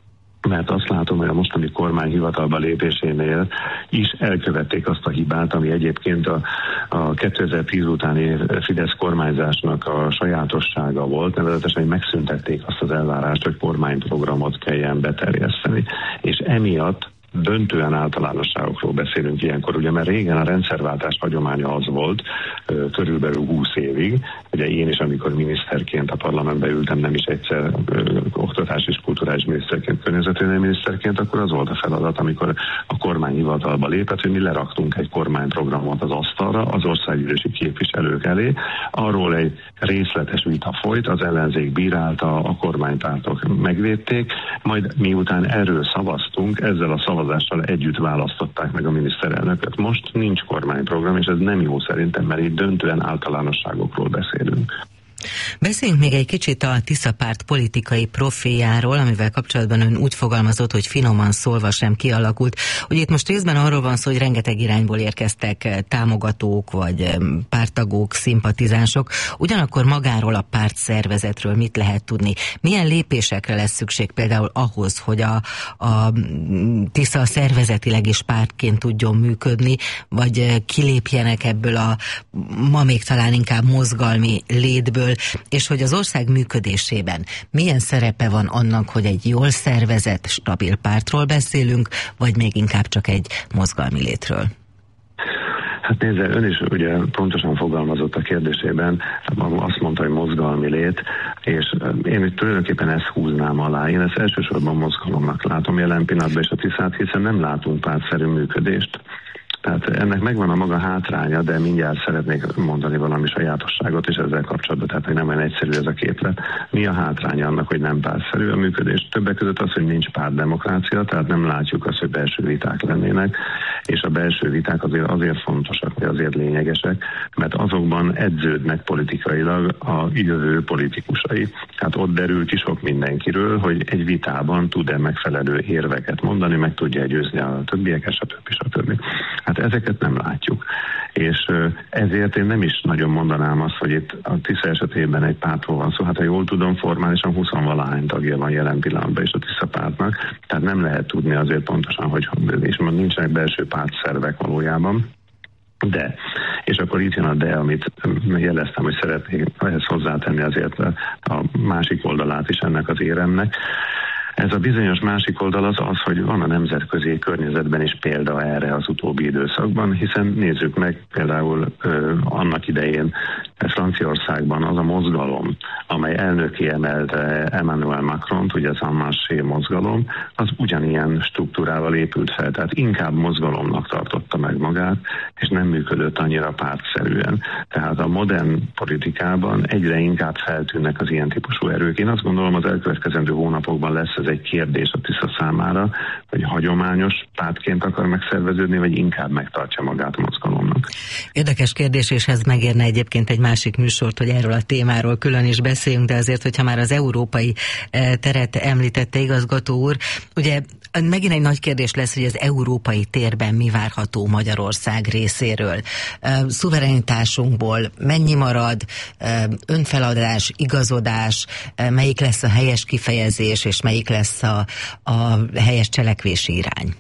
mert azt látom, hogy a mostani kormány hivatalba lépésénél is elkövették azt a hibát, ami egyébként a 2010 utáni Fidesz kormányzásnak a sajátossága volt, nevezetesen, hogy megszüntették azt az elvárást, hogy kormányprogramot kelljen beterjeszteni. És emiatt döntően általánosságokról beszélünk ilyenkor, ugye, mert régen a rendszerváltás hagyománya az volt, körülbelül 20 évig, ugye én is, amikor miniszterként a parlamentbe ültem, nem is egyszer oktatás és kulturális miniszterként, környezetvédelmi miniszterként, akkor az volt a feladat, amikor a kormány hivatalba lépett, hogy mi leraktunk egy kormányprogramot az asztalra, az országgyűlési képviselők elé, arról egy részletes vita folyt, az ellenzék bírálta, a kormánypártok megvédték, majd miután erről szavaztunk, ezzel a szavazással együtt választották meg a miniszterelnököt. Most nincs kormányprogram, és ez nem jó szerintem, mert itt döntően általánosságokról beszélünk. Beszéljünk még egy kicsit a Tisza párt politikai profiljáról, amivel kapcsolatban ön úgy fogalmazott, hogy finoman szólva sem kialakult. Ugye itt most részben arról van szó, hogy rengeteg irányból érkeztek támogatók, vagy párttagok, szimpatizánsok. Ugyanakkor magáról a párt szervezetről mit lehet tudni? Milyen lépésekre lesz szükség például ahhoz, hogy a Tisza szervezetileg is pártként tudjon működni, vagy kilépjenek ebből a ma még talán inkább mozgalmi létből, és hogy az ország működésében milyen szerepe van annak, hogy egy jól szervezett, stabil pártról beszélünk, vagy még inkább csak egy mozgalmi létről? Hát nézze, ön is ugye pontosan fogalmazott a kérdésében, azt mondta, hogy mozgalmi lét, és én itt tulajdonképpen ezt húznám alá. Én ezt elsősorban mozgalomnak látom jelen pillanatban és a Tiszát, hiszen nem látunk pártszerű működést. Tehát ennek megvan a maga hátránya, de mindjárt szeretnék mondani valami sajátosságot is ezzel kapcsolatban, tehát hogy nem olyan egyszerű ez a képlet. Mi a hátránya annak, hogy nem pártszerű a működés? Többek között az, hogy nincs pártdemokrácia, tehát nem látjuk azt, hogy belső viták lennének, és a belső viták azért fontosak, vagy azért lényegesek, mert azokban edződnek politikailag a jövő politikusai. Hát ott derül ki sok mindenkiről, hogy egy vitában tud-e megfelelő érveket mondani, meg tudja győzni a többieket, stb. Hát ezeket nem látjuk. És ezért én nem is nagyon mondanám azt, hogy itt a Tisza esetében egy pártról van szó. Hát ha jól tudom, formálisan 20-valahány tagja van jelen pillanatban is a Tisza pártnak, tehát nem lehet tudni azért pontosan, hogy és nincsenek belső pártszervek valójában. De, és akkor itt jön a de, amit jeleztem, hogy szeretnék ehhez hozzátenni azért a másik oldalát is ennek az éremnek. Ez a bizonyos másik oldal az, hogy van a nemzetközi környezetben is példa erre az utóbbi időszakban, hiszen nézzük meg például annak idején Franciaországban az a mozgalom, amely elnöké emelte Emmanuel Macront, ugye az En Marche mozgalom, az ugyanilyen struktúrával épült fel, tehát inkább mozgalomnak tartotta meg magát, és nem működött annyira pártszerűen. Tehát a modern politikában egyre inkább feltűnnek az ilyen típusú erők. Én azt gondolom, az elkövetkezendő hónapokban lesz ez egy kérdés a Tisza számára, hogy hagyományos pártként akar megszerveződni, vagy inkább megtartja magát a mozgalomnak. Érdekes kérdés, és ez megérne egyébként egy másik műsort, hogy erről a témáról külön is beszéljünk, de azért, hogyha már az európai teret említette igazgató úr, ugye megint egy nagy kérdés lesz, hogy az európai térben mi várható Magyarország részéről. Szuverenitásunkból mennyi marad, önfeladás, igazodás, melyik lesz a helyes kifejezés, és melyik lesz a helyes cselekvési irány?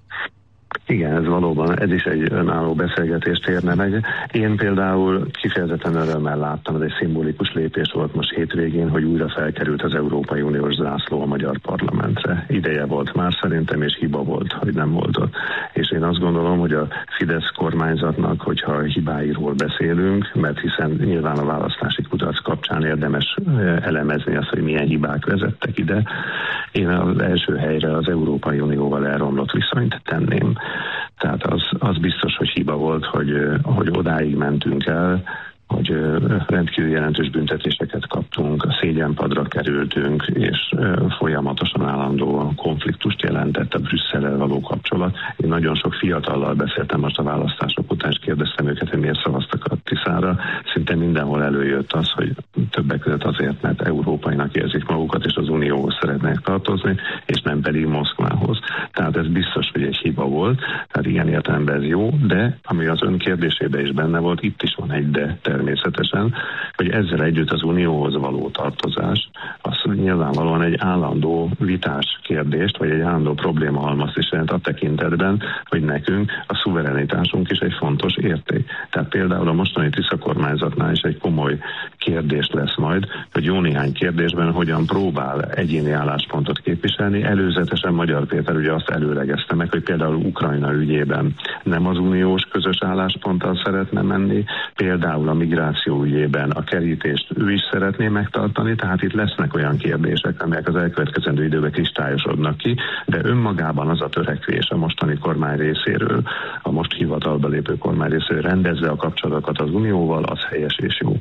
Igen, ez valóban, ez is egy önálló beszélgetést érne meg. Én például kifejezetten örömmel láttam, ez egy szimbolikus lépés volt most hétvégén, hogy újra felkerült az Európai Uniós zászló a magyar parlamentre. Ideje volt már szerintem, és hiba volt, hogy nem volt ott. És én azt gondolom, hogy a Fidesz kormányzatnak, hogyha hibáiról beszélünk, mert hiszen nyilván a választási kudarc kapcsán érdemes elemezni azt, hogy milyen hibák vezettek ide, én az első helyre az Európai Unióval elromlott viszonyt tenném. Tehát az biztos, hogy hiba volt, hogy odáig mentünk el, hogy rendkívül jelentős büntetéseket kaptunk, a szégyenpadra kerültünk, és folyamatosan állandóan konfliktust jelentett a Brüsszellel való kapcsolat. Én nagyon sok fiatallal beszéltem most a választások után, és kérdeztem őket, hogy miért szavaztak a Tiszára. Szinte mindenhol előjött az, hogy többek között azért, mert európainak érzik magukat, és az Unióhoz szeretnék tartozni, és nem pedig Moszkvához. Tehát ez biztos, hogy egy hiba volt. Tehát ilyen értelemben ez jó, de ami az ön kérdésében is benne volt, itt is van egy de természetesen, hogy ezzel együtt az Unióhoz való tartozás, az nyilvánvalóan egy állandó vitás kérdést, vagy egy állandó problémahalmazt is jelent a tekintetben, hogy nekünk a szuverenitásunk is egy fontos érték. Tehát például a mostani Tisza kormányzatnál is egy komoly kérdés lesz majd, hogy jó néhány kérdésben hogyan próbál egyéni álláspontot képviselni. Előzetesen Magyar Péter ugye azt előlegezte meg, hogy például Ukrajna ügyében nem az uniós közös állásponttal szeretne menni, például a migráció ügyében a kerítést ő is szeretné megtartani, tehát itt lesznek olyan kérdések, amelyek az elkövetkezendő időben kristályosodnak ki, de önmagában az a törekvés a mostani kormány részéről, a most hivatalba lépő kormány részéről rendezze a kapcsolatokat az Unióval, az helyes és jó.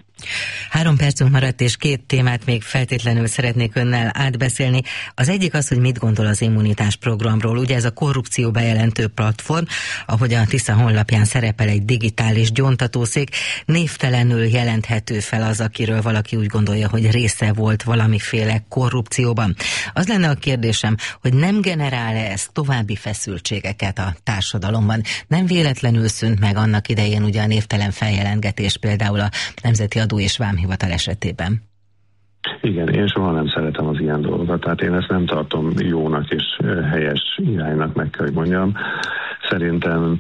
3 percünk maradt, és 2 témát még feltétlenül szeretnék önnel átbeszélni. Az egyik az, hogy mit gondol az immunitás programról. Ugye ez a korrupció bejelentő platform, ahogy a Tisza honlapján szerepel egy digitális gyóntatószék, névtelenül jelenthető fel az, akiről valaki úgy gondolja, hogy része volt valamiféle korrupcióban. Az lenne a kérdésem, hogy nem generál-e ez további feszültségeket a társadalomban? Nem véletlenül szűnt meg annak idején ugye a névtelen feljelentgetés például a Nemzeti Adó és Vámhivatal esetében? Igen, én soha nem szeretem az ilyen dolgokat, tehát én ezt nem tartom jónak és helyes iránynak, meg kell, hogy mondjam. Szerintem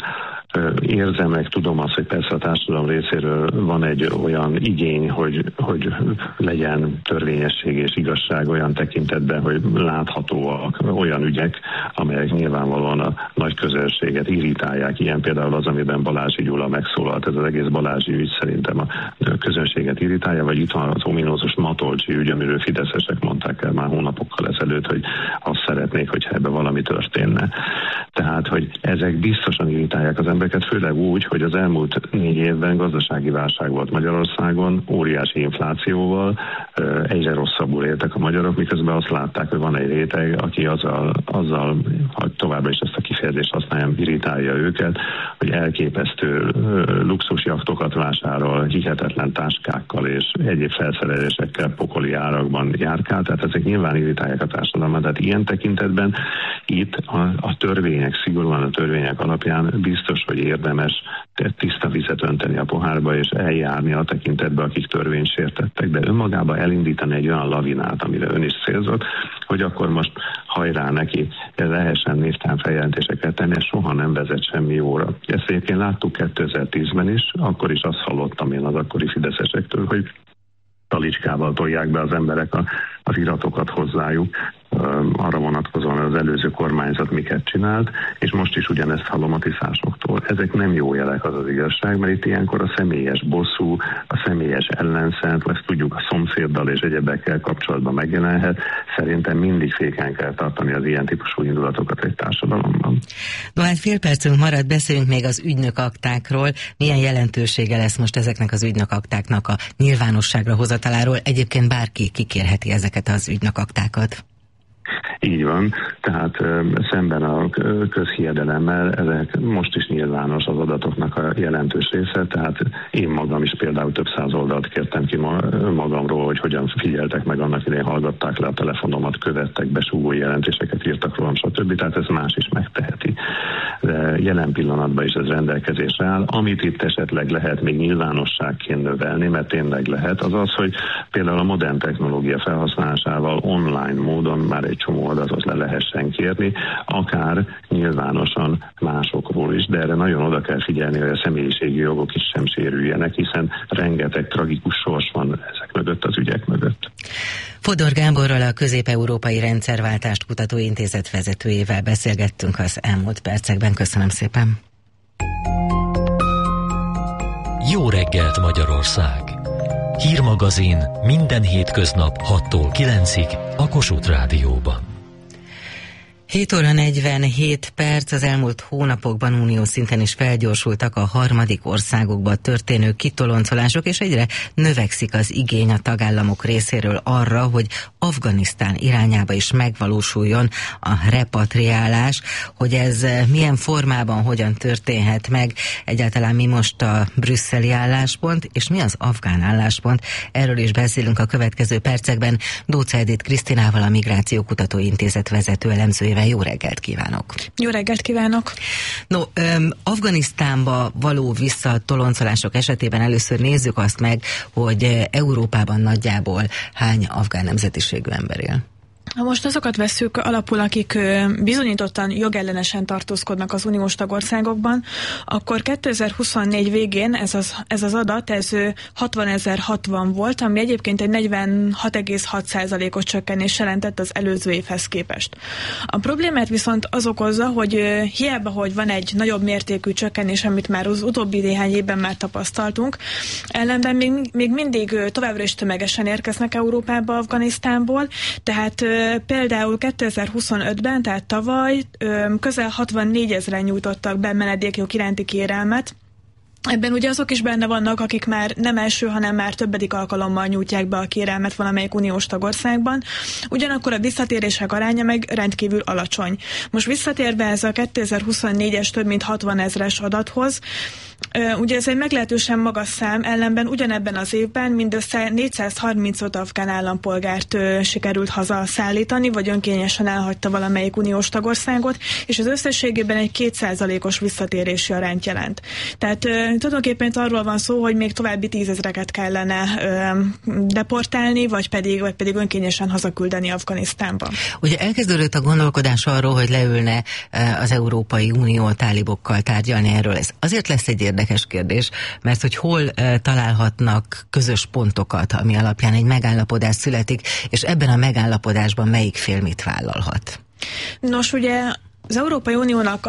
érzem meg, tudom azt, hogy persze a társadalom részéről van egy olyan igény, hogy legyen törvényesség és igazság olyan tekintetben, hogy láthatóak olyan ügyek, amelyek nyilvánvalóan a nagy közönséget irritálják. Ilyen például az, amiben Balázsi Gyula megszólalt. Ez az egész Balázsi ügy szerintem a közönséget irritálja, vagy itt van az ominózus Matolcsi ügy, amiről fideszesek mondták el már hónapokkal ezelőtt, hogy azt szeretnék, hogyha ebben valami történne. Tehát, hogy ezek biztosan irritálják az embereket, főleg úgy, hogy az elmúlt 4 évben gazdasági válság volt Magyarországon, óriási inflációval, egyre rosszabbul éltek a magyarok, miközben azt látták, hogy van egy réteg, aki azzal hogy továbbra is ezt a kifejezést használjam, irritálja őket, hogy elképesztő luxusjachtokat vásárol, hihetetlen táskákkal és egyéb felszerelésekkel pokoli árakban járkál, tehát ezek nyilván irritálják a társadalmat, tehát ilyen tekintetben itt a törvények, szigorúan a törvények alapján biztos, hogy érdemes tiszta vizet önteni a pohárba és eljárni a tekintetbe, akik törvényt sértettek, de önmagában elindítani egy olyan lavinát, amire ön is célzott, hogy akkor most hajrá neki, lehessen névtelen feljelentéseket tenni, ez soha nem vezet semmi jóra. Ezt egyébként láttuk 2010-ben is, akkor is azt hallottam én az akkori fideszesektől, hogy talicskával tolják be az emberek az iratokat hozzájuk, arra vonatkozóan az előző kormányzat miket csinált, és most is ugyanezt hallom a tiszásoktól. Ezek nem jó jelek, az az igazság, mert itt ilyenkor a személyes bosszú, a személyes ellenszent, ezt tudjuk a szomszéddal és egyebekkel kapcsolatban megjelenhet. Szerintem mindig féken kell tartani az ilyen típusú indulatokat egy társadalomban. No, hát fél percünk maradt, beszéljünk még az ügynökaktákról. Milyen jelentősége lesz most ezeknek az ügynökaktáknak a nyilvánosságra hozataláról? Egyébként bárki kikérheti ezeket az ügynökaktákat. Így van, tehát szemben a közhiedelemmel ezek most is nyilvános az adatoknak a jelentős része, tehát én magam is például több száz oldalt kértem ki magamról, hogy hogyan figyeltek meg annak idején, hallgatták le a telefonomat, követtek, besúgó jelentéseket írtak rólam, stb. Tehát ez más is megteheti. De jelen pillanatban is ez rendelkezésre áll. Amit itt esetleg lehet még nyilvánosságként növelni, mert tényleg lehet, az az, hogy például a modern technológia felhasználásával online módon már egy csomó adatot le lehessen kérni, akár nyilvánosan másokról is, de erre nagyon oda kell figyelni, hogy a személyiségi jogok is sem sérüljenek, hiszen rengeteg tragikus sors van ezek mögött, az ügyek mögött. Fodor Gáborral, a Közép-Európai Rendszerváltást Kutató Intézet vezetőjével beszélgettünk az elmúlt percekben. Köszönöm szépen! Jó reggelt, Magyarország! Hírmagazin minden hétköznap 6-tól 9-ig a Kossuth Rádióban. 7 óra 47 perc, az elmúlt hónapokban uniós szinten is felgyorsultak a harmadik országokba történő kitoloncolások, és egyre növekszik az igény a tagállamok részéről arra, hogy Afganisztán irányába is megvalósuljon a repatriálás. Hogy ez milyen formában, hogyan történhet meg, egyáltalán mi most a brüsszeli álláspont, és mi az afgán álláspont, erről is beszélünk a következő percekben Dócz Edith Krisztinával, a Migrációkutató Intézet vezető elemzőjével. Jó reggelt kívánok! Jó reggelt kívánok! No, Afganisztánba való visszatoloncolások esetében először nézzük azt meg, hogy Európában nagyjából hány afgán nemzetiségű ember él. Ha most azokat vesszük alapul, akik bizonyítottan jogellenesen tartózkodnak az uniós tagországokban, akkor 2024 végén ez az adat 60.060 volt, ami egyébként egy 46,6%-os csökkenés jelentett az előző évhez képest. A problémát viszont az okozza, hogy hiába, hogy van egy nagyobb mértékű csökkenés, amit már az utóbbi néhány évben már tapasztaltunk, ellenben még mindig továbbra is tömegesen érkeznek Európába Afganisztánból, tehát például 2025-ben, tehát tavaly közel 64 000-en nyújtottak be menedékjog iránti kérelmet. Ebben ugye azok is benne vannak, akik már nem első, hanem már többedik alkalommal nyújtják be a kérelmet valamelyik uniós tagországban. Ugyanakkor a visszatérések aránya meg rendkívül alacsony. Most visszatérve ez a 2024-es több mint 60 000-es adathoz, ugye ez egy meglehetősen magas szám, ellenben ugyanebben az évben mindössze 435 afgán állampolgárt sikerült hazaszállítani, vagy önkényesen elhagyta valamelyik uniós tagországot, és az összességében egy 2%-os visszatérési arányt jelent. Tehát tulajdonképpen arról van szó, hogy még további 10 000-eket kellene deportálni, vagy pedig önkényesen hazaküldeni Afganisztánba. Ugye elkezdődött a gondolkodás arról, hogy leülne az Európai Unió tálibokkal tárgyalni erről. Ez azért lesz egy érdekes kérdés, mert hogy hol találhatnak közös pontokat, ami alapján egy megállapodás születik, és ebben a megállapodásban melyik fél mit vállalhat? Nos, ugye az Európai Uniónak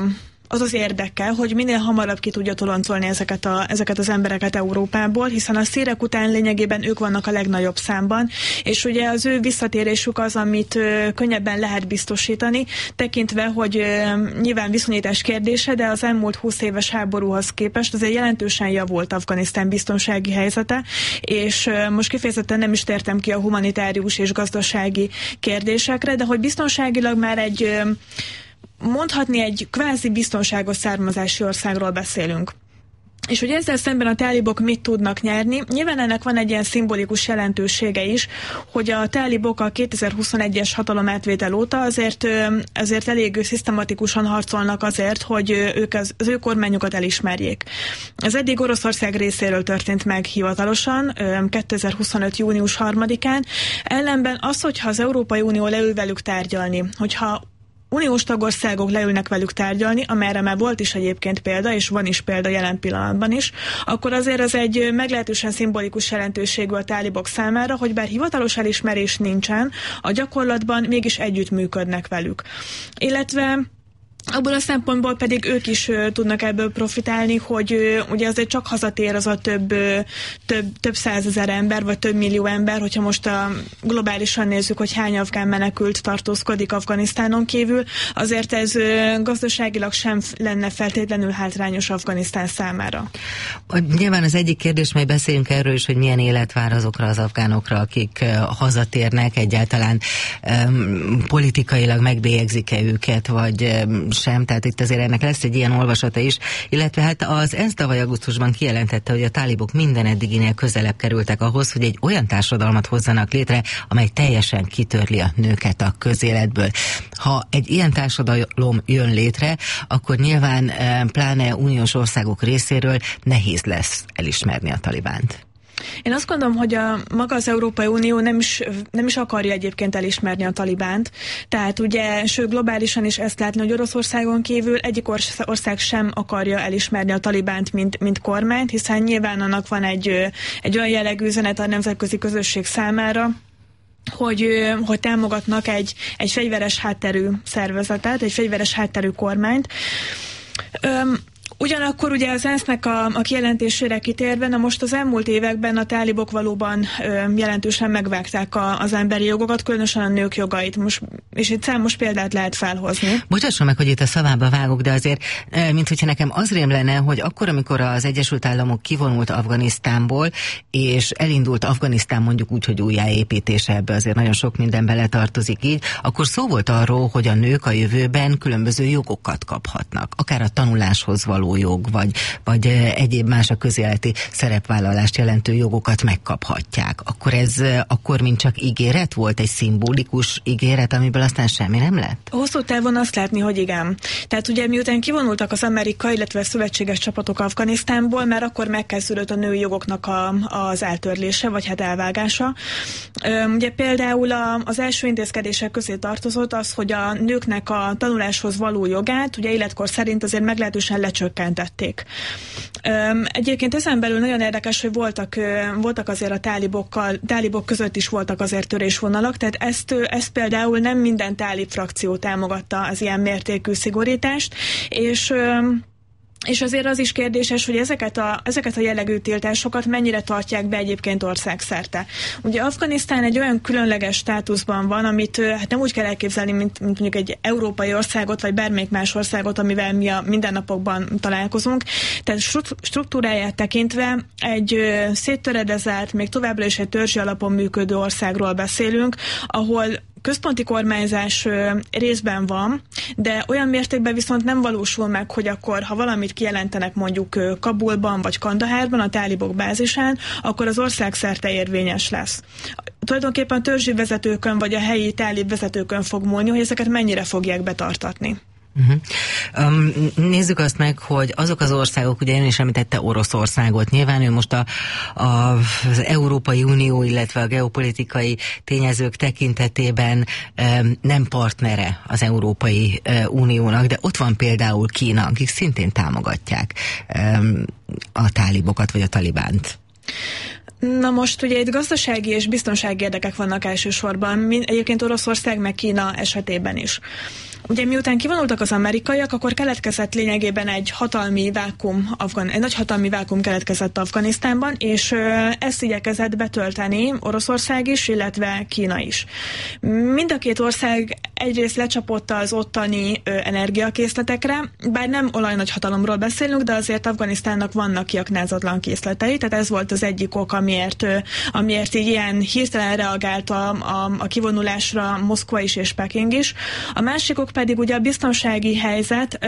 az érdeke, hogy minél hamarabb ki tudja toloncolni ezeket az embereket Európából, hiszen a szírek után lényegében ők vannak a legnagyobb számban, és ugye az ő visszatérésük az, amit könnyebben lehet biztosítani, tekintve, hogy nyilván viszonyítás kérdése, de az elmúlt 20 éves háborúhoz képest azért jelentősen javult Afganisztán biztonsági helyzete, és most kifejezetten nem is tértem ki a humanitárius és gazdasági kérdésekre, de hogy biztonságilag már mondhatni egy kvázi biztonságos származási országról beszélünk. És hogy ezzel szemben a tálibok mit tudnak nyerni? Nyilván ennek van egy ilyen szimbolikus jelentősége is, hogy a tálibok a 2021-es hatalomátvétel óta azért elég szisztematikusan harcolnak azért, hogy ők az ő kormányukat elismerjék. Ez eddig Oroszország részéről történt meg hivatalosan, 2025. június 3-án. Ellenben az, hogyha az Európai Unió leül velük tárgyalni, hogyha uniós tagországok leülnek velük tárgyalni, amelyre már volt is egyébként példa, és van is példa jelen pillanatban is, akkor azért ez egy meglehetősen szimbolikus jelentőségű a tálibok számára, hogy bár hivatalos elismerés nincsen, a gyakorlatban mégis együttműködnek velük. Illetve Abból a szempontból pedig ők is tudnak ebből profitálni, hogy ugye azért csak hazatér az a több százezer ember, vagy több millió ember, hogyha most globálisan nézzük, hogy hány afgán menekült tartózkodik Afganisztánon kívül, azért ez gazdaságilag sem lenne feltétlenül hátrányos Afganisztán számára. Nyilván az egyik kérdés, mely beszéljünk erről is, hogy milyen élet vár azokra az afgánokra, akik hazatérnek, egyáltalán politikailag megbélyegzik-e őket, vagy sem, tehát itt azért ennek lesz egy ilyen olvasata is, illetve hát az ENSZ tavaly augusztusban kijelentette, hogy a tálibok minden eddiginél közelebb kerültek ahhoz, hogy egy olyan társadalmat hozzanak létre, amely teljesen kitörli a nőket a közéletből. Ha egy ilyen társadalom jön létre, akkor nyilván pláne uniós országok részéről nehéz lesz elismerni a Talibánt. Én azt gondolom, hogy maga az Európai Unió nem is akarja egyébként elismerni a Talibánt. Tehát ugye, sőt globálisan is ezt látni, hogy Oroszországon kívül egyik ország sem akarja elismerni a Talibánt, mint kormányt, hiszen nyilván annak van egy olyan jellegű üzenet a nemzetközi közösség számára, hogy támogatnak egy fegyveres hátterű szervezetet, egy fegyveres hátterű kormányt. Ugyanakkor ugye az ENSZ-nek a kijelentésére kitérve, na most az elmúlt években a tálibok valóban jelentősen megvágták az emberi jogokat, különösen a nők jogait. És itt számos példát lehet felhozni. Bocsásson meg, hogy itt a szavába vágok, de azért, mint hogyha nekem az rém lenne, hogy akkor, amikor az Egyesült Államok kivonult Afganisztánból, és elindult Afganisztán mondjuk úgy, hogy újjáépítése, ebbe azért nagyon sok minden beletartozik így, akkor szó volt arról, hogy a nők a jövőben különböző jogokat kaphatnak. Akár a tanuláshoz való jog, vagy egyéb más a közéleti szerepvállalást jelentő jogokat megkaphatják. Akkor ez akkor mint csak ígéret volt, egy szimbolikus ígéret, amiből aztán semmi nem lett? Hosszú távon azt látni, hogy igen. Tehát ugye miután kivonultak az amerikai, illetve szövetséges csapatok Afganisztánból, már akkor megkezdődött a női jogoknak az eltörlése, vagy hát elvágása. Ugye például az első intézkedések közé tartozott az, hogy a nőknek a tanuláshoz való jogát, ugye életkor szerint azért meglehetősen lecsökkentették. Egyébként ezen belül nagyon érdekes, hogy voltak azért a tálibok között is voltak azért törésvonalak, tehát ezt például nem minden tálib frakció támogatta az ilyen mértékű szigorítást, és azért az is kérdéses, hogy ezeket a jellegű tiltásokat mennyire tartják be egyébként országszerte. Ugye Afganisztán egy olyan különleges státuszban van, amit hát nem úgy kell elképzelni, mint mondjuk egy európai országot, vagy bármelyik más országot, amivel mi a mindennapokban találkozunk. Tehát struktúráját tekintve egy széttöredezett, még továbbra is egy törzsi alapon működő országról beszélünk, ahol központi kormányzás részben van, de olyan mértékben viszont nem valósul meg, hogy akkor, ha valamit kijelentenek mondjuk Kabulban vagy Kandahárban, a tálibok bázisán, akkor az ország szerte érvényes lesz. Tulajdonképpen a törzsi vezetőkön vagy a helyi tálib vezetőkön fog múlni, hogy ezeket mennyire fogják betartatni. Nézzük azt meg, hogy azok az országok, ugye ön is említette Oroszországot, nyilván ő most az Európai Unió, illetve a geopolitikai tényezők tekintetében nem partnere az Európai Uniónak, de ott van például Kína, akik szintén támogatják a tálibokat, vagy a Talibánt. Na most ugye itt gazdasági és biztonsági érdekek vannak elsősorban, egyébként Oroszország meg Kína esetében is. Ugye miután kivonultak az amerikaiak, akkor keletkezett lényegében egy nagy hatalmi vákum keletkezett Afganisztánban, és ezt igyekezett betölteni Oroszország is, illetve Kína is. Mind a két ország egyrészt lecsapott az ottani energiakészletekre, bár nem olajnagy hatalomról beszélünk, de azért Afganisztánnak vannak kiaknázatlan készletei, tehát ez volt az egyik ok, amiért így ilyen hirtelen reagált a kivonulásra Moszkva is és Peking is. A másik ok pedig ugye a biztonsági helyzet.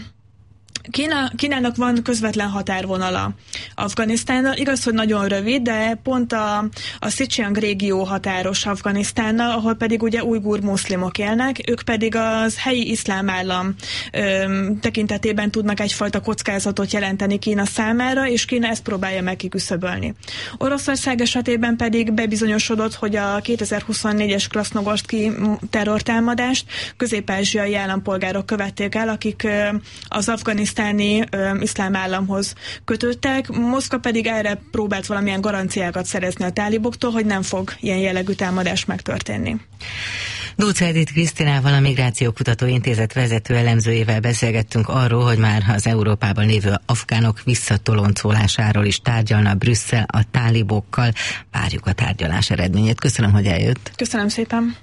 Kínának van közvetlen határvonala Afganisztánnal. Igaz, hogy nagyon rövid, de pont a Xinjiang régió határos Afganisztánnal, ahol pedig ugye ujgur muszlimok élnek, ők pedig az helyi iszlám állam tekintetében tudnak egyfajta kockázatot jelenteni Kína számára, és Kína ezt próbálja meg kiküszöbölni. Oroszország esetében pedig bebizonyosodott, hogy a 2024-es krasznogorszki terrortámadást közép-ázsiai állampolgárok követték el, akik az afganisztáni iszlám államhoz kötődtek. Moszkva pedig erre próbált valamilyen garanciákat szerezni a táliboktól, hogy nem fog ilyen jellegű támadás megtörténni. Dócz Edith Krisztinával, a Migrációkutató Intézet vezető elemzőjével beszélgettünk arról, hogy már az Európában lévő afgánok visszatoloncolásáról is tárgyalna Brüsszel a tálibokkal. Várjuk a tárgyalás eredményét. Köszönöm, hogy eljött. Köszönöm szépen.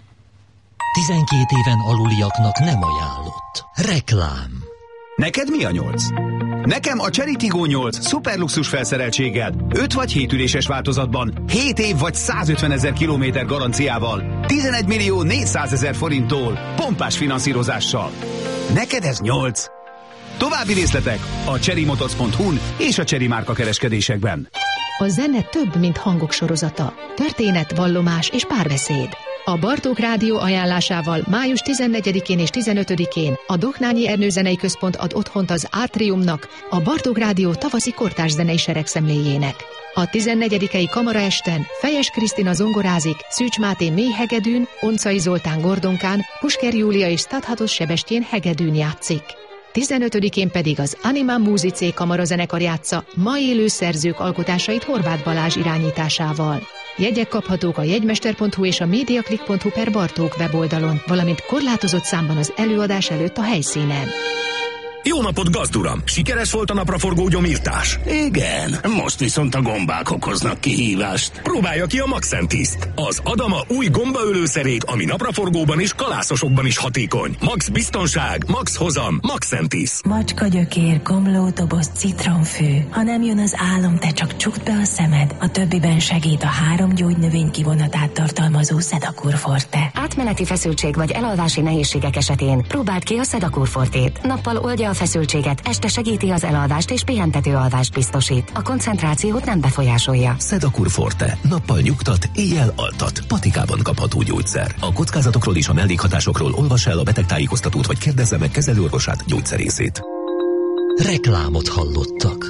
12 éven aluliaknak nem ajánlott. Reklám. Neked mi a 8? Nekem a Cherry Tiggo 8 szuperluxus felszereltséggel, 5 vagy 7 üléses változatban, 7 év vagy 150 000 kilométer garanciával, 11 millió 400 000 forinttól, pompás finanszírozással. Neked ez 8? További részletek a cherrymotors.hu-n és a Cherry márka kereskedésekben. A zene több, mint hangok sorozata. Történet, vallomás és párbeszéd. A Bartók Rádió ajánlásával május 14-én és 15-én a Dohnányi Ernő Zenei Központ ad otthont az Átriumnak, a Bartók Rádió tavaszi kortárs zenei seregszemléjének. A 14. kamaraesten Fejes Krisztina zongorázik, Szűcs Máté mélyhegedűn, Oncai Zoltán gordonkán, Pusker Júlia és Stadhatos Sebestyén hegedűn játszik. 15-én pedig az Anima Musicé kamarazenekar játsza ma élő szerzők alkotásait Horváth Balázs irányításával. Jegyek kaphatók a jegymester.hu és a mediaclick.hu/Bartók weboldalon, valamint korlátozott számban az előadás előtt a helyszínen. Jó napot, gazduram! Sikeres volt a napraforgó gyomírtás? Igen, most viszont a gombák okoznak kihívást. Próbálja ki a Max-Entiszt, az Adama új gombaölőszerét, ami napraforgóban és kalászosokban is hatékony. Max biztonság, Max hozam, Max-Entiszt. Macska gyökér, komlótoboz, citronfű. Ha nem jön az álom, te csak csukd be a szemed. A többiben segít a 3 gyógynövény kivonatát tartalmazó Sedakur Forte. Átmeneti feszültség vagy elalvási nehézségek esetén próbáld ki a Sedakur Fortét. Nappal oldja a feszültséget, este segíti az elalvást és pihentető alvást biztosít. A koncentrációt nem befolyásolja. Sedakur Forte. Nappal nyugtat, éjjel altat. Patikában kapható gyógyszer. A kockázatokról és a mellékhatásokról olvass el a betegtájékoztatót, vagy kérdezze meg kezelőorvosát, gyógyszerészét. Reklámot hallottak.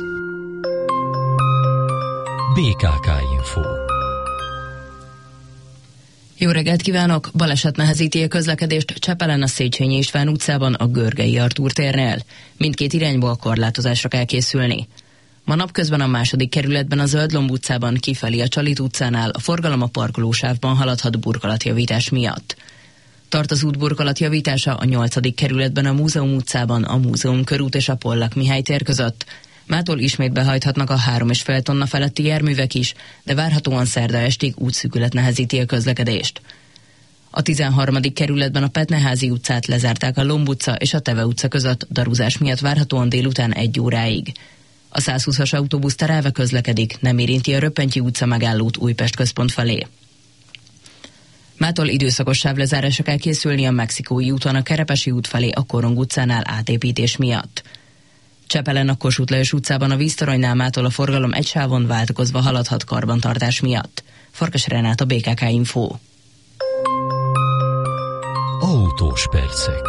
BKK Info. Jó reggelt kívánok! Baleset nehezíti a közlekedést Csepelen a Széchenyi István utcában a Görgei Artúr térnél. Mindkét irányból korlátozásra kell készülni. Ma napközben a 2. kerületben a Zöldlomb utcában kifelé a Csalit utcánál a forgalom a parkolósávban haladhat burkolatjavítás miatt. Tart az útburkolat javítása a 8. kerületben a Múzeum utcában, a Múzeum körút és a Pollak Mihály tér között. Mától ismét behajthatnak a 3,5 tonna feletti járművek is, de várhatóan szerda estig útszűkület nehezíti a közlekedést. A 13. kerületben a Petneházi utcát lezárták a Lomb utca és a Teve utca között, darúzás miatt várhatóan délután 1 óráig. A 120-as autóbusz terelve közlekedik, nem érinti a Röppentyi utca megállót Újpest központ felé. Mától időszakos sávlezárásra kell készülni a Mexikói úton a Kerepesi út felé a Korong utcánál átépítés miatt. Csepelen a Kossuth Lajos utcában a víztoronynál mától a forgalom egy sávon váltakozva haladhat karbantartás miatt. Farkas Renát, a BKK Info. Autós percek.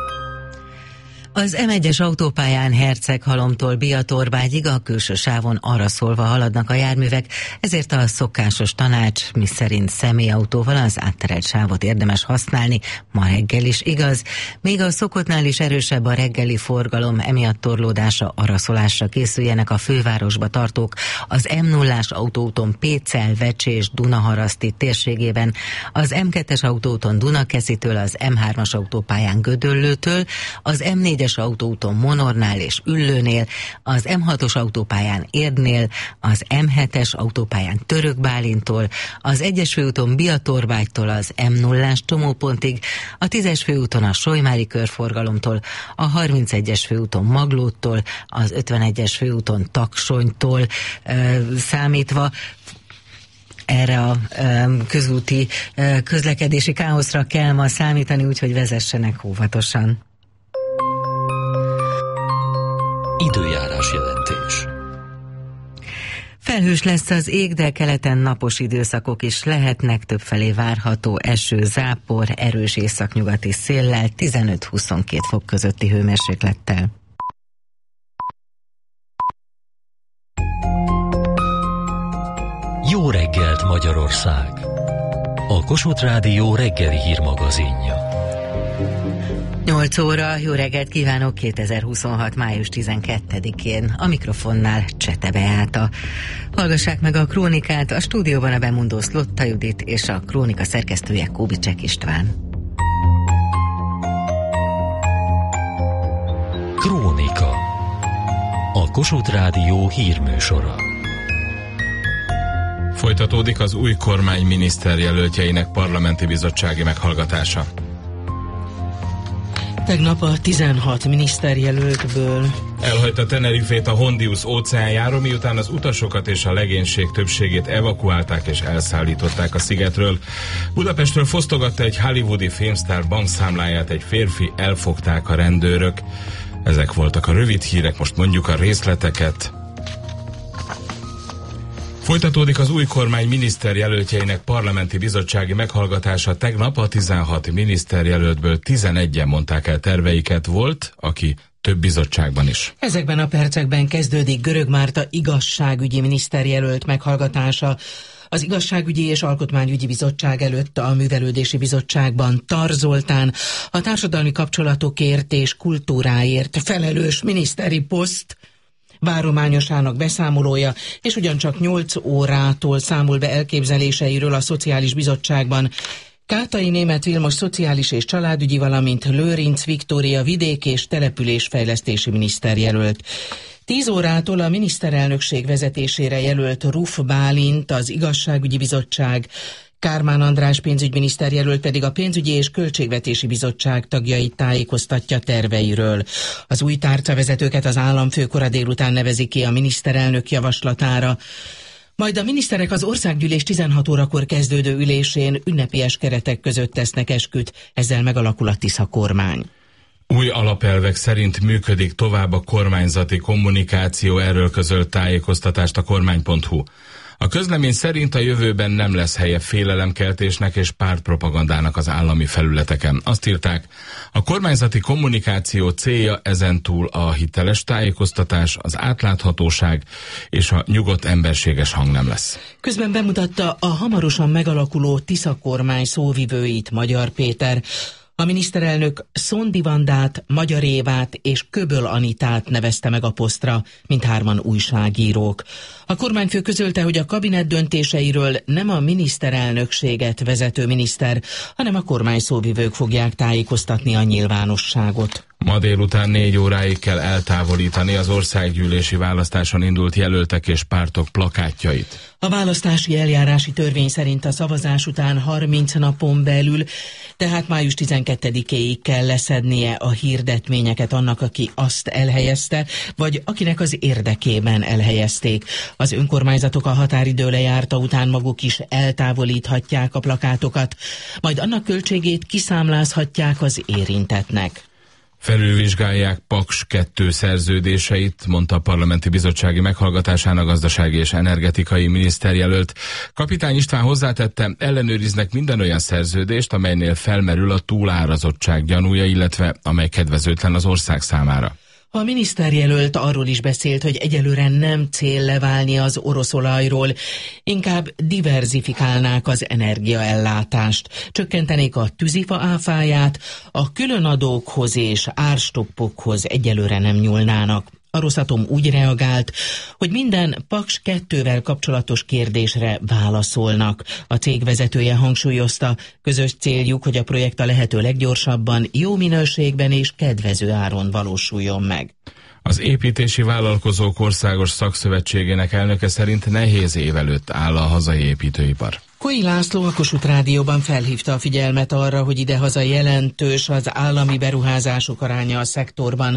Az M1-es autópályán Herceghalomtól Biatorbágyig a külső sávon arra szólva haladnak a járművek, ezért a szokásos tanács, miszerint személyautóval az átterelt sávot érdemes használni, ma reggel is igaz. Még a szokottnál is erősebb a reggeli forgalom, emiatt torlódásra, araszolásra készüljenek a fővárosba tartók az M0-ás autóúton Pécel, Vecsés, Dunaharaszti térségében, az M2-es autóúton Dunakeszitől, az M3-as autópályán Gödöllőtől, az M4-es autóúton Monornál és Üllőnél, az M6-os autópályán Érdnél, az M7-es autópályán Törökbálintól, az 1-es főúton Biatorbágytól az M0-ás csomópontig, a 10-es főúton a Solymári körforgalomtól, a 31-es főúton Maglóttól, az 51-es főúton Taksonytól számítva. Erre a közúti közlekedési káoszra kell ma számítani, úgyhogy vezessenek óvatosan. Időjárás jelentés. Felhős lesz az ég, de keleten napos időszakok is lehetnek, többfelé várható eső, zápor, erős északnyugati széllel, 15-22 fok közötti hőmérséklettel. Jó reggelt, Magyarország! A Kossuth Rádió reggeli hírmagazinja. 8 óra, jó reggelt kívánok, 2026. május 12-én. A mikrofonnál Csete Beáta. Hallgassák meg a krónikát, a stúdióban a bemondó Szlotta Judit és a krónika szerkesztője Kóbicsek István. Krónika. A Kossuth Rádió hírműsora. Folytatódik az új kormány miniszterjelöltjeinek parlamenti bizottsági meghallgatása. Tegnap a 16 miniszterjelöltből elhagyta Tenerifét a Hondius óceánjáró, miután az utasokat és a legénység többségét evakuálták és elszállították a szigetről. Budapestről fosztogatta egy hollywoodi filmsztár bankszámláját egy férfi, elfogták a rendőrök. Ezek voltak a rövid hírek, most mondjuk a részleteket. Folytatódik az új kormány miniszterjelöltjeinek parlamenti bizottsági meghallgatása. Tegnap a 16 miniszterjelöltből 11-en mondták el terveiket, volt, aki több bizottságban is. Ezekben a percekben kezdődik Görög Márta igazságügyi miniszterjelölt meghallgatása. Az Igazságügyi és Alkotmányügyi Bizottság előtt a Művelődési Bizottságban Tar Zoltán, a társadalmi kapcsolatokért és kultúráért felelős miniszteri poszt várományosának beszámolója, és ugyancsak 8 órától számol be elképzeléseiről a Szociális Bizottságban Kátai Németh Vilmos szociális és családügyi, valamint Lőrinc Viktória vidék- és településfejlesztési miniszterjelölt. 10 órától a miniszterelnökség vezetésére jelölt Ruf Bálint, az Igazságügyi Bizottság, Kármán András pénzügyminiszter jelölt pedig a Pénzügyi és Költségvetési Bizottság tagjait tájékoztatja terveiről. Az új tárcavezetőket az államfő kora délután nevezi ki a miniszterelnök javaslatára. Majd a miniszterek az országgyűlés 16 órakor kezdődő ülésén ünnepies keretek között tesznek esküt, ezzel megalakul a Tisza kormány. Új alapelvek szerint működik tovább a kormányzati kommunikáció, erről közölt tájékoztatást a kormány.hu. A közlemény szerint a jövőben nem lesz helye félelemkeltésnek és pártpropagandának az állami felületeken. Azt írták, a kormányzati kommunikáció célja ezentúl a hiteles tájékoztatás, az átláthatóság és a nyugodt emberséges hangnem lesz. Közben bemutatta a hamarosan megalakuló Tisza kormány szóvivőit Magyar Péter. A miniszterelnök Szondi Vandát, Magyar Évát és Köböl Anitát nevezte meg a posztra, mindhárman újságírók. A kormányfő közölte, hogy a kabinet döntéseiről nem a miniszterelnökséget vezető miniszter, hanem a kormány szóvivők fogják tájékoztatni a nyilvánosságot. Ma délután 4 óráig kell eltávolítani az országgyűlési választáson indult jelöltek és pártok plakátjait. A választási eljárási törvény szerint a szavazás után 30 napon belül, tehát május 12-éig kell leszednie a hirdetményeket annak, aki azt elhelyezte, vagy akinek az érdekében elhelyezték. Az önkormányzatok a határidő lejárta után maguk is eltávolíthatják a plakátokat, majd annak költségét kiszámlázhatják az érintettnek. Felülvizsgálják Paks 2 szerződéseit, mondta a parlamenti bizottsági meghallgatásán a gazdasági és energetikai miniszterjelölt. Kapitány István hozzátette, ellenőriznek minden olyan szerződést, amelynél felmerül a túlárazottság gyanúja, illetve amely kedvezőtlen az ország számára. A miniszterjelölt arról is beszélt, hogy egyelőre nem cél leválni az orosz olajról, inkább diverzifikálnák az energiaellátást, csökkentenék a tűzifa áfáját, a különadókhoz és árstoppokhoz egyelőre nem nyúlnának. A Rosatom úgy reagált, hogy minden Paks 2-vel kapcsolatos kérdésre válaszolnak. A cég vezetője hangsúlyozta, közös céljuk, hogy a projekt a lehető leggyorsabban, jó minőségben és kedvező áron valósuljon meg. Az építési vállalkozók országos szakszövetségének elnöke szerint nehéz év előtt áll a hazai építőipar. Koi László a Kossuth Rádióban felhívta a figyelmet arra, hogy idehaza jelentős az állami beruházások aránya a szektorban.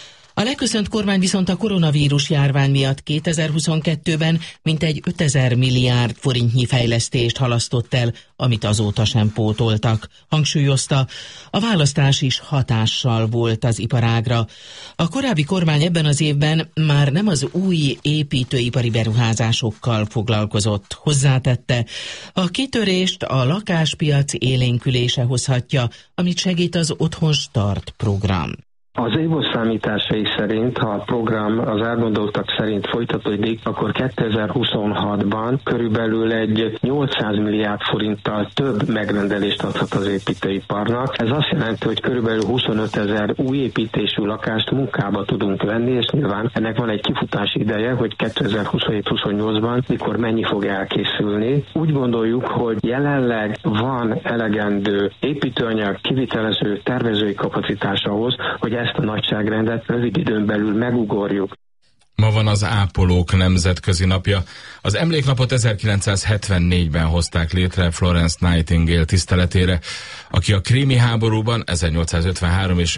A leköszönt kormány viszont a koronavírus járvány miatt 2022-ben mintegy 5000 milliárd forintnyi fejlesztést halasztott el, amit azóta sem pótoltak. Hangsúlyozta, a választás is hatással volt az iparágra. A korábbi kormány ebben az évben már nem az új építőipari beruházásokkal foglalkozott. Hozzátette, a kitörést a lakáspiac élénkülése hozhatja, amit segít az Otthon Start program. Az évos számításai szerint, ha a program az elgondoltak szerint folytatódik, akkor 2026-ban körülbelül egy 800 milliárd forinttal több megrendelést adhat az építőiparnak. Ez azt jelenti, hogy körülbelül 25 000 új építésű lakást munkába tudunk venni, és nyilván ennek van egy kifutási ideje, hogy 2027-28-ban mikor mennyi fog elkészülni. Úgy gondoljuk, hogy jelenleg van elegendő építőanyag, kivitelező, tervezői kapacitás ahhoz, hogy ezt ezt a nagyságrendet, rövid időn belül megugorjuk. Ma van az Ápolók nemzetközi napja. Az emléknapot 1974-ben hozták létre Florence Nightingale tiszteletére, aki a krími háborúban 1853 és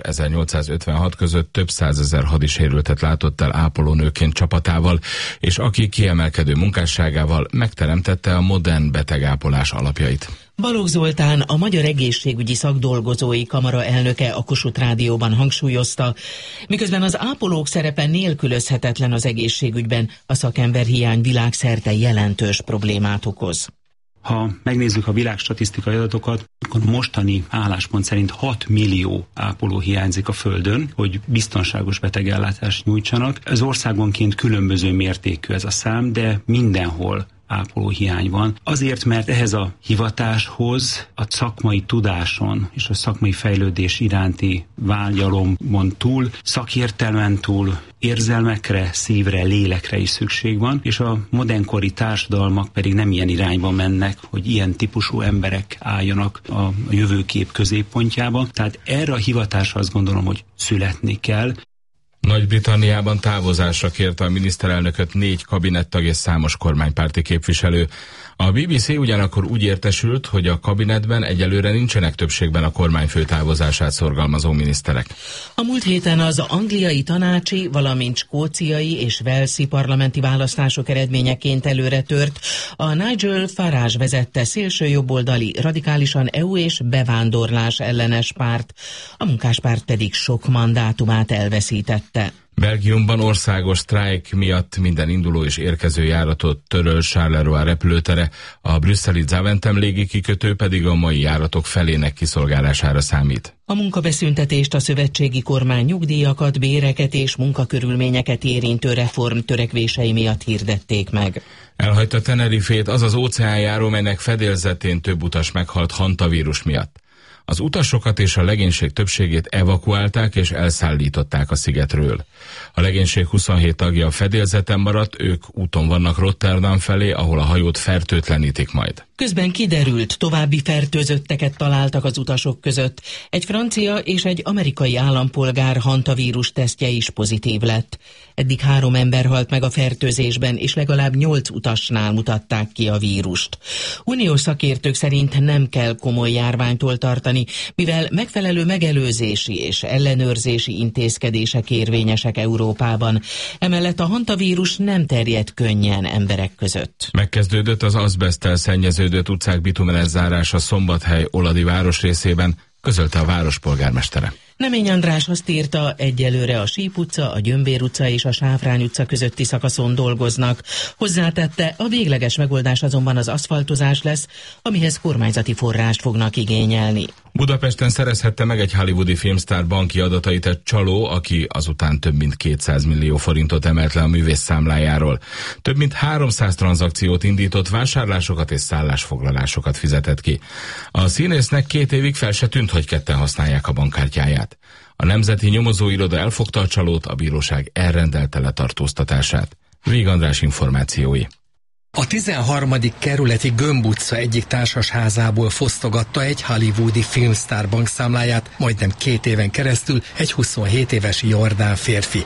1856 között több százezer hadisérültet látott el ápolónőként csapatával, és aki kiemelkedő munkásságával megteremtette a modern betegápolás alapjait. Balogh Zoltán, a Magyar Egészségügyi Szakdolgozói Kamara elnöke a Kossuth Rádióban hangsúlyozta, miközben az ápolók szerepe nélkülözhetetlen az egészségügyben, a szakemberhiány világszerte jelentős problémát okoz. Ha megnézzük a világ statisztikai adatokat, akkor mostani álláspont szerint 6 millió ápoló hiányzik a Földön, hogy biztonságos betegellátást nyújtsanak. Az országonként különböző mértékű ez a szám, de mindenhol ápolóhiány van. Azért, mert ehhez a hivatáshoz a szakmai tudáson és a szakmai fejlődés iránti vágyalomon túl, szakértelmen túl, érzelmekre, szívre, lélekre is szükség van, és a modernkori társadalmak pedig nem ilyen irányba mennek, hogy ilyen típusú emberek álljanak a jövőkép középpontjába. Tehát erre a hivatásra azt gondolom, hogy születni kell. Nagy-Britanniában távozásra kérte a miniszterelnököt 4 kabinettag és számos kormánypárti képviselő. A BBC ugyanakkor úgy értesült, hogy a kabinetben egyelőre nincsenek többségben a kormányfő távozását szorgalmazó miniszterek. A múlt héten az angliai tanácsi, valamint skóciai és walesi parlamenti választások eredményeként előre tört a Nigel Farage vezette szélsőjobboldali, radikálisan EU és bevándorlás ellenes párt, a munkáspárt pedig sok mandátumát elveszítette. Belgiumban országos sztrájk miatt minden induló és érkező járatot töröl Charleroi repülőtere, a brüsszeli Zaventem légikikötő pedig a mai járatok felének kiszolgálására számít. A munkabeszüntetést a szövetségi kormány nyugdíjakat, béreket és munkakörülményeket érintő reform törekvései miatt hirdették meg. Elhagyta Tenerifét az az óceánjáró, melynek fedélzetén több utas meghalt hantavírus miatt. Az utasokat és a legénység többségét evakuálták és elszállították a szigetről. A legénység 27 tagja a fedélzeten maradt, ők úton vannak Rotterdam felé, ahol a hajót fertőtlenítik majd. Közben kiderült, további fertőzötteket találtak az utasok között. Egy francia és egy amerikai állampolgár hantavírus tesztje is pozitív lett. Eddig 3 ember halt meg a fertőzésben, és legalább 8 utasnál mutatták ki a vírust. Uniós szakértők szerint nem kell komoly járványtól tartani, mivel megfelelő megelőzési és ellenőrzési intézkedések érvényesek Európában. Emellett a hantavírus nem terjed könnyen emberek között. Megkezdődött az azbeszttel szennyeződött utcák bitumenes zárása Szombathely-Oladi városrészében, közölte a város polgármestere. Nemény András azt írta, egyelőre a Síp utca, a Gyömbér utca és a Sáfrány utca közötti szakaszon dolgoznak. Hozzátette, a végleges megoldás azonban az aszfaltozás lesz, amihez kormányzati forrást fognak igényelni. Budapesten szerezhette meg egy hollywoodi filmsztár banki adatait egy csaló, aki azután több mint 200 millió forintot emelt le a művész számlájáról. Több mint 300 tranzakciót indított, vásárlásokat és szállásfoglalásokat fizetett ki. A színésznek 2 évig fel se tűnt, hogy ketten használják a bankkártyáját. A Nemzeti Nyomozóiroda elfogta a csalót, a bíróság elrendelte letartóztatását. Vég András információi. A 13. kerületi Gömb utca egyik társasházából fosztogatta egy hollywoodi filmsztár bankszámláját majdnem 2 éven keresztül egy 27 éves jordán férfi.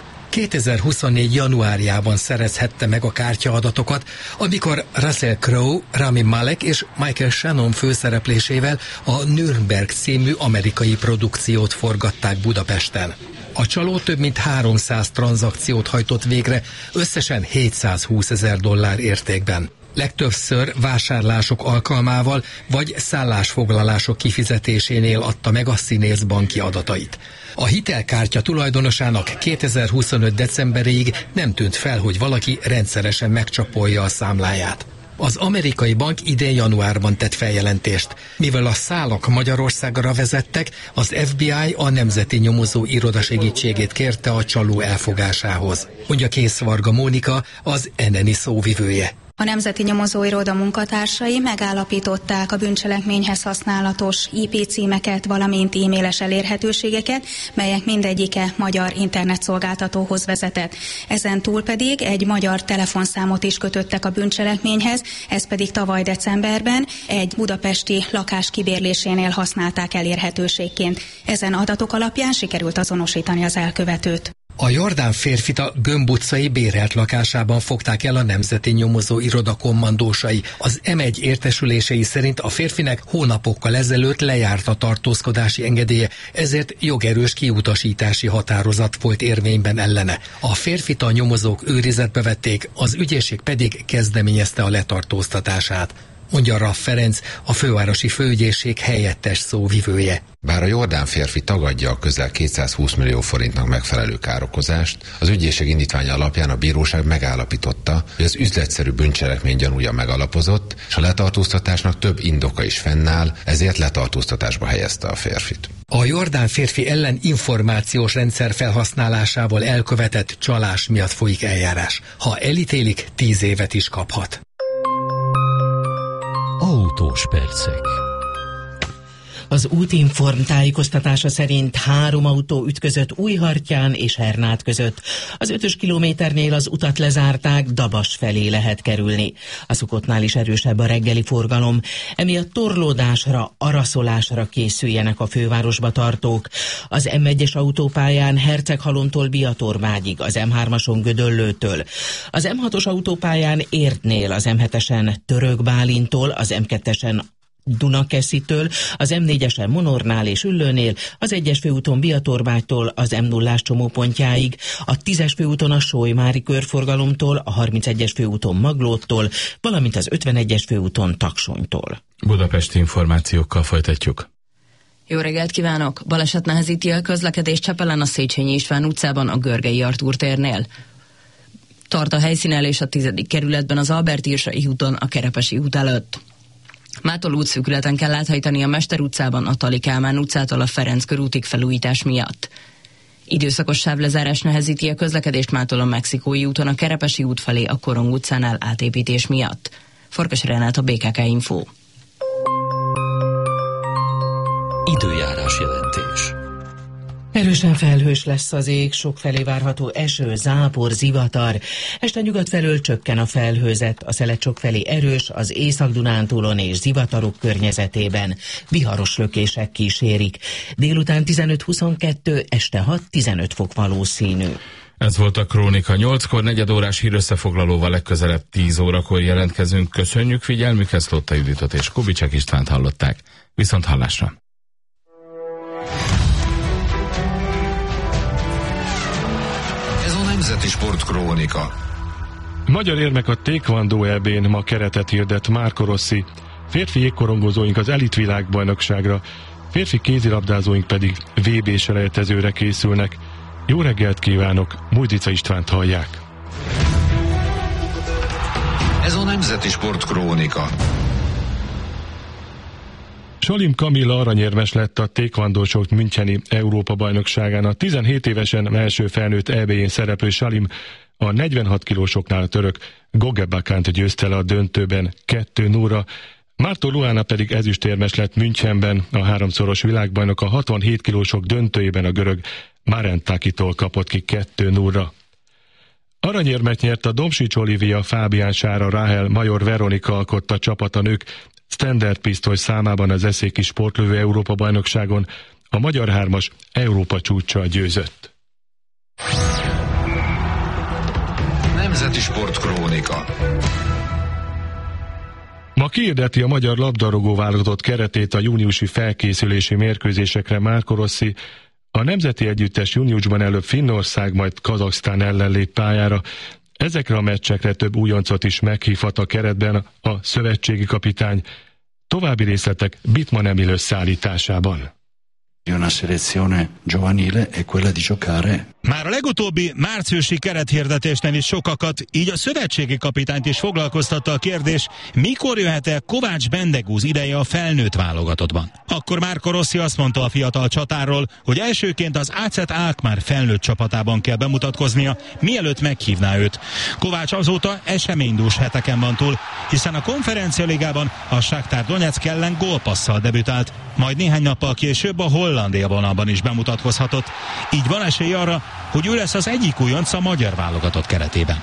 2024. januárjában szerezhette meg a kártyaadatokat, amikor Russell Crowe, Rami Malek és Michael Shannon főszereplésével a Nürnberg című amerikai produkciót forgatták Budapesten. A csaló több mint 300 tranzakciót hajtott végre, összesen $720,000 értékben. Legtöbbször vásárlások alkalmával vagy szállásfoglalások kifizetésénél adta meg a színész banki adatait. A hitelkártya tulajdonosának 2025. decemberéig nem tűnt fel, hogy valaki rendszeresen megcsapolja a számláját. Az amerikai bank idén januárban tett feljelentést. Mivel a szálak Magyarországra vezettek, az FBI a Nemzeti Nyomozó Iroda segítségét kérte a csaló elfogásához, mondja Kész Varga Mónika, az NNI szóvivője. A Nemzeti Nyomozóiroda munkatársai megállapították a bűncselekményhez használatos IP címeket, valamint e-mailes elérhetőségeket, melyek mindegyike magyar internetszolgáltatóhoz vezetett. Ezen túl pedig egy magyar telefonszámot is kötöttek a bűncselekményhez, ez pedig tavaly decemberben egy budapesti lakás kibérlésénél használták elérhetőségként. Ezen adatok alapján sikerült azonosítani az elkövetőt. A jordán férfit a Gömb utcai bérelt lakásában fogták el a Nemzeti Nyomozóiroda kommandósai. Az M1 értesülései szerint a férfinek hónapokkal ezelőtt lejárt a tartózkodási engedélye, ezért jogerős kiutasítási határozat volt érvényben ellene. A férfit a nyomozók őrizetbe vették, az ügyészség pedig kezdeményezte a letartóztatását, mondja Raff Ferenc, a fővárosi főügyészség helyettes szóvivője. Bár a jordán férfi tagadja a közel 220 millió forintnak megfelelő károkozást, az ügyészség indítványa alapján a bíróság megállapította, hogy az üzletszerű bűncselekmény gyanúja megalapozott, és a letartóztatásnak több indoka is fennáll, ezért letartóztatásba helyezte a férfit. A jordán férfi ellen információs rendszer felhasználásával elkövetett csalás miatt folyik eljárás. Ha elítélik, 10 évet is kaphat. Autós percek. Az Útinform tájékoztatása szerint 3 autó ütközött Újhartyán és Hernát között. Az 5-ös kilométernél az utat lezárták, Dabas felé lehet kerülni. A szokottnál is erősebb a reggeli forgalom, emiatt torlódásra, araszolásra készüljenek a fővárosba tartók. Az M1-es autópályán Herceghalomtól Biatormágyig, az M3-ason Gödöllőtől, az M6-os autópályán Érdnél, az M7-esen Törökbálintól, az M2-esen Dunakeszitől, az M4-esen Monornál és Üllőnél, az 1-es főúton Biatormágytól az M0-ás csomópontjáig, a 10-es főúton a Solymári körforgalomtól, a 31-es főúton Maglóttól, valamint az 51-es főúton Taksonytól. Budapesti információkkal folytatjuk. Jó reggelt kívánok! Baleset nehezíti a közlekedést Csepelen a Széchenyi István utcában a Görgei Artúr térnél. Tart a helyszínelés a 10. kerületben az Albert Irsai úton a Kerepesi út előtt. Mától útszűkületen kell áthajtani a Mester utcában a Tali Kálmán utcától a Ferenc körútig felújítás miatt. Időszakos sávlezárás nehezíti a közlekedést mától a Mexikói úton a Kerepesi út felé a Korong utcánál átépítés miatt. Farkas Renát, a BKK Info. Időjárás jelentés. Erősen felhős lesz az ég, sokfelé várható eső, zápor, zivatar. Este nyugat felől csökken a felhőzet, a szelet sokfelé erős, az Észak-Dunántúlon és zivatarok környezetében. Viharos lökések kísérik. Délután 15-22, este 6-15 fok valószínű. Ez volt a Krónika. 8-kor 4 órás hírösszefoglalóval legközelebb 10 órakor jelentkezünk. Köszönjük figyelmüket, Szlotta Juditot és Kubicek Istvánt hallották. Viszont hallásra! Nemzeti Sportkrónika. Magyar érmek a Taekwondo EB-n ma keretet hirdet Marco Rossi. Férfi jégkorongozóink az elitvilágbajnokságra, férfi kézilabdázóink pedig VB-selejtezőre készülnek. Jó reggelt kívánok, Mújdica Istvánt hallják. Ez a Nemzeti Sportkrónika. Salim Kamilla aranyérmes lett a taekwondo-sok Müncheni Európa-bajnokságán. A 17 évesen első felnőtt EB-jén szereplő Salim a 46 kilósoknál a török Gogebakant győzte le a döntőben 2-0-ra. Mártó Luana pedig ezüstérmes lett Münchenben, a 3-szoros világbajnok a 67 kilósok döntőjében a görög Marentakitól kapott ki 2-0-ra. Aranyérmet nyert a Domsics Olivia, Fábián Sára, Ráhel, Major Veronika alkotta csapat a nők standard pisztoly számában az eszéki sportlövő Európa-bajnokságon. A magyar 3-as Európa csúccsal győzött. Nemzeti Sportkrónika. Ma kiirdeti a magyar labdarúgó válogatott keretét a júniusi felkészülési mérkőzésekre Marco Rossi. A nemzeti együttes júniusban előbb Finnország, majd Kazaksztán ellen lép pályára. Ezekre a meccsekre több újoncot is meghívhat a keretben a szövetségi kapitány. További részletek Bitman Emil összeállításában. Una selezione giovanile è quella di giocare Már a legutóbbi márciusi kerethirdetésnél is sokakat, így a szövetségi kapitányt is foglalkoztatta a kérdés, mikor jöhet el Kovács Bendegúz ideje a felnőtt válogatottban. Akkor Marco Rossi azt mondta a fiatal csatárról, hogy elsőként az AZ Alkmaar felnőtt csapatában kell bemutatkoznia, mielőtt meghívná őt. Kovács azóta eseménydús heteken van túl, hiszen a Konferencialigában a Shakhtar Donetsk ellen gólpasszal debütált, majd néhány nappal később a Holland élvonalban is bemutatkozhatott. Így van esély arra, hogy ő lesz az egyik újonc a magyar válogatott keretében.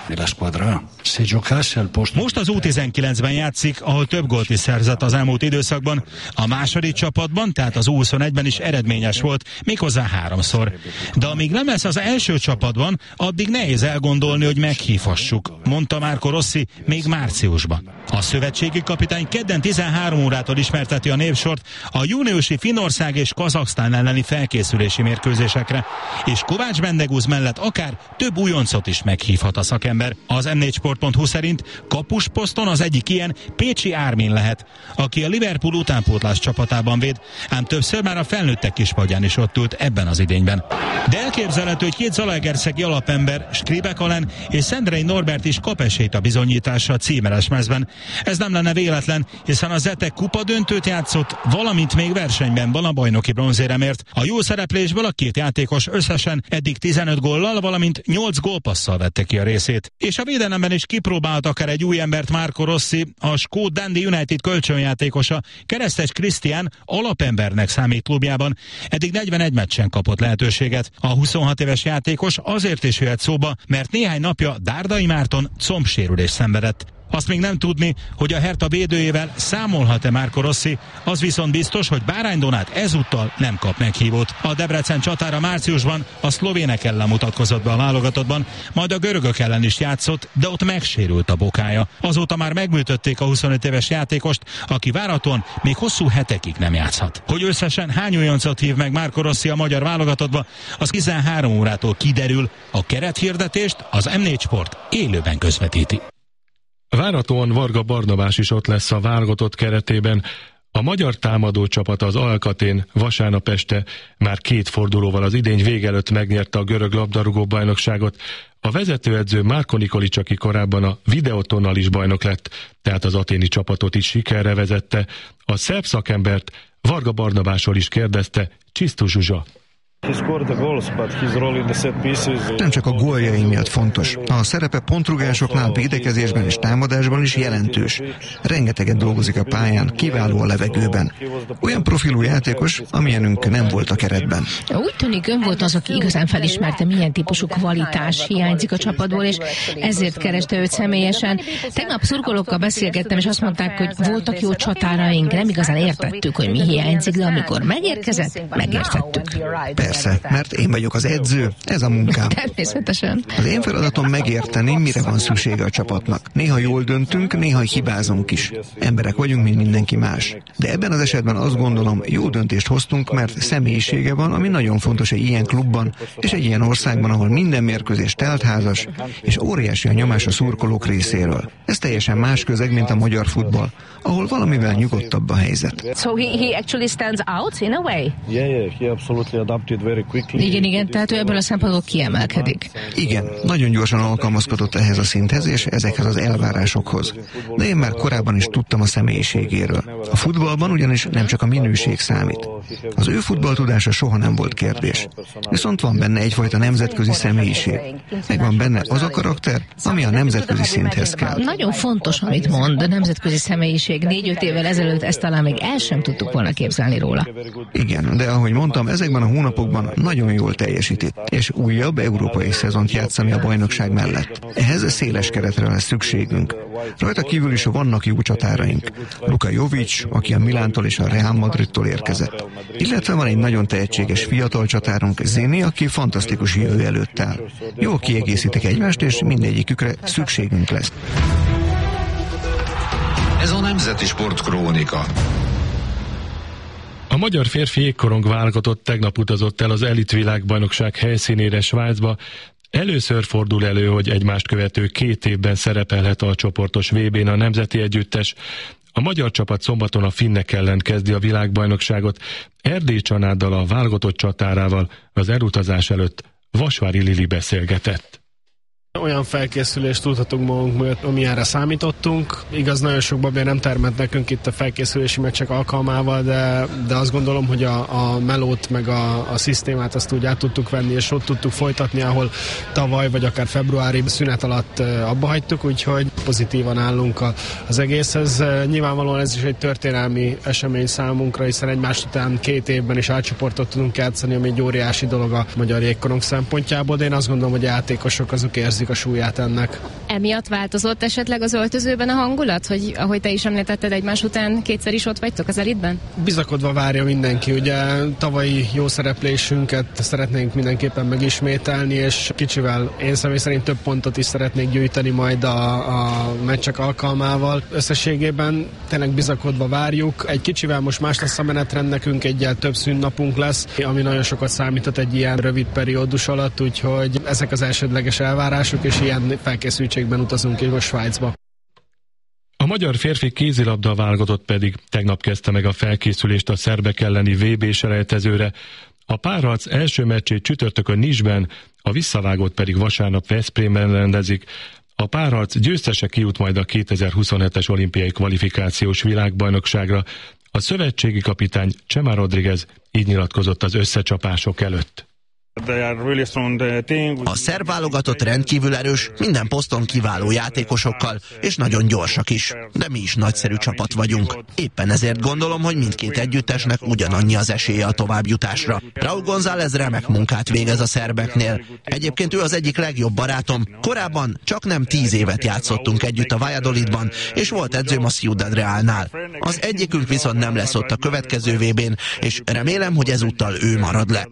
Most az U19-ben játszik, ahol több gólt is szerzett az elmúlt időszakban. A második csapatban, tehát az U21-ben is eredményes volt, méghozzá 3-szor. De amíg nem lesz az első csapatban, addig nehéz elgondolni, hogy meghívhassuk, mondta Marco Rossi még márciusban. A szövetségi kapitány kedden 13 órától ismerteti a névsort a júniusi Finnország és Kazaksztán elleni felkészülési mérkőzésekre, és Kovács Bendegúz mellett akár több újoncot is meghívhat a szakember. Az m4sport.hu szerint kapusposzton az egyik ilyen Pécsi Ármin lehet, aki a Liverpool utánpótlás csapatában véd, ám többször már a felnőttek kispadján is ott ült ebben az idényben. De elképzelhető, hogy két zalaegerszegi alapember, Skribek Alen és Szendrei Norbert is kap esélyt a bizonyításra a címeres mezben. Ez nem lenne véletlen, hiszen a Zetek kupa döntőt játszott, valamint még versenyben van a bajnoki bronzéremért. A jó szereplésből a két játékos összesen eddig 15 góllal, valamint 8 gólpasszal vette ki a részét. És a védelemben is kipróbált akár egy új embert Marco Rossi, a skót Dundee United kölcsönjátékosa, Keresztes Krisztián alapembernek számít klubjában. Eddig 41 meccsen kapott lehetőséget. A 26 éves játékos azért is jöhet szóba, mert néhány napja Dárdai Márton combsérülést szenvedett. Azt még nem tudni, hogy a Hertha védőjével számolhat-e Marco Rossi, az viszont biztos, hogy Bárány Donát ezúttal nem kap meghívót. A Debrecen csatára márciusban a szlovének ellen mutatkozott be a válogatottban, majd a görögök ellen is játszott, de ott megsérült a bokája. Azóta már megműtötték a 25 éves játékost, aki várhatóan még hosszú hetekig nem játszhat. Hogy összesen hány újoncot hív meg Marco Rossi a magyar válogatottba, az 13 órától kiderül. A kerethirdetést az M4 Sport élőben közvetíti. Várhatóan Varga Barnabás is ott lesz a válogatott keretében. A magyar támadó csapat az Alkatén vasárnap este már 2 fordulóval az idény vége előtt megnyerte a görög labdarúgó bajnokságot. A vezetőedző Márko Nikolics, aki korábban a Videotonnal is bajnok lett, tehát az aténi csapatot is sikerre vezette. A szerb szakembert Varga Barnabásról is kérdezte Csisztus Zsuzsa. Nem csak a góljai miatt fontos. A szerepe pontrugásoknál, védekezésben és támadásban is jelentős. Rengeteget dolgozik a pályán, kiváló a levegőben. Olyan profilú játékos, amilyenünk nem volt a keretben. Úgy tűnik, ön volt az, aki igazán felismerte, milyen típusú kvalitás hiányzik a csapatból, és ezért kereste őt személyesen. Tegnap szurkolókkal beszélgettem, és azt mondták, hogy voltak jó csatáraink, nem igazán értettük, hogy mi hiányzik, de amikor megérkezett, megértettük. Persze, mert én vagyok az edző, ez a munkám. Természetesen. Az én feladatom megérteni, mire van szüksége a csapatnak. Néha jól döntünk, néha hibázunk is. Emberek vagyunk, mint mindenki más. De ebben az esetben azt gondolom, jó döntést hoztunk, mert személyisége van, ami nagyon fontos egy ilyen klubban, és egy ilyen országban, ahol minden mérkőzés teltházas, és óriási a nyomás a szurkolók részéről. Ez teljesen más közeg, mint a magyar futball, ahol valamivel nyugodtabb a helyzet. So he actually stands out in a way? Yeah, he absolutely adapted very quickly. Igen, tehát ő ebből a szempontból kiemelkedik. Igen, nagyon gyorsan alkalmazkodott ehhez a szinthez és ezekhez az elvárásokhoz. De én már korábban is tudtam a személyiségéről. A futballban ugyanis nem csak a minőség számít. Az ő futballtudása soha nem volt kérdés. Viszont van benne egyfajta nemzetközi személyiség. Megvan benne az a karakter, ami a nemzetközi szinthez kell. Nagyon fontos, amit mond, a nemzetközi személyiség. 4-5 évvel ezelőtt ezt talán még el sem tudtuk volna képzelni róla. Igen, de ahogy mondtam, ezekben a hónapokban nagyon jól teljesít, és újabb európai szezont játszani a bajnokság mellett. Ehhez széles keretre lesz szükségünk. Rajta kívül is vannak jó csatáraink. Luka Jovic, aki a Milántól és a Real Madridtól érkezett. Illetve van egy nagyon tehetséges fiatal csatárunk, Zini, aki fantasztikus jövő előtt áll. Jól kiegészítik egymást, és mindegyikükre szükségünk lesz. Ez a Nemzeti Sport Krónika. A magyar férfi jégkorong válogatott tegnap utazott el az elitvilágbajnokság helyszínére, Svájcba. Először fordul elő, hogy egymást követő 2 évben szerepelhet a csoportos VB-n a nemzeti együttes. A magyar csapat szombaton a finnek ellen kezdi a világbajnokságot. Erdély Csanáddal, a válogatott csatárával az elutazás előtt Vasvári Lili beszélgetett. Olyan felkészülést tudhatunk magunk mögött, amilyenre számítottunk. Igaz, nagyon sok babér nem termett nekünk itt a felkészülési meccsek alkalmával, de azt gondolom, hogy a melót meg a szisztémát azt úgy át tudtuk venni, és ott tudtuk folytatni, ahol tavaly vagy akár februári szünet alatt abba hagytuk, úgyhogy pozitívan állunk az egészhez. Nyilvánvalóan ez is egy történelmi esemény számunkra, hiszen egymás után 2 évben is átcsoportot tudunk játszani, ami egy óriási dolog a magyar jégkorong szempontjából, de én azt gondolom, hogy a játékosok azok érzik a súlyát ennek. Emiatt változott esetleg az öltözőben a hangulat, hogy ahogy te is említetted, egymás után 2-szer is ott vagytok az elitben? Bizakodva várja mindenki, ugye tavalyi jó szereplésünket szeretnénk mindenképpen megismételni, és kicsivel én személy szerint több pontot is szeretnék gyűjteni majd a meccsek alkalmával. Összességében tényleg bizakodva várjuk. Egy kicsivel most más lesz a menetrend, nekünk egyel több szünnapunk lesz, ami nagyon sokat számított egy ilyen rövid periódus alatt, úgyhogy ezek az elsődleges elvárások, és ilyen felkészültségben utazunk ki most Svájcba. A magyar férfi kézilabda válogatott pedig tegnap kezdte meg a felkészülést a szerbek elleni VB-selejtezőre. A párharc első meccsét csütörtökön Nice-ben, a visszavágót pedig vasárnap Veszprémben rendezik. A párharc győztese kijut majd a 2027-es olimpiai kvalifikációs világbajnokságra. A szövetségi kapitány Chema Rodriguez így nyilatkozott az összecsapások előtt. A szerb válogatott rendkívül erős, minden poszton kiváló játékosokkal, és nagyon gyorsak is. De mi is nagyszerű csapat vagyunk. Éppen ezért gondolom, hogy mindkét együttesnek ugyanannyi az esélye a továbbjutásra. Raúl González remek munkát végez a szerbeknél. Egyébként ő az egyik legjobb barátom. Korábban csak nem 10 évet játszottunk együtt a Valladolidban, és volt edzőm a Ciudad Realnál. Az egyikünk viszont nem lesz ott a következő VB-n, és remélem, hogy ezúttal ő marad le.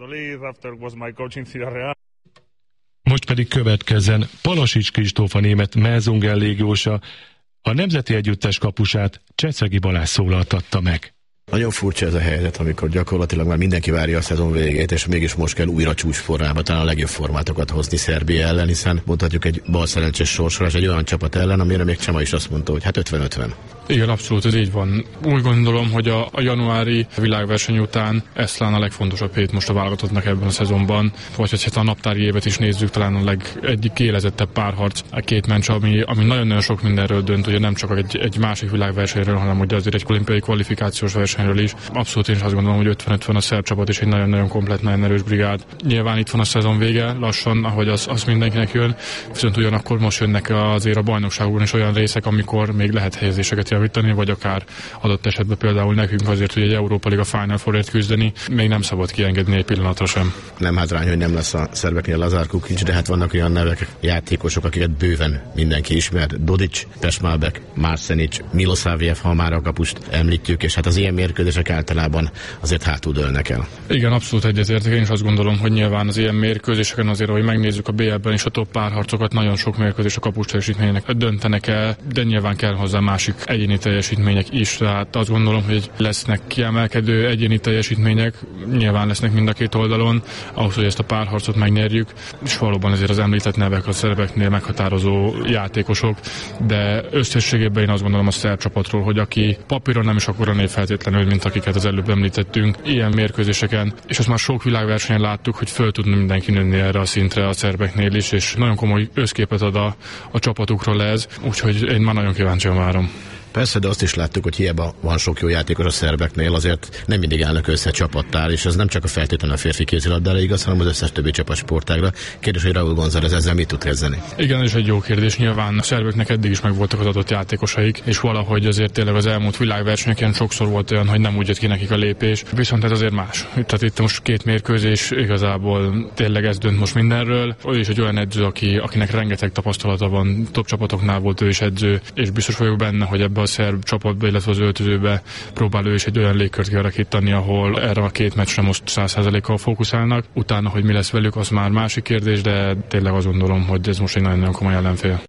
Most pedig következzen Palasics Kristóf, a német Melsungen légiósa, a nemzeti együttes kapusát Cseszegi Balázs szólaltatta meg. Nagyon furcsa ez a helyzet, amikor gyakorlatilag már mindenki várja a szezon végét, és mégis most kell újra csúcsformába talán a legjobb formátokat hozni Szerbia ellen, hiszen mondhatjuk egy balszerencsés sorsolás egy olyan csapat ellen, amire még Csema is azt mondta, hogy hát 50-50. Igen, abszolút, ez így van. Úgy gondolom, hogy a januári világverseny után ez talán a legfontosabb hét most a válogatottnak ebben a szezonban. Vagy hogy a naptári évet is nézzük, talán a egyik élezettebb párharc, a 2 meccs, ami nagyon-nagyon sok mindenről dönt, ugye nem csak egy másik világversenyről, hanem ugye azért egy olimpiai kvalifikációs versenyről is. Abszolút én is azt gondolom, hogy 50-50 a szerb csapat is egy nagyon-nagyon komplett, nagyon erős brigád. Nyilván itt van a szezon vége, lassan, ahogy az mindenkinek jön, viszont ugyanakkor most jönnek azért a bajnokságban is olyan részek, amikor még lehet helyezéseket javítani, vagy akár adott esetben például nekünk azért, hogy egy Európa Liga Final Fourért küzdeni, még nem szabad kiengedni egy pillanatra sem. Nem hátrány, hogy nem lesz a szerbeknél Lazar Kukic, de hát vannak olyan nevek, játékosok, akiket bőven mindenki ismer. Dodic, Pesmalbek, Marsenic, Milosavljev, ha már a kapust említjük, és hát az ilyen mérkőzések általában azért hátul dőlnek el. Igen, abszolút egyetértek. Én is azt gondolom, hogy nyilván az ilyen mérkőzéseken azért, hogy megnézzük a BL-ben is a top párharcokat, nagyon sok mérkőzés a kapus teljesítménynek döntenek el, de nyilván kell hozzá másik egyéni teljesítmények is. Tehát azt gondolom, hogy lesznek kiemelkedő egyéni teljesítmények, nyilván lesznek mind a két oldalon, ahhoz, hogy ezt a párharcot megnyerjük, és valóban ezért az említett nevek a szerbeknél meghatározó játékosok, de összességében én azt gondolom a szerb csapatról, hogy aki papíron nem is akkora név feltétlenül, mint akiket az előbb említettünk, ilyen mérkőzéseken, és azt már sok világversenyen láttuk, hogy föl tud mindenki nőni erre a szintre a szerbeknél is, és nagyon komoly összképet ad a csapatukról ez, úgyhogy én már nagyon kíváncsian várom. Persze, de azt is láttuk, hogy hiába van sok jó játékos a szerbeknél, azért nem mindig állnak össze csapattál, és ez nem csak a feltétlenül a férfi kézilabdára igaz, hanem az összes többi csapatsportágra. Kérdés, hogy Raúl González ezzel mit tud kezdeni? Igen, ez egy jó kérdés. Nyilván a szerbeknek eddig is megvoltak az adott játékosaik, és valahogy azért tényleg az elmúlt világversenyeken sokszor volt olyan, hogy nem úgy jött ki nekik a lépés, viszont ez azért más. Tehát itt most 2 mérkőzés, igazából tényleg ez dönt most mindenről. Ő is egy olyan edző, akinek rengeteg tapasztalata van, top csapatoknál volt ő is edző, és biztos vagyok benne, hogy ebbe a szerb csapatba, illetve az öltözőbe próbál ő is egy olyan légkört kialakítani, ahol erre a 2 meccsre most 100%-kal fókuszálnak. Utána, hogy mi lesz velük, az már másik kérdés, de tényleg azt gondolom, hogy ez most egy nagyon komoly ellenfél.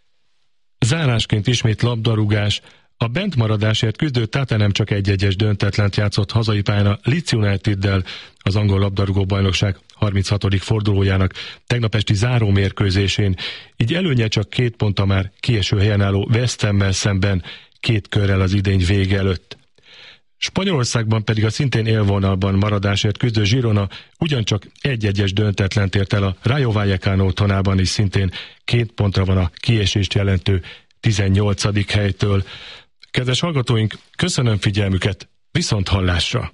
Zárásként ismét labdarúgás. A bentmaradásért küzdő Tata nem csak 1-1-es döntetlent játszott hazai pályán a Leeds United-del, az angol labdarúgó bajnokság 36. fordulójának tegnap esti záró mérkőzésén, így előnye csak 2 pont a már kieső helyen álló West Hammel szemben 2 körrel az idény vége előtt. Spanyolországban pedig a szintén élvonalban maradásért küzdő Girona ugyancsak 1-1-es döntetlen ért el a Rayo Vallecano otthonában, is szintén 2 pontra van a kiesést jelentő 18. helytől. Kedves hallgatóink, köszönöm figyelmüket, viszont hallásra!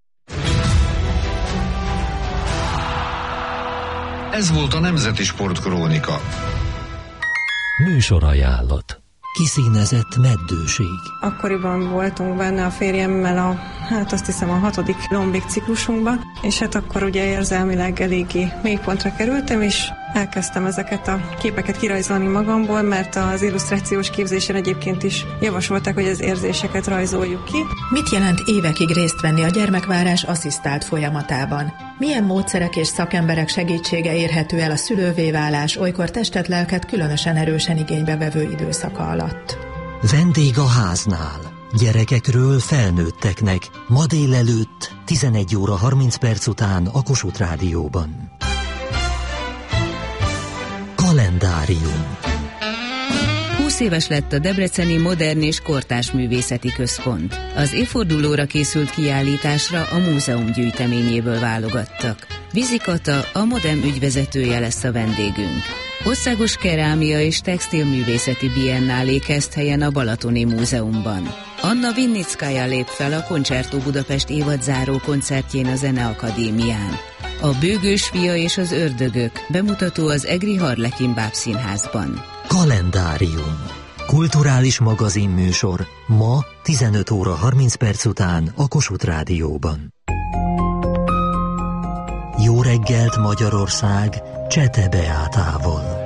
Ez volt a Nemzeti Sportkrónika. Műsorajánlat. Kiszínezett meddőség. Akkoriban voltunk benne a férjemmel azt hiszem a 6. lombik ciklusunkban, és hát akkor ugye érzelmileg eléggé mélypontra kerültem, és elkezdtem ezeket a képeket kirajzolni magamból, mert az illusztrációs képzésen egyébként is javasolták, hogy az érzéseket rajzoljuk ki. Mit jelent évekig részt venni a gyermekvárás asszisztált folyamatában? Milyen módszerek és szakemberek segítsége érhető el a szülővé válás, olykor testet-lelket különösen erősen igénybe vevő időszaka alatt? Vendég a háznál. Gyerekekről felnőtteknek. Ma délelőtt 11 óra 30 perc után a Kossuth Rádióban. Kalendárium. 20 éves lett a Debreceni Modern és Kortárs Művészeti Központ. Az évfordulóra készült kiállításra a múzeum gyűjteményéből válogattak. Vizi Kata, a Modern ügyvezetője lesz a vendégünk. Országos kerámia és textilművészeti biennálé kezd helyen a Balatoni Múzeumban. Anna Vinnickaja lép fel a Concerto Budapest évadzáró koncertjén a Zeneakadémián. A Bőgős fia és az ördögök bemutató az Egri Harlekin Bábszínházban. Kalendárium. Kulturális magazinműsor ma 15 óra 30 perc után a Kossuth Rádióban. Jó reggelt Magyarország Csete Beátával.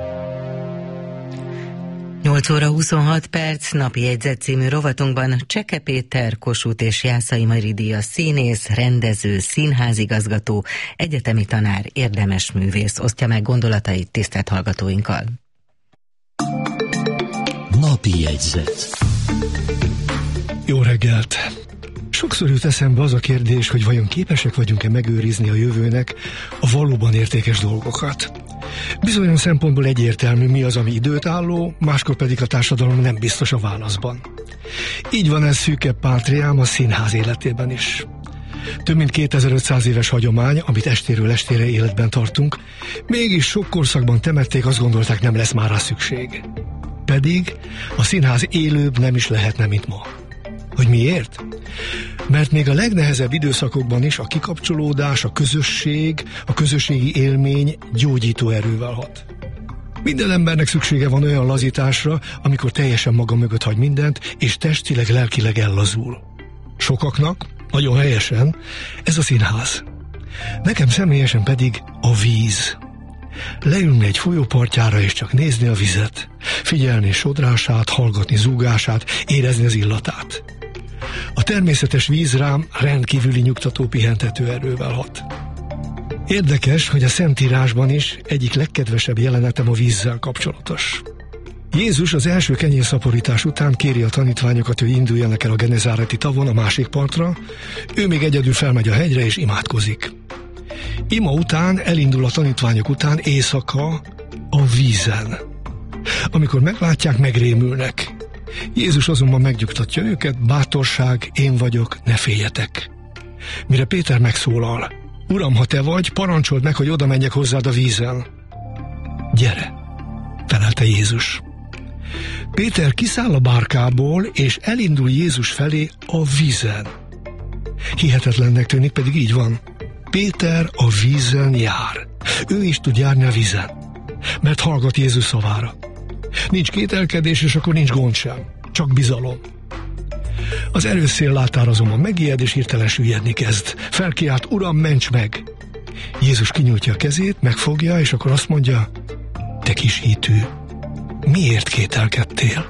8 óra 26 perc, napi jegyzet című rovatunkban Cseke Péter, Kossuth és Jászai Mari díjas színész, rendező, színházigazgató, egyetemi tanár, érdemes művész osztja meg gondolatait tisztelt hallgatóinkkal. Napi jegyzet. Jó reggelt! Sokszor jut eszembe az a kérdés, hogy vajon képesek vagyunk-e megőrizni a jövőnek a valóban értékes dolgokat. Bizonyos szempontból egyértelmű, mi az, ami időtálló, máskor pedig a társadalom nem biztos a válaszban. Így van ez szűkebb pátriám a színház életében is. Több mint 2500 éves hagyomány, amit estéről estére életben tartunk, mégis sok korszakban temették, azt gondolták, nem lesz már rá szükség. Pedig a színház élőbb nem is lehetne, mint ma. Hogy miért? Mert még a legnehezebb időszakokban is a kikapcsolódás, a közösség, a közösségi élmény gyógyító erővel hat. Minden embernek szüksége van olyan lazításra, amikor teljesen maga mögött hagy mindent, és testileg, lelkileg ellazul. Sokaknak, nagyon helyesen, ez a színház. Nekem személyesen pedig a víz. Leülni egy folyópartjára és csak nézni a vizet, figyelni sodrását, hallgatni zúgását, érezni az illatát. A természetes víz rám rendkívüli nyugtató, pihentető erővel hat. Érdekes, hogy a Szentírásban is egyik legkedvesebb jelenetem a vízzel kapcsolatos. Jézus az első kenyérszaporítás után kéri a tanítványokat, hogy induljanak el a Genezáreti tavon a másik partra, ő még egyedül felmegy a hegyre és imádkozik. Ima után elindul a tanítványok után éjszaka a vízen. Amikor meglátják, megrémülnek. Jézus azonban megnyugtatja őket, bátorság, én vagyok, ne féljetek. Mire Péter megszólal, Uram, ha te vagy, parancsold meg, hogy oda menjek hozzád a vízen. Gyere, felelte Jézus. Péter kiszáll a bárkából, és elindul Jézus felé a vízen. Hihetetlennek tűnik, pedig így van. Péter a vízen jár. Ő is tud járni a vízen, mert hallgat Jézus szavára. Nincs kételkedés, és akkor nincs gond sem, csak bizalom. Az erőszél látára azonban megijed, és hirtelen süllyedni kezd. Felkiált, Uram, ments meg! Jézus kinyújtja a kezét, megfogja, és akkor azt mondja, te kis hitű, miért kételkedtél?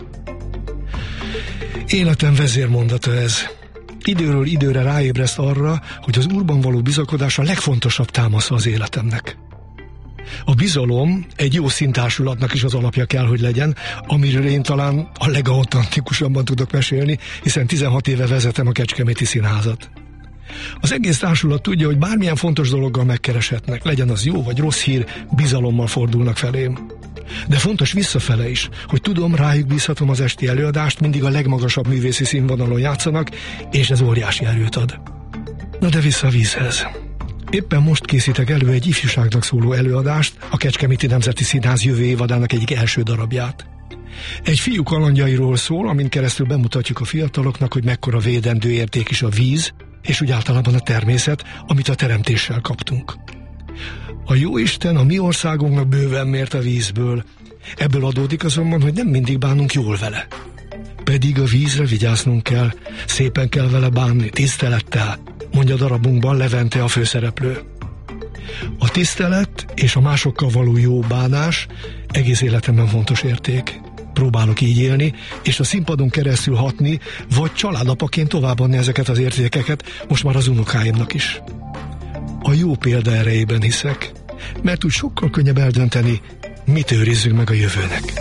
Életem vezérmondata ez. Időről időre ráébreszt arra, hogy az Úrban való bizakodás a legfontosabb támasza az életemnek. A bizalom egy jó színtársulatnak is az alapja kell, hogy legyen, amiről én talán a legautentikusabban tudok mesélni, hiszen 16 éve vezetem a Kecskeméti Színházat. Az egész társulat tudja, hogy bármilyen fontos dologgal megkereshetnek, legyen az jó vagy rossz hír, bizalommal fordulnak felém. De fontos visszafele is, hogy tudom, rájuk bízhatom az esti előadást, mindig a legmagasabb művészi színvonalon játszanak, és ez óriási erőt ad. Na de vissza a vízhez. Éppen most készítek elő egy ifjúságnak szóló előadást, a Kecskeméti Nemzeti Színház jövő évadának egyik első darabját. Egy fiú kalandjairól szól, amin keresztül bemutatjuk a fiataloknak, hogy mekkora védendő érték is a víz, és úgy általában a természet, amit a teremtéssel kaptunk. A Jóisten a mi országunknak bőven mért a vízből. Ebből adódik azonban, hogy nem mindig bánunk jól vele. Pedig a vízre vigyáznunk kell, szépen kell vele bánni, tisztelettel, mondja darabunkban Levente a főszereplő. A tisztelet és a másokkal való jó bánás egész életemben fontos érték. Próbálok így élni, és a színpadon keresztül hatni, vagy családapaként továbbadni ezeket az értékeket, most már az unokáimnak is. A jó példa erejében hiszek, mert úgy sokkal könnyebb eldönteni, mit őrizzünk meg a jövőnek.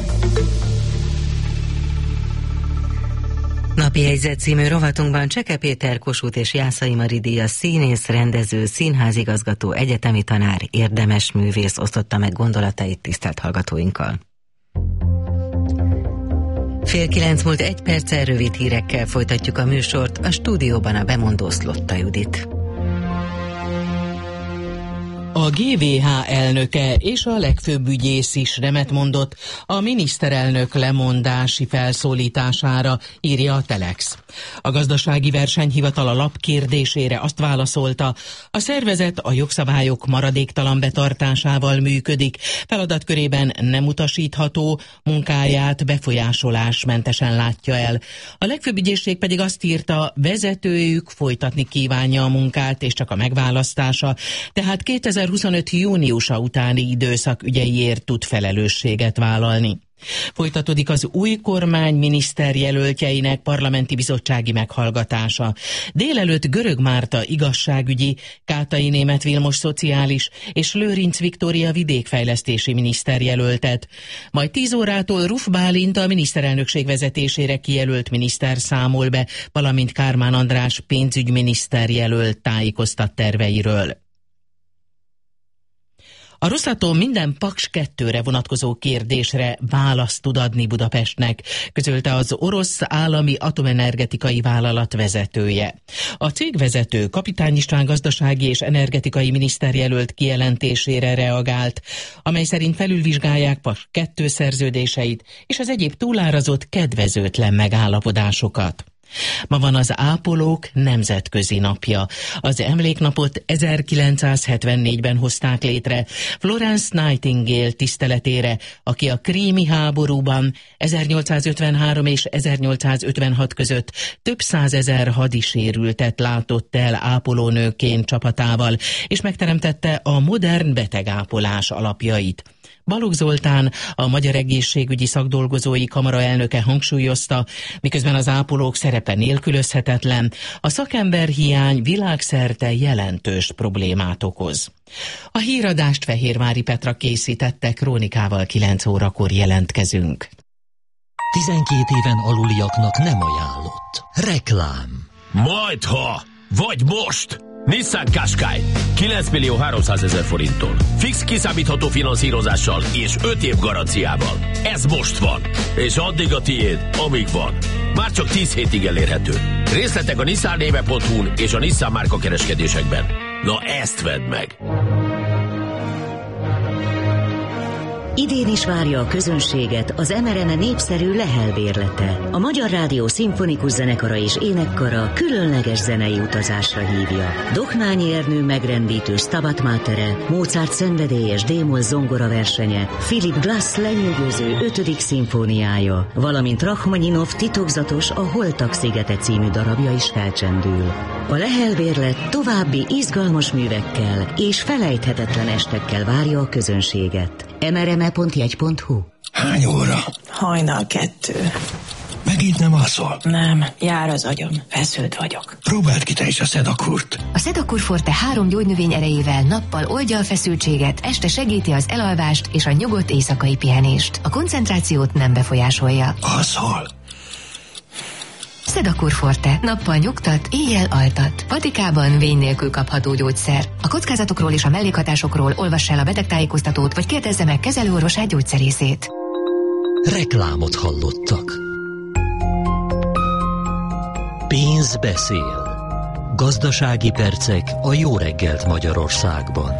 Napi jegyzet című rovatunkban Cseke Péter, Kossuth és Jászai Mari díjas színész, rendező, színházigazgató, egyetemi tanár, érdemes művész osztotta meg gondolatait tisztelt hallgatóinkkal. 8:30 múlt 1 perccel rövid hírekkel folytatjuk a műsort, a stúdióban a bemondó Szlotta Judit. A GVH elnöke és a legfőbb ügyész is nemet mondott a miniszterelnök lemondási felszólítására, írja a Telex. A gazdasági versenyhivatal a lap kérdésére azt válaszolta, a szervezet a jogszabályok maradéktalan betartásával működik, feladatkörében nem utasítható, munkáját befolyásolásmentesen látja el. A legfőbb ügyészség pedig azt írta, vezetőjük folytatni kívánja a munkát, és csak a megválasztása, tehát 2025. júniusa utáni időszak ügyeiért tud felelősséget vállalni. Folytatódik az új kormány miniszterjelöltjeinek parlamenti bizottsági meghallgatása. Délelőtt Görög Márta igazságügyi, Kátai Németh Vilmos szociális és Lőrinc Viktória vidékfejlesztési miniszterjelöltet. Majd 10 órától Ruf Bálint a miniszterelnökség vezetésére kijelölt miniszter számol be, valamint Kármán András pénzügyminiszterjelölt tájékoztat terveiről. A Rosatom minden Paks 2-re vonatkozó kérdésre választ tud adni Budapestnek, közölte az orosz állami atomenergetikai vállalat vezetője. A cégvezető Kapitány István gazdasági és energetikai miniszterjelölt kijelentésére reagált, amely szerint felülvizsgálják Paks 2 szerződéseit és az egyéb túlárazott kedvezőtlen megállapodásokat. Ma van az ápolók nemzetközi napja. Az emléknapot 1974-ben hozták létre Florence Nightingale tiszteletére, aki a krími háborúban 1853 és 1856 között több százezer hadisérültet látott el ápolónőként csapatával, és megteremtette a modern betegápolás alapjait. Balogh Zoltán, a Magyar Egészségügyi Szakdolgozói Kamara elnöke hangsúlyozta, miközben az ápolók szerepe nélkülözhetetlen, a szakemberhiány világszerte jelentős problémát okoz. A híradást Fehérvári Petra készítette, Krónikával 9 órakor jelentkezünk. 12 éven aluliaknak nem ajánlott. Reklám. Majdha, vagy most! Nissan Qashqai 9.300.000 forinttól. Fix kiszámítható finanszírozással és 5 év garanciával. Ez most van. És addig a tiéd, amíg van. Már csak 10 hétig elérhető. Részletek a nissannéve.hu-n és a Nissan márka kereskedésekben. Na ezt vedd meg! Idén is várja a közönséget az MRM népszerű Lehel bérlete. A Magyar Rádió Szimfonikus Zenekara és Énekkara különleges zenei utazásra hívja. Dohnányi Ernő megrendítő Stabat Matere, Mozart szenvedélyes D-moll zongora versenye, Philip Glass lenyűgöző 5. szimfóniája, valamint Rachmaninov titokzatos A Holtak szigete című darabja is felcsendül. A Lehel bérlet további izgalmas művekkel és felejthetetlen estekkel várja a közönséget. mrme.jegy.hu. Hány óra? Hajnal 2. Megint nem alszol? Nem, jár az agyam, feszült vagyok. Próbáld ki te is a Szedakurt. A Szedakur Forte 3 gyógynövény erejével nappal oldja a feszültséget, este segíti az elalvást és a nyugodt éjszakai pihenést. A koncentrációt nem befolyásolja. Alszol? Sedakur Forte. Nappal nyugtat, éjjel altat. Patikában vény nélkül kapható gyógyszer. A kockázatokról és a mellékhatásokról olvass el a betegtájékoztatót, vagy kérdezze meg kezelőorvosát, gyógyszerészét. Reklámot hallottak. Pénz beszél. Gazdasági percek a Jó reggelt Magyarországban.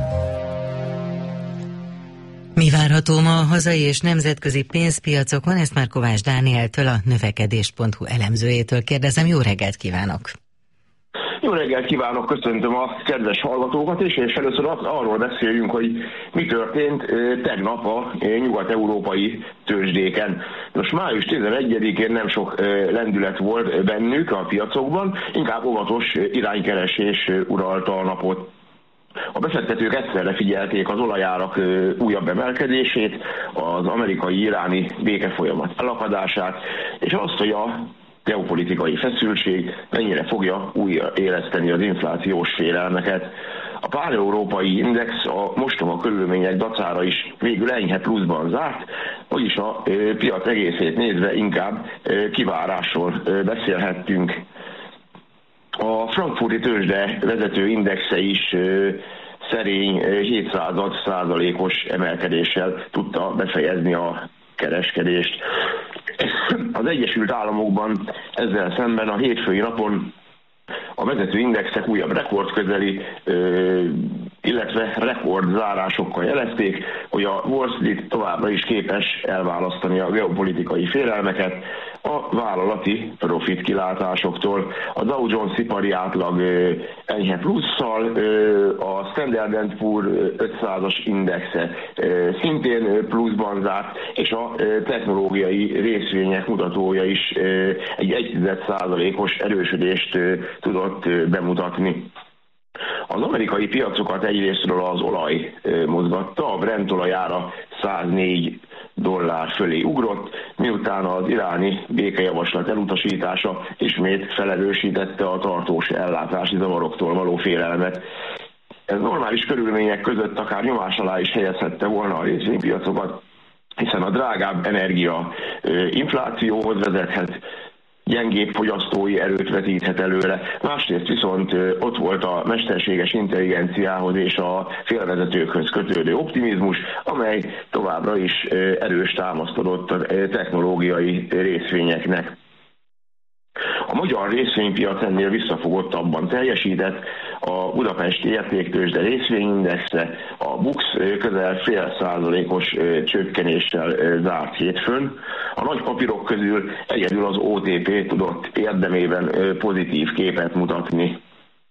Mi várható ma a hazai és nemzetközi pénzpiacokon? Ezt már Kovács Dánieltől, a növekedés.hu elemzőjétől kérdezem. Jó reggelt kívánok! Jó reggelt kívánok, köszöntöm a kedves hallgatókat is, és először arról beszéljünk, hogy mi történt tegnap a nyugat-európai tőzsdéken. Most május 11-én nem sok lendület volt bennük a piacokban, inkább óvatos iránykeresés uralta a napot. A befektetők egyszerre figyelték az olajárak újabb emelkedését, az amerikai-iráni békefolyamat elakadását, és azt, hogy a geopolitikai feszültség mennyire fogja újra éleszteni az inflációs félelmeket. A pán-európai index a mostoha körülmények dacára is végül enyhe pluszban zárt, vagyis a piac egészét nézve inkább kivárásról beszélhettünk. A frankfurti tőzsde vezető indexe is szerény 0,07%-os emelkedéssel tudta befejezni a kereskedést. Az Egyesült Államokban ezzel szemben a hétfői napon a vezető indexek újabb rekordközeli, illetve rekordzárásokkal jelezték, hogy a Wall Street továbbra is képes elválasztani a geopolitikai félelmeket a vállalati profit kilátásoktól. A Dow Jones ipari átlag enyhe plusszal, a Standard & Poor's 500-as indexe szintén pluszban zárt, és a technológiai részvények mutatója is egy 1,1%-os erősödést tudott bemutatni. Az amerikai piacokat egyrésztről az olaj mozgatta, a Brent olajára $104 fölé ugrott, miután az iráni békejavaslat elutasítása ismét felerősítette a tartós ellátási zavaroktól való félelmet. Ez normális körülmények között akár nyomás alá is helyezhette volna a részvénypiacokat, hiszen a drágább energia inflációhoz vezethet, gyengébb fogyasztói erőt vetíthet előre. Másrészt viszont ott volt a mesterséges intelligenciához és a félvezetőkhöz kötődő optimizmus, amely továbbra is erős támaszt adott a technológiai részvényeknek. A magyar részvénypiac ennél visszafogottabban teljesített, a budapesti értéktőzsde részvényindexe, a BUX közel 0,5%-os csökkenéssel zárt hétfőn. A nagy papírok közül egyedül az OTP tudott érdemében pozitív képet mutatni.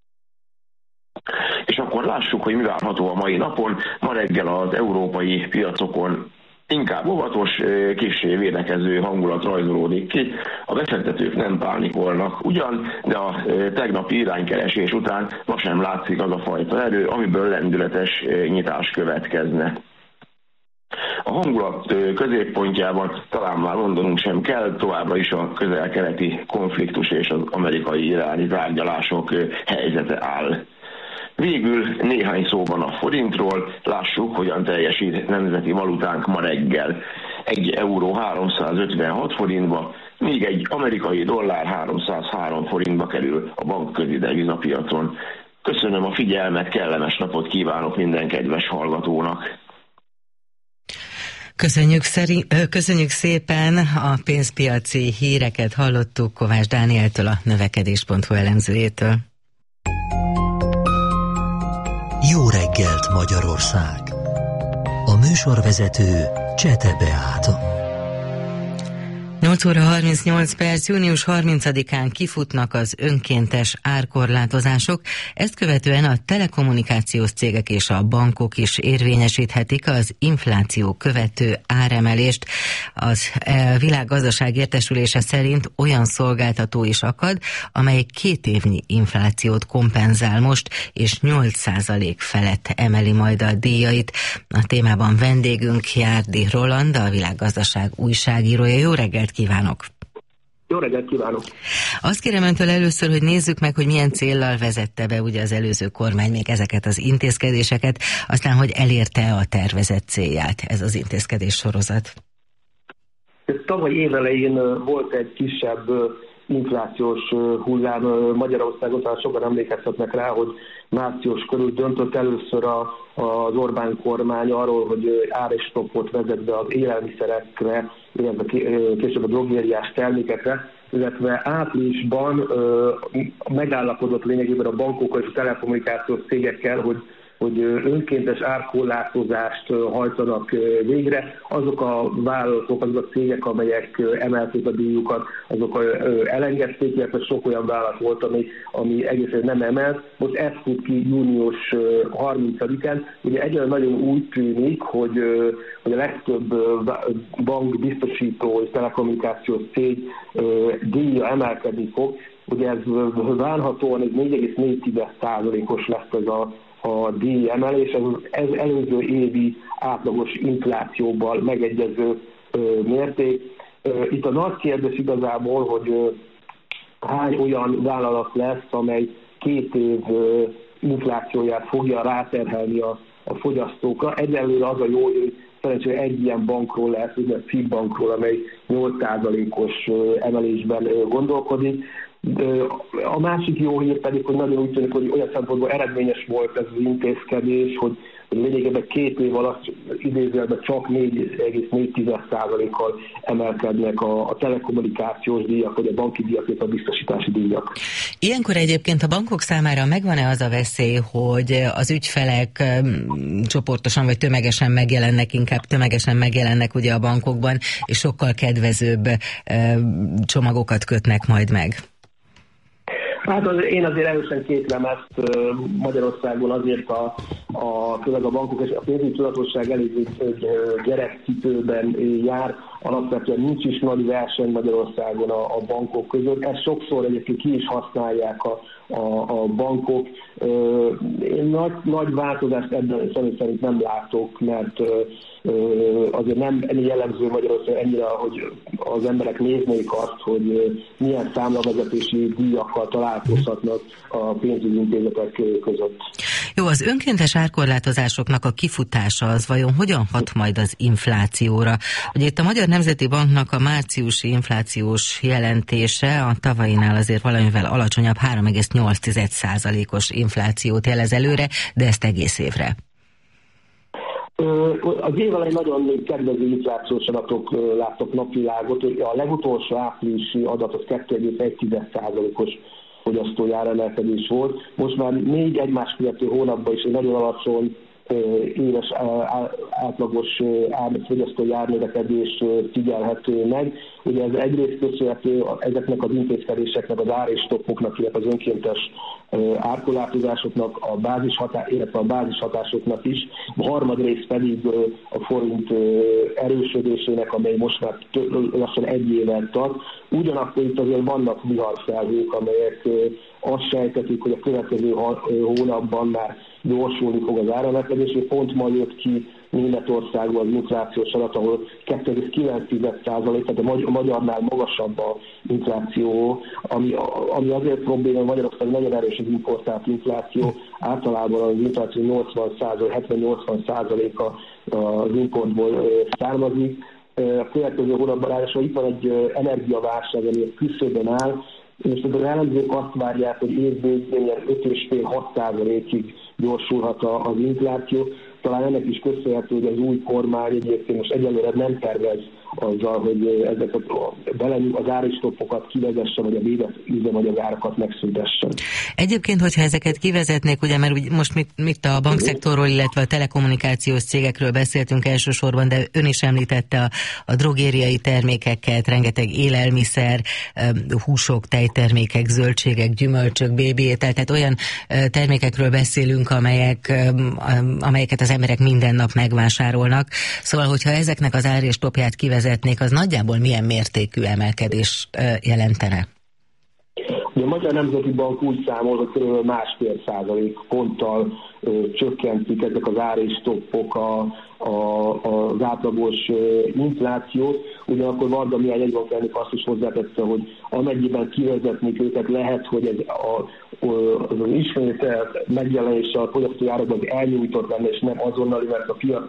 És akkor lássuk, hogy mi várható a mai napon. Ma reggel az európai piacokon inkább óvatos, kissé védekező hangulat rajzolódik ki. A befektetők nem pánikolnak ugyan, de a tegnapi iránykeresés után ma sem látszik az a fajta erő, amiből lendületes nyitás következne. A hangulat középpontjában talán már mondanunk sem kell, továbbra is a közel-keleti konfliktus és az amerikai-iráni tárgyalások helyzete áll. Végül néhány szóban a forintról, lássuk, hogyan teljesít nemzeti valutánk ma reggel. 1 euró 356 forintba, míg egy amerikai dollár 303 forintba kerül a bankközi devizapiacon. Köszönöm a figyelmet, kellemes napot kívánok minden kedves hallgatónak! Köszönjük szépen, a pénzpiaci híreket hallottuk Kovács Dánieltől, a növekedés.hu elemzőjétől. Jó reggelt Magyarország! A műsorvezető Csete Beáta. 8 óra 38 perc, június 30-án kifutnak az önkéntes árkorlátozások, ezt követően a telekommunikációs cégek és a bankok is érvényesíthetik az infláció követő áremelést. Az Világgazdaság Értesülése szerint olyan szolgáltató is akad, amely 2 évnyi inflációt kompenzál most, és 8% felett emeli majd a díjait. A témában vendégünk Járdi Roland, a Világgazdaság újságírója. Jó reggelt kívánok! Jó reggelt kívánok! Azt kérem öntől először, hogy nézzük meg, hogy milyen céllal vezette be ugye az előző kormány még ezeket az intézkedéseket, aztán, hogy elérte a tervezett célját ez az intézkedés sorozat. Tavaly évelején volt egy kisebb inflációs hullám Magyarországon, talán sokan emlékezhetnek rá, hogy március körül döntött először az Orbán kormány arról, hogy árstoppot vezet be az élelmiszerekre, illetve később a drogériás termékekre, illetve áprilisban megállapodott lényegében a bankokkal és a telekommunikációs cégekkel, hogy önkéntes árkorlátozást hajtanak végre. Azok a vállalatok, azok a cégek, amelyek emelték a díjukat, azok elengedték, illetve sok olyan vállalat volt, ami egészen nem emelt. Most ez fut ki június 30-án. Ugye egyre nagyon úgy tűnik, hogy a legtöbb bank, biztosító és telekommunikációs cég díja emelkedni fog. Ugye ez várhatóan 4,4%-os lesz ez a díjemelés, ez előző évi átlagos inflációval megegyező mérték. Itt a nagy kérdés igazából, hogy hány olyan vállalat lesz, amely 2 év inflációját fogja ráterhelni a fogyasztókra. Egyelőre az a jó, hogy szerencsére egy ilyen bankról lesz, ugye a CIB bankról, amely 8%-os emelésben gondolkodik. A másik jó hír pedig, hogy nagyon úgy tűnik, hogy olyan szempontból eredményes volt ez az intézkedés, hogy lényegében 2 év alatt idézőjelben csak 4,4%-kal emelkednek a telekommunikációs díjak, vagy a banki díjak, és a biztosítási díjak. Ilyenkor egyébként a bankok számára megvan-e az a veszély, hogy az ügyfelek csoportosan vagy tömegesen megjelennek, inkább tömegesen megjelennek ugye a bankokban, és sokkal kedvezőbb csomagokat kötnek majd meg? Hát én azért erősen kétlem ezt Magyarországon, azért főleg a bankok és a pénzügyi tudatosság elég gyerekcipőben jár. Alapvetően nincs is nagy verseny Magyarországon a bankok között. Ezt sokszor egyébként ki is használják a bankok. Én nagy változást ebben személy szerint nem látok, mert azért nem jellemző Magyarországon ennyire, hogy az emberek néznék azt, hogy milyen számlavezetési díjakkal találkozhatnak a pénzügyi intézetek között. Jó, az önkéntes árkorlátozásoknak a kifutása az vajon hogyan hat majd az inflációra? Ugye itt a Magyar Nemzeti Banknak a márciusi inflációs jelentése a tavainál azért valamivel alacsonyabb 3,8%-os inflációt jelez előre, de ezt egész évre. Az év elején nagyon kedvező inflációs adatok láttak napvilágot. A legutolsó áprilisi adat az 2,1%-os fogyasztói áremelkedés volt. Most már 4 egymás követő hónapban is egy nagyon alacsony éves átlagos fogyasztói árnövekedés figyelhető meg. Ugye ez egyrészt köszönhető ezeknek az intézkedéseknek, az árstoppoknak, illetve az önkéntes árkorlátozásoknak, illetve a bázishatásoknak is. A harmadrészt pedig a forint erősödésének, amely most már lassan 1 évet tart. Ugyanakkor itt azért vannak viharfelhők, amelyek azt sejtetik, hogy a következő hónapban már gyorsulni fog az áremelkedés, és pont ma jött ki Németországban az inflációs adat, ahol 2,9%, tehát a magyarnál magasabb a infláció, ami azért probléma, Magyarország nagyon erős az importált infláció, általában az infláció 70-80% az importból származik. A következő hónapban ráadásul itt van egy energiaválság, ami küszöbön áll, és az elemzők azt várják, hogy évvégén ilyen 5,5-6%-ig gyorsulhat az infláció. Talán ennek is köszönhető, hogy az új kormány egyébként most egyelőre nem tervez azzal, hogy ezeket az áristoppokat kivezesse, vagy a védett üzemanyagárakat megszüntessen. Egyébként, hogyha ezeket kivezetnék, ugye, mert most mit a bankszektorról, illetve a telekommunikációs cégekről beszéltünk elsősorban, de ön is említette a drogériai termékeket, rengeteg élelmiszer, húsok, tejtermékek, zöldségek, gyümölcsök, bébiétel, tehát olyan termékekről beszélünk, amelyeket az emberek minden nap megvásárolnak. Szóval, hogyha ezeknek az árstoppját kivezetnék, az nagyjából milyen mértékű emelkedést jelentene? A Magyar Nemzeti Bank úgy számol, hogy kb. 1,5% ponttal csökkentik ezek az árstoppok az átlagos inflációt. Ugyanakkor Varga Mihály jegybankelnök azt is hozzátette, hogy amennyiben kivezetnék őket, lehet, hogy az ismét megjelenése a fogyasztói árakban elnyújtott lenne, és nem azonnali, mert a piac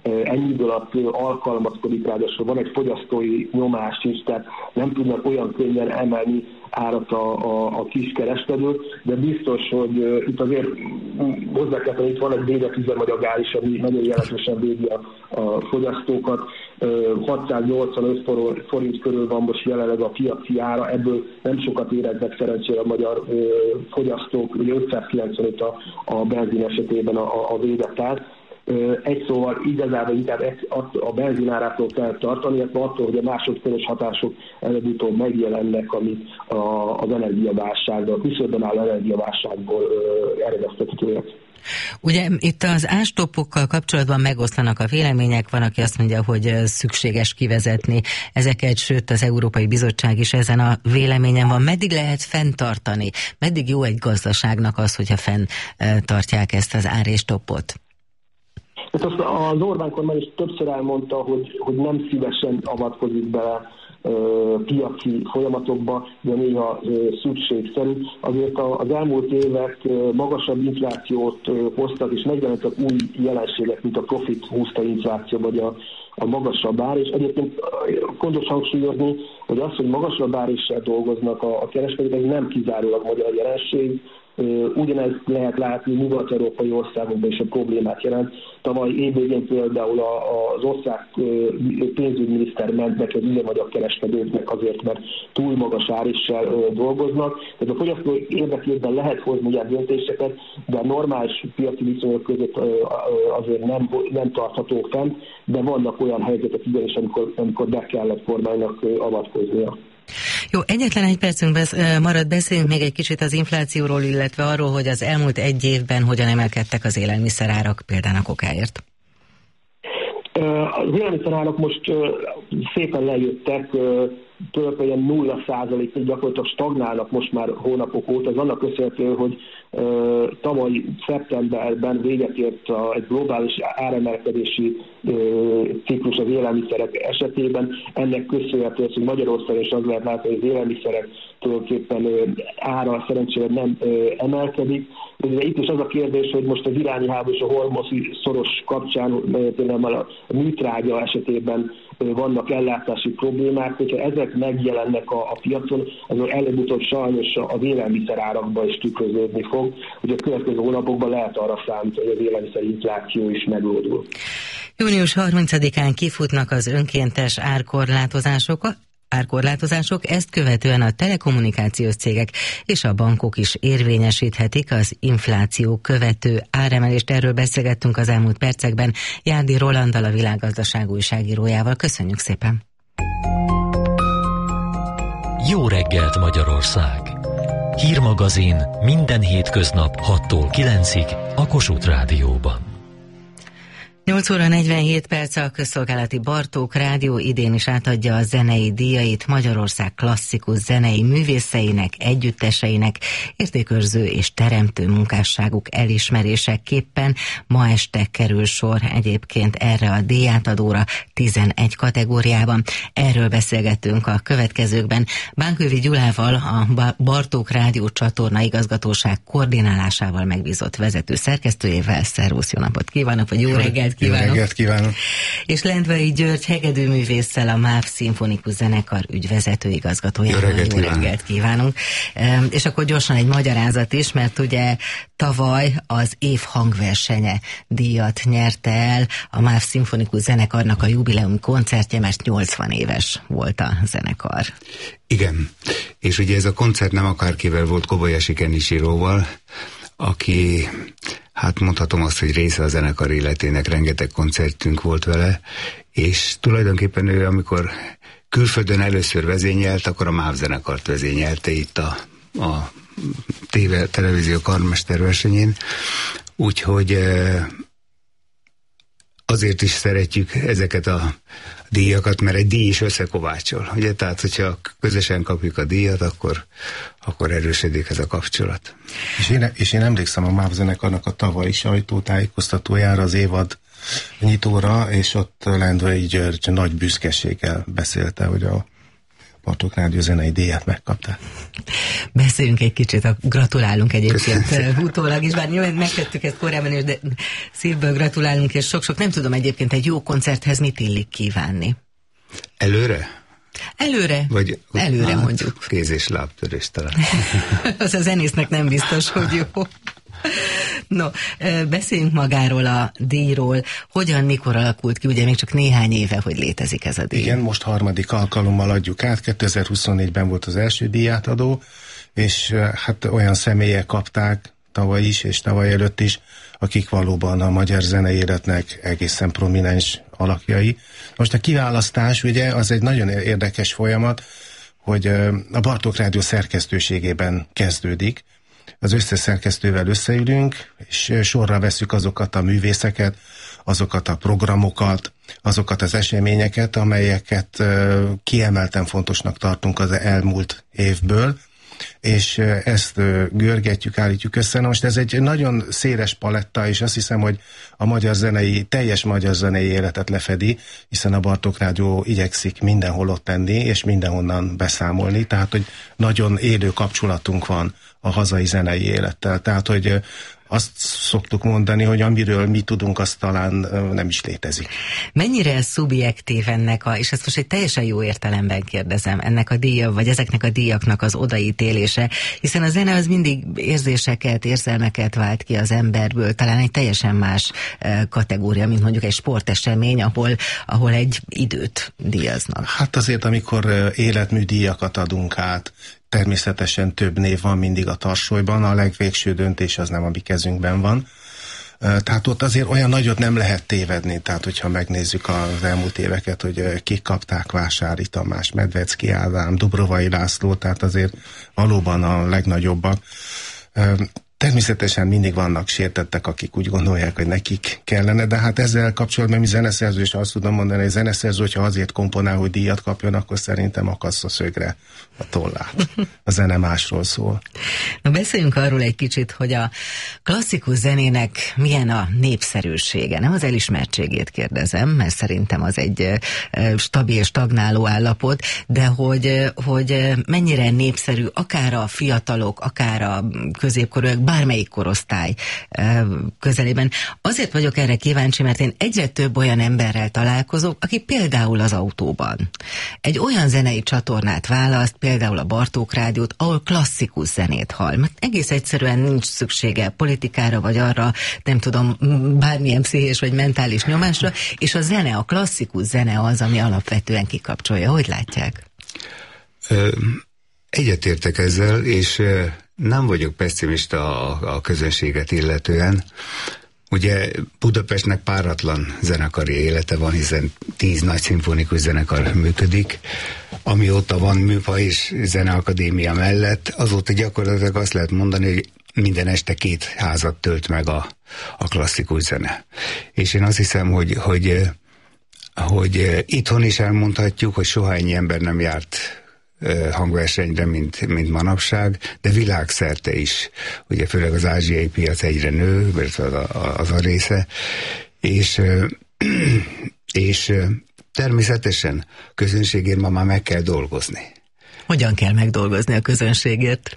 ennyi idő alatt alkalmazkodik, ráadásul van egy fogyasztói nyomás is, tehát nem tudnak olyan könnyen emelni árat a kiskereskedő, de biztos, hogy itt azért hozzá kell tenni, itt van egy védett ár is, ami nagyon jelentősen védi a fogyasztókat. 685 forint körül van most jelenleg a piaci ára, ebből nem sokat éreznek szerencsére a magyar fogyasztók, ugye 595 a benzin esetében a védett ár. Egy szóval igazából inkább a benzinárától kell tartani, illetve attól, hogy a másodkörös hatások előbb-utóbb megjelennek, amit az energiaválságból, küszöbben álló energiaválságból eredeztethetőek. Ugye itt az ástoppokkal kapcsolatban megoszlanak a vélemények, van, aki azt mondja, hogy szükséges kivezetni ezeket, sőt az Európai Bizottság is ezen a véleményen van. Meddig lehet fenntartani? Meddig jó egy gazdaságnak az, hogyha fenntartják ezt az áréstoppot? Az Orbán kormány is többször elmondta, hogy nem szívesen avatkozik bele piaci folyamatokba, de néha szükségszerű. Azért az elmúlt évek magasabb inflációt hoztak, és megjelentek új jelenségek, mint a profit húzta infláció, vagy a magasabb ár, és egyébként fontos hangsúlyozni, hogy az, hogy magasabb áréssel dolgoznak a kereskedők, ez nem kizárólag magyar jelenség. Ugyanezt lehet látni nyugat-európai országokban is a problémát jelent. Tavaly évvégén például az ország pénzügyminiszter ment neki az üzemanyag kereskedőknek azért, mert túl magas áréssel dolgoznak. Tehát a fogyasztó érdekében lehet hozni ilyen döntéseket, de a normális piaci viszonyok között azért nem tartható fent, de vannak olyan helyzetek igenis, amikor be kellett kormánynak avatkoznia. Jó, egyetlen egy percünk marad, beszéljünk még egy kicsit az inflációról, illetve arról, hogy az elmúlt egy évben hogyan emelkedtek az élelmiszerárak, például a kokáért. Az élelmiszerárak most szépen lejöttek, tulajdonképpen 0%-ig gyakorlatilag stagnálnak most már hónapok óta. Ez annak köszönhető, hogy tavaly szeptemberben véget ért egy globális áremelkedési ciklus az élelmiszerek esetében. Ennek köszönhető, hogy Magyarországon is az lehet látni, hogy az élelmiszerek tulajdonképpen ára szerencsére nem emelkedik. De itt is az a kérdés, hogy most az iráni háború és a hormuzzi szoros kapcsán, például a műtrágya esetében vannak ellátási problémák, hogyha ezek megjelennek a piacon, azon előbb-utóbb sajnos az élelmiszerárakban is tükröződni fog, hogy a következő hónapokban lehet arra számítani, hogy az élelmiszerinfláció is megoldul. Június 30-án kifutnak az önkéntes árkorlátozások, ezt követően a telekommunikációs cégek és a bankok is érvényesíthetik az infláció követő áremelést. Erről beszélgettünk az elmúlt percekben Járdi Rolanddal, a Világgazdaság újságírójával. Köszönjük szépen! Jó reggelt, Magyarország! Hírmagazin minden hétköznap 6-tól 9-ig a Kossuth Rádióban. 8 óra 47 perc, a Közszolgálati Bartók Rádió idén is átadja a zenei díjait Magyarország klasszikus zenei művészeinek, együtteseinek, értékőrző és teremtő munkásságuk elismeréseképpen. Ma este kerül sor egyébként erre a díjátadóra 11 kategóriában. Erről beszélgettünk a következőkben Bánkövi Gyulával, a Bartók Rádió csatorna igazgatóság koordinálásával megbízott vezető szerkesztőjével. Szervusz, jó napot kívánok, vagy jó reggelt! Jó reggelt kívánok! És Lendvai György hegedűművésszel, a MÁV Szimfonikus Zenekar ügyvezető igazgatójával. Jó reggelt kívánunk! És akkor gyorsan egy magyarázat is, mert ugye tavaly az év hangversenye díjat nyerte el a MÁV Szimfonikus Zenekarnak a jubileum koncertje, mert 80 éves volt a zenekar. Igen, és ugye ez a koncert nem akárkivel volt, Kobayashi Kenichiroval, aki, hát mondhatom azt, hogy része a zenekar életének, rengeteg koncertünk volt vele, és tulajdonképpen ő, amikor külföldön először vezényelt, akkor a MÁV zenekart vezényelte itt a televízió karmesterversenyén, úgyhogy azért is szeretjük ezeket a díjakat, mert egy díj is összekovácsol, ugye? Tehát, hogyha közösen kapjuk a díjat, akkor erősödik ez a kapcsolat. És én emlékszem a MÁV zenekarnak a tavalyi sajtótájékoztatójára, az évad nyitóra, és ott Lendvai György nagy büszkeséggel beszélte, hogy a Bartók Rádió zenei díját megkapták. Beszéljünk egy kicsit, gratulálunk egyébként utólag is, bár nyilván megtettük ezt korábban is, de szívből gratulálunk, és sok-sok, nem tudom egyébként egy jó koncerthez mit illik kívánni. Előre? Előre? Vagy előre hát, mondjuk. Kéz- és lábtörés talán. Az a zenésznek nem biztos, hogy jó. No, beszéljünk magáról a díjról. Hogyan, mikor alakult ki? Ugye még csak néhány éve, hogy létezik ez a díj. Igen, most harmadik alkalommal adjuk át. 2024-ben volt az első díjátadó, és hát olyan személyek kapták tavaly is, és tavaly előtt is, akik valóban a magyar zenei életnek egészen prominens alakjai. Most a kiválasztás ugye az egy nagyon érdekes folyamat, hogy a Bartók Rádió szerkesztőségében kezdődik. Az összes szerkesztővel összeülünk, és sorra vesszük azokat a művészeket, azokat a programokat, azokat az eseményeket, amelyeket kiemelten fontosnak tartunk az elmúlt évből, és ezt görgetjük, állítjuk össze. Na most ez egy nagyon széles paletta, és azt hiszem, hogy a teljes magyar zenei életet lefedi, hiszen a Bartók Rádió igyekszik mindenhol ott tenni, és mindenhonnan beszámolni, tehát, hogy nagyon élő kapcsolatunk van a hazai zenei élettel. Tehát, hogy azt szoktuk mondani, hogy amiről mi tudunk, az talán nem is létezik. Mennyire szubjektív ennek és ezt most egy teljesen jó értelemben kérdezem, ennek a díja, vagy ezeknek a díjaknak az odaítélése, hiszen a zene az mindig érzéseket, érzelmeket vált ki az emberből, talán egy teljesen más kategória, mint mondjuk egy sportesemény, ahol egy időt díjaznak. Hát azért, amikor életműdíjakat adunk át, természetesen több név van mindig a tarsolyban, a legvégső döntés az nem a mi kezünkben van. Tehát ott azért olyan nagyot nem lehet tévedni, tehát hogyha megnézzük az elmúlt éveket, hogy kik kapták, Vásári Tamás, Medvecki Ádám, Dubrovai László, tehát azért valóban a legnagyobbak. Természetesen mindig vannak sértettek, akik úgy gondolják, hogy nekik kellene, de hát ezzel kapcsolatban mi zeneszerző is azt tudom mondani, hogy zeneszerző, hogyha azért komponál, hogy díjat kapjon, akkor szerintem akassza szögre a tollát. A zene másról szól. Na beszéljünk arról egy kicsit, hogy a klasszikus zenének milyen a népszerűsége. Nem az elismertségét kérdezem, mert szerintem az egy stabil, stagnáló állapot, de hogy mennyire népszerű akár a fiatalok, akár a középkorúak, bármelyik korosztály közelében. Azért vagyok erre kíváncsi, mert én egyre több olyan emberrel találkozok, aki például az autóban egy olyan zenei csatornát választ, például a Bartók Rádiót, ahol klasszikus zenét hall. Mert egész egyszerűen nincs szüksége politikára, vagy arra, nem tudom, bármilyen pszichés vagy mentális nyomásra, és a zene, a klasszikus zene az, ami alapvetően kikapcsolja. Hogy látják? Egyetértek ezzel, és nem vagyok pessimista a közönséget illetően. Ugye Budapestnek páratlan zenekari élete van, hiszen 10 nagy szimfonikus zenekar működik. Amióta van műfaj és zeneakadémia mellett, azóta gyakorlatilag azt lehet mondani, hogy minden este 2 házat tölt meg a klasszikus zene. És én azt hiszem, hogy itthon is elmondhatjuk, hogy soha ennyi ember nem járt hangversenyre, mint manapság, de világszerte is. Ugye főleg az ázsiai piac egyre nő, mert az a része, és természetesen közönségért ma már meg kell dolgozni. Hogyan kell megdolgozni a közönségért?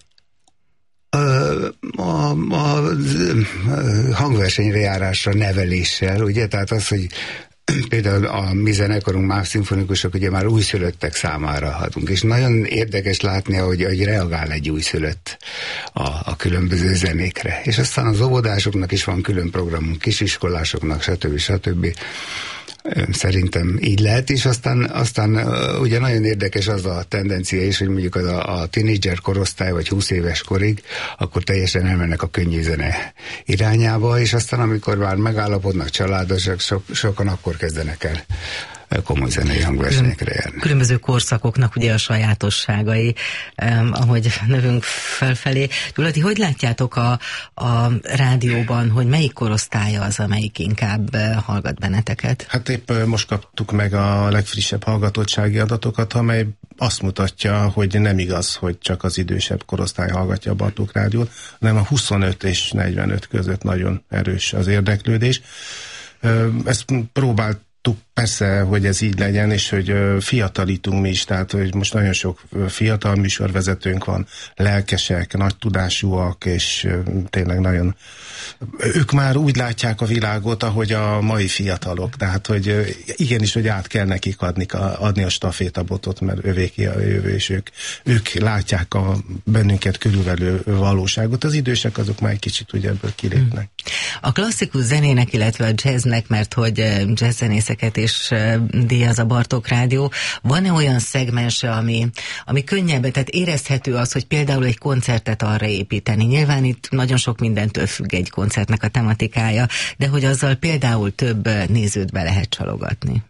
A hangversenyre járásra, neveléssel, ugye, tehát az, hogy például a mi zenekarunk, más szimfonikusok, ugye már újszülöttek számára adunk, és nagyon érdekes látni, hogy reagál egy újszülött a különböző zenékre. És aztán az óvodásoknak is van külön programunk, kisiskolásoknak, stb. Szerintem így lehet, és aztán ugye nagyon érdekes az a tendencia is, hogy mondjuk a tínédzser korosztály, vagy 20 éves korig, akkor teljesen elmennek a könnyű zene irányába, és aztán amikor már megállapodnak családosak, sokan akkor kezdenek el komoly zenei hangversenyekre járni. Különböző korszakoknak ugye a sajátosságai, ahogy növünk felfelé. Gyulati, hogy látjátok a rádióban, hogy melyik korosztálya az, amelyik inkább hallgat benneteket? Hát épp most kaptuk meg a legfrissebb hallgatottsági adatokat, amely azt mutatja, hogy nem igaz, hogy csak az idősebb korosztály hallgatja a Bartók Rádiót, hanem a 25 és 45 között nagyon erős az érdeklődés. Ezt próbáltuk Persze, hogy ez így legyen, és hogy fiatalítunk mi is, tehát hogy most nagyon sok fiatal műsorvezetőnk van, lelkesek, nagy tudásúak, és tényleg nagyon... Ők már úgy látják a világot, ahogy a mai fiatalok, tehát hogy igenis, hogy át kell nekik adni a stafétabotot, mert övéké a jövő, és ők látják a bennünket körülvelő valóságot. Az idősek azok már egy kicsit ugye ebből kilépnek. A klasszikus zenének, illetve a jazznek, mert hogy jazzzenészeket is díjaz a Bartók Rádió, van-e olyan szegmense, ami könnyebb, tehát érezhető az, hogy például egy koncertet arra építeni? Nyilván itt nagyon sok mindentől függ egy koncertnek a tematikája, de hogy azzal például több nézőt be lehet csalogatni?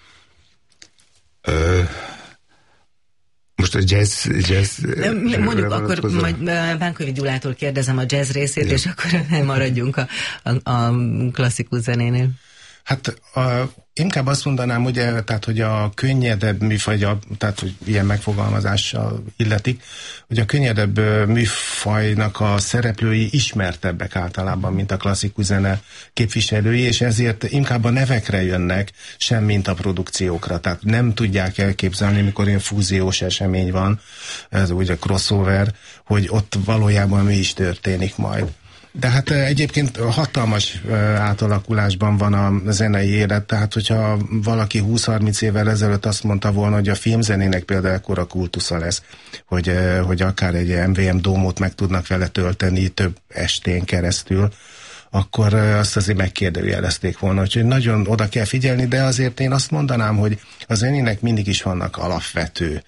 Most a jazz mondjuk akkor majd Bánkovi Gyulától kérdezem a jazz részét, és akkor maradjunk a klasszikus zenénél. Hát inkább azt mondanám, ugye, tehát, hogy a könnyedebb műfaj, tehát hogy ilyen megfogalmazással illetik, hogy a könnyedebb műfajnak a szereplői ismertebbek általában, mint a klasszikus zene képviselői, és ezért inkább a nevekre jönnek, sem mint a produkciókra. Tehát nem tudják elképzelni, mikor ilyen fúziós esemény van, ez ugye crossover, hogy ott valójában mi is történik majd. De hát egyébként hatalmas átalakulásban van a zenei élet, tehát hogyha valaki 20-30 évvel ezelőtt azt mondta volna, hogy a filmzenének például ekkora kultusza lesz, hogy akár egy MVM Dómot meg tudnak vele tölteni több estén keresztül, akkor azt azért megkérdőjelezték volna, hogy nagyon oda kell figyelni, de azért én azt mondanám, hogy a zenének mindig is vannak alapvető,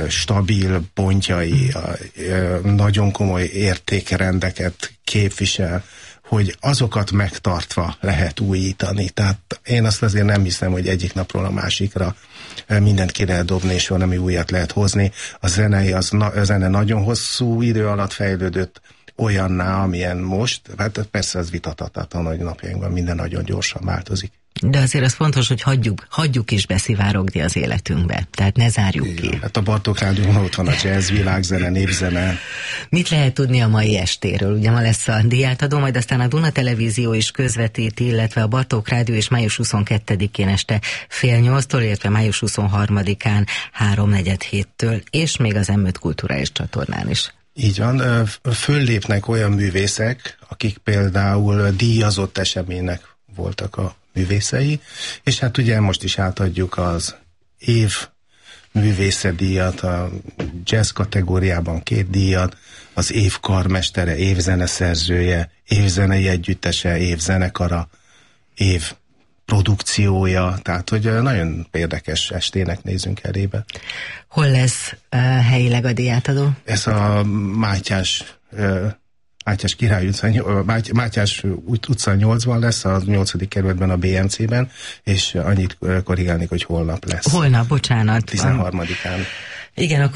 stabil pontjai, nagyon komoly értékrendeket képvisel, hogy azokat megtartva lehet újítani. Tehát én azt azért nem hiszem, hogy egyik napról a másikra mindent ki lehet dobni, és valami újat lehet hozni. A zene nagyon hosszú idő alatt fejlődött, olyanná, amilyen most, hát persze az vitathatatlan, hogy napjainkban minden nagyon gyorsan változik. De azért az fontos, hogy hagyjuk is beszivárogni az életünkbe, tehát ne zárjuk ki. Hát a Bartók Rádióban ott van a jazz, világzene, népzene. Mit lehet tudni a mai estéről? Ugye ma lesz a díjátadó, majd aztán a Duna Televízió is közvetíti, illetve a Bartók Rádió is május 22-én este 7:30-tól, illetve május 23-án 3:47-től, és még az M5 kulturális csatornán is. Így van, föllépnek olyan művészek, akik például díjazott eseménynek voltak a művészei, és hát ugye most is átadjuk az év művészedíjat, a jazz kategóriában 2 díjat, az év karmestere, év zeneszerzője, év zenei együttese, év zenekara, év produkciója, tehát hogy nagyon érdekes estének nézünk elébe. Hol lesz helyileg a díjátadó? Ez a Mátyás Király utca, Mátyás utca 8-ban lesz, a 8. kerületben a BMC-ben, és annyit korrigálnék, hogy holnap lesz. Holnap, bocsánat. 13-án. Igen, akkor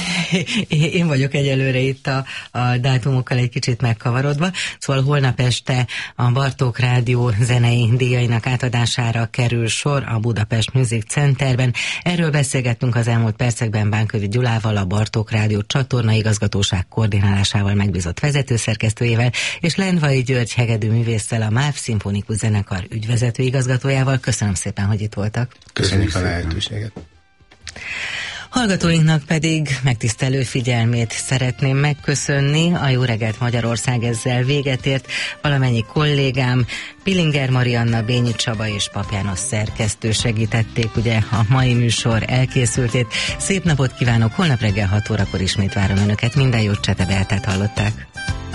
én vagyok egyelőre itt a dátumokkal egy kicsit megkavarodva. Szóval holnap este a Bartók Rádió zenei díjainak átadására kerül sor a Budapest Music Centerben. Erről beszélgettünk az elmúlt percekben Bánkövi Gyulával, a Bartók Rádió csatornaigazgatóság koordinálásával megbízott vezetőszerkesztőjével, és Lendvai György hegedű művésszel, a MÁV Szimfonikus Zenekar ügyvezető igazgatójával. Köszönöm szépen, hogy itt voltak. Köszönjük a lehetőséget. Hallgatóinknak pedig megtisztelő figyelmét szeretném megköszönni. A Jó reggelt Magyarország ezzel véget ért. Valamennyi kollégám, Pilinger Marianna, Bényi Csaba és Pap János szerkesztő segítették ugye a mai műsor elkészültét. Szép napot kívánok, holnap reggel 6 órakor ismét várom Önöket. Minden jót, Csete Beátát hallották.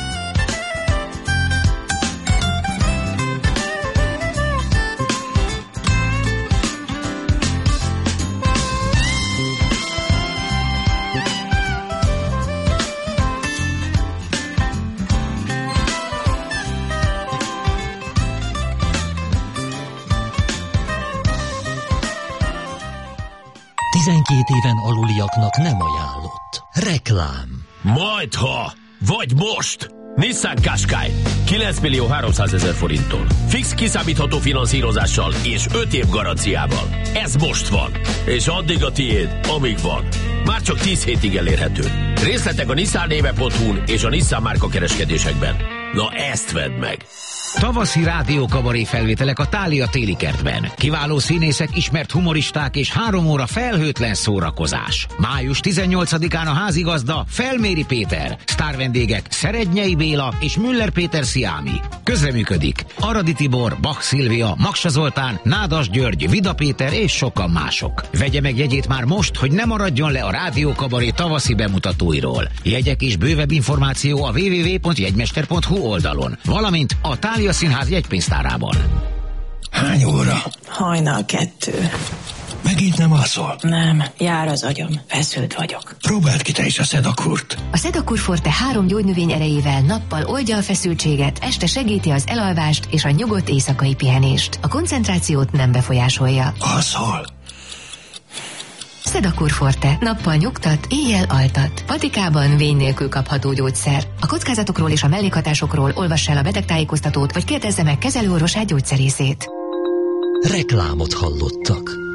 Éven aluliaknak nem ajánlott. Reklám. Majdha, vagy most! Nissan Qashqai 9.300.000 forinttól. Fix kiszámítható finanszírozással és 5 év garanciával. Ez most van. És addig a tiéd, amíg van. Már csak 10 hétig elérhető. Részletek a nissannéve.hu-n és a Nissan márka kereskedésekben. Na ezt vedd meg! Tavaszi rádiókabaré felvételek a Thália téli kertben. Kiváló színészek, ismert humoristák és 3 óra felhőtlen szórakozás. Május 18-án a házigazda Felméri Péter, sztárvendégek Szerednyei Béla és Müller Péter Sziámi. Közreműködik Aradi Tibor, Bach Szilvia, Maksa Zoltán, Nádas György, Vida Péter és sokan mások. Vegye meg jegyét már most, hogy ne maradjon le a rádiókabaré tavaszi bemutatóiról. Jegyek és bővebb információ a www.jegymester.hu oldalon, valamint a Thália Színház jegypénztárában. Hány óra? Hajnal 2. Megint nem alszol? Nem, jár az agyam, feszült vagyok. Próbáld ki te is a Sedakurt. A Sedakur Forte 3 gyógynövény erejével nappal oldja a feszültséget, este segíti az elalvást és a nyugodt éjszakai pihenést. A koncentrációt nem befolyásolja. Alszol? Sedakur Forte. Nappal nyugtat, éjjel altat. Patikában vény nélkül kapható gyógyszer. A kockázatokról és a mellékhatásokról olvass el a betegtájékoztatót, vagy kérdezze meg kezelőorvosát, gyógyszerészét. Reklámot hallottak.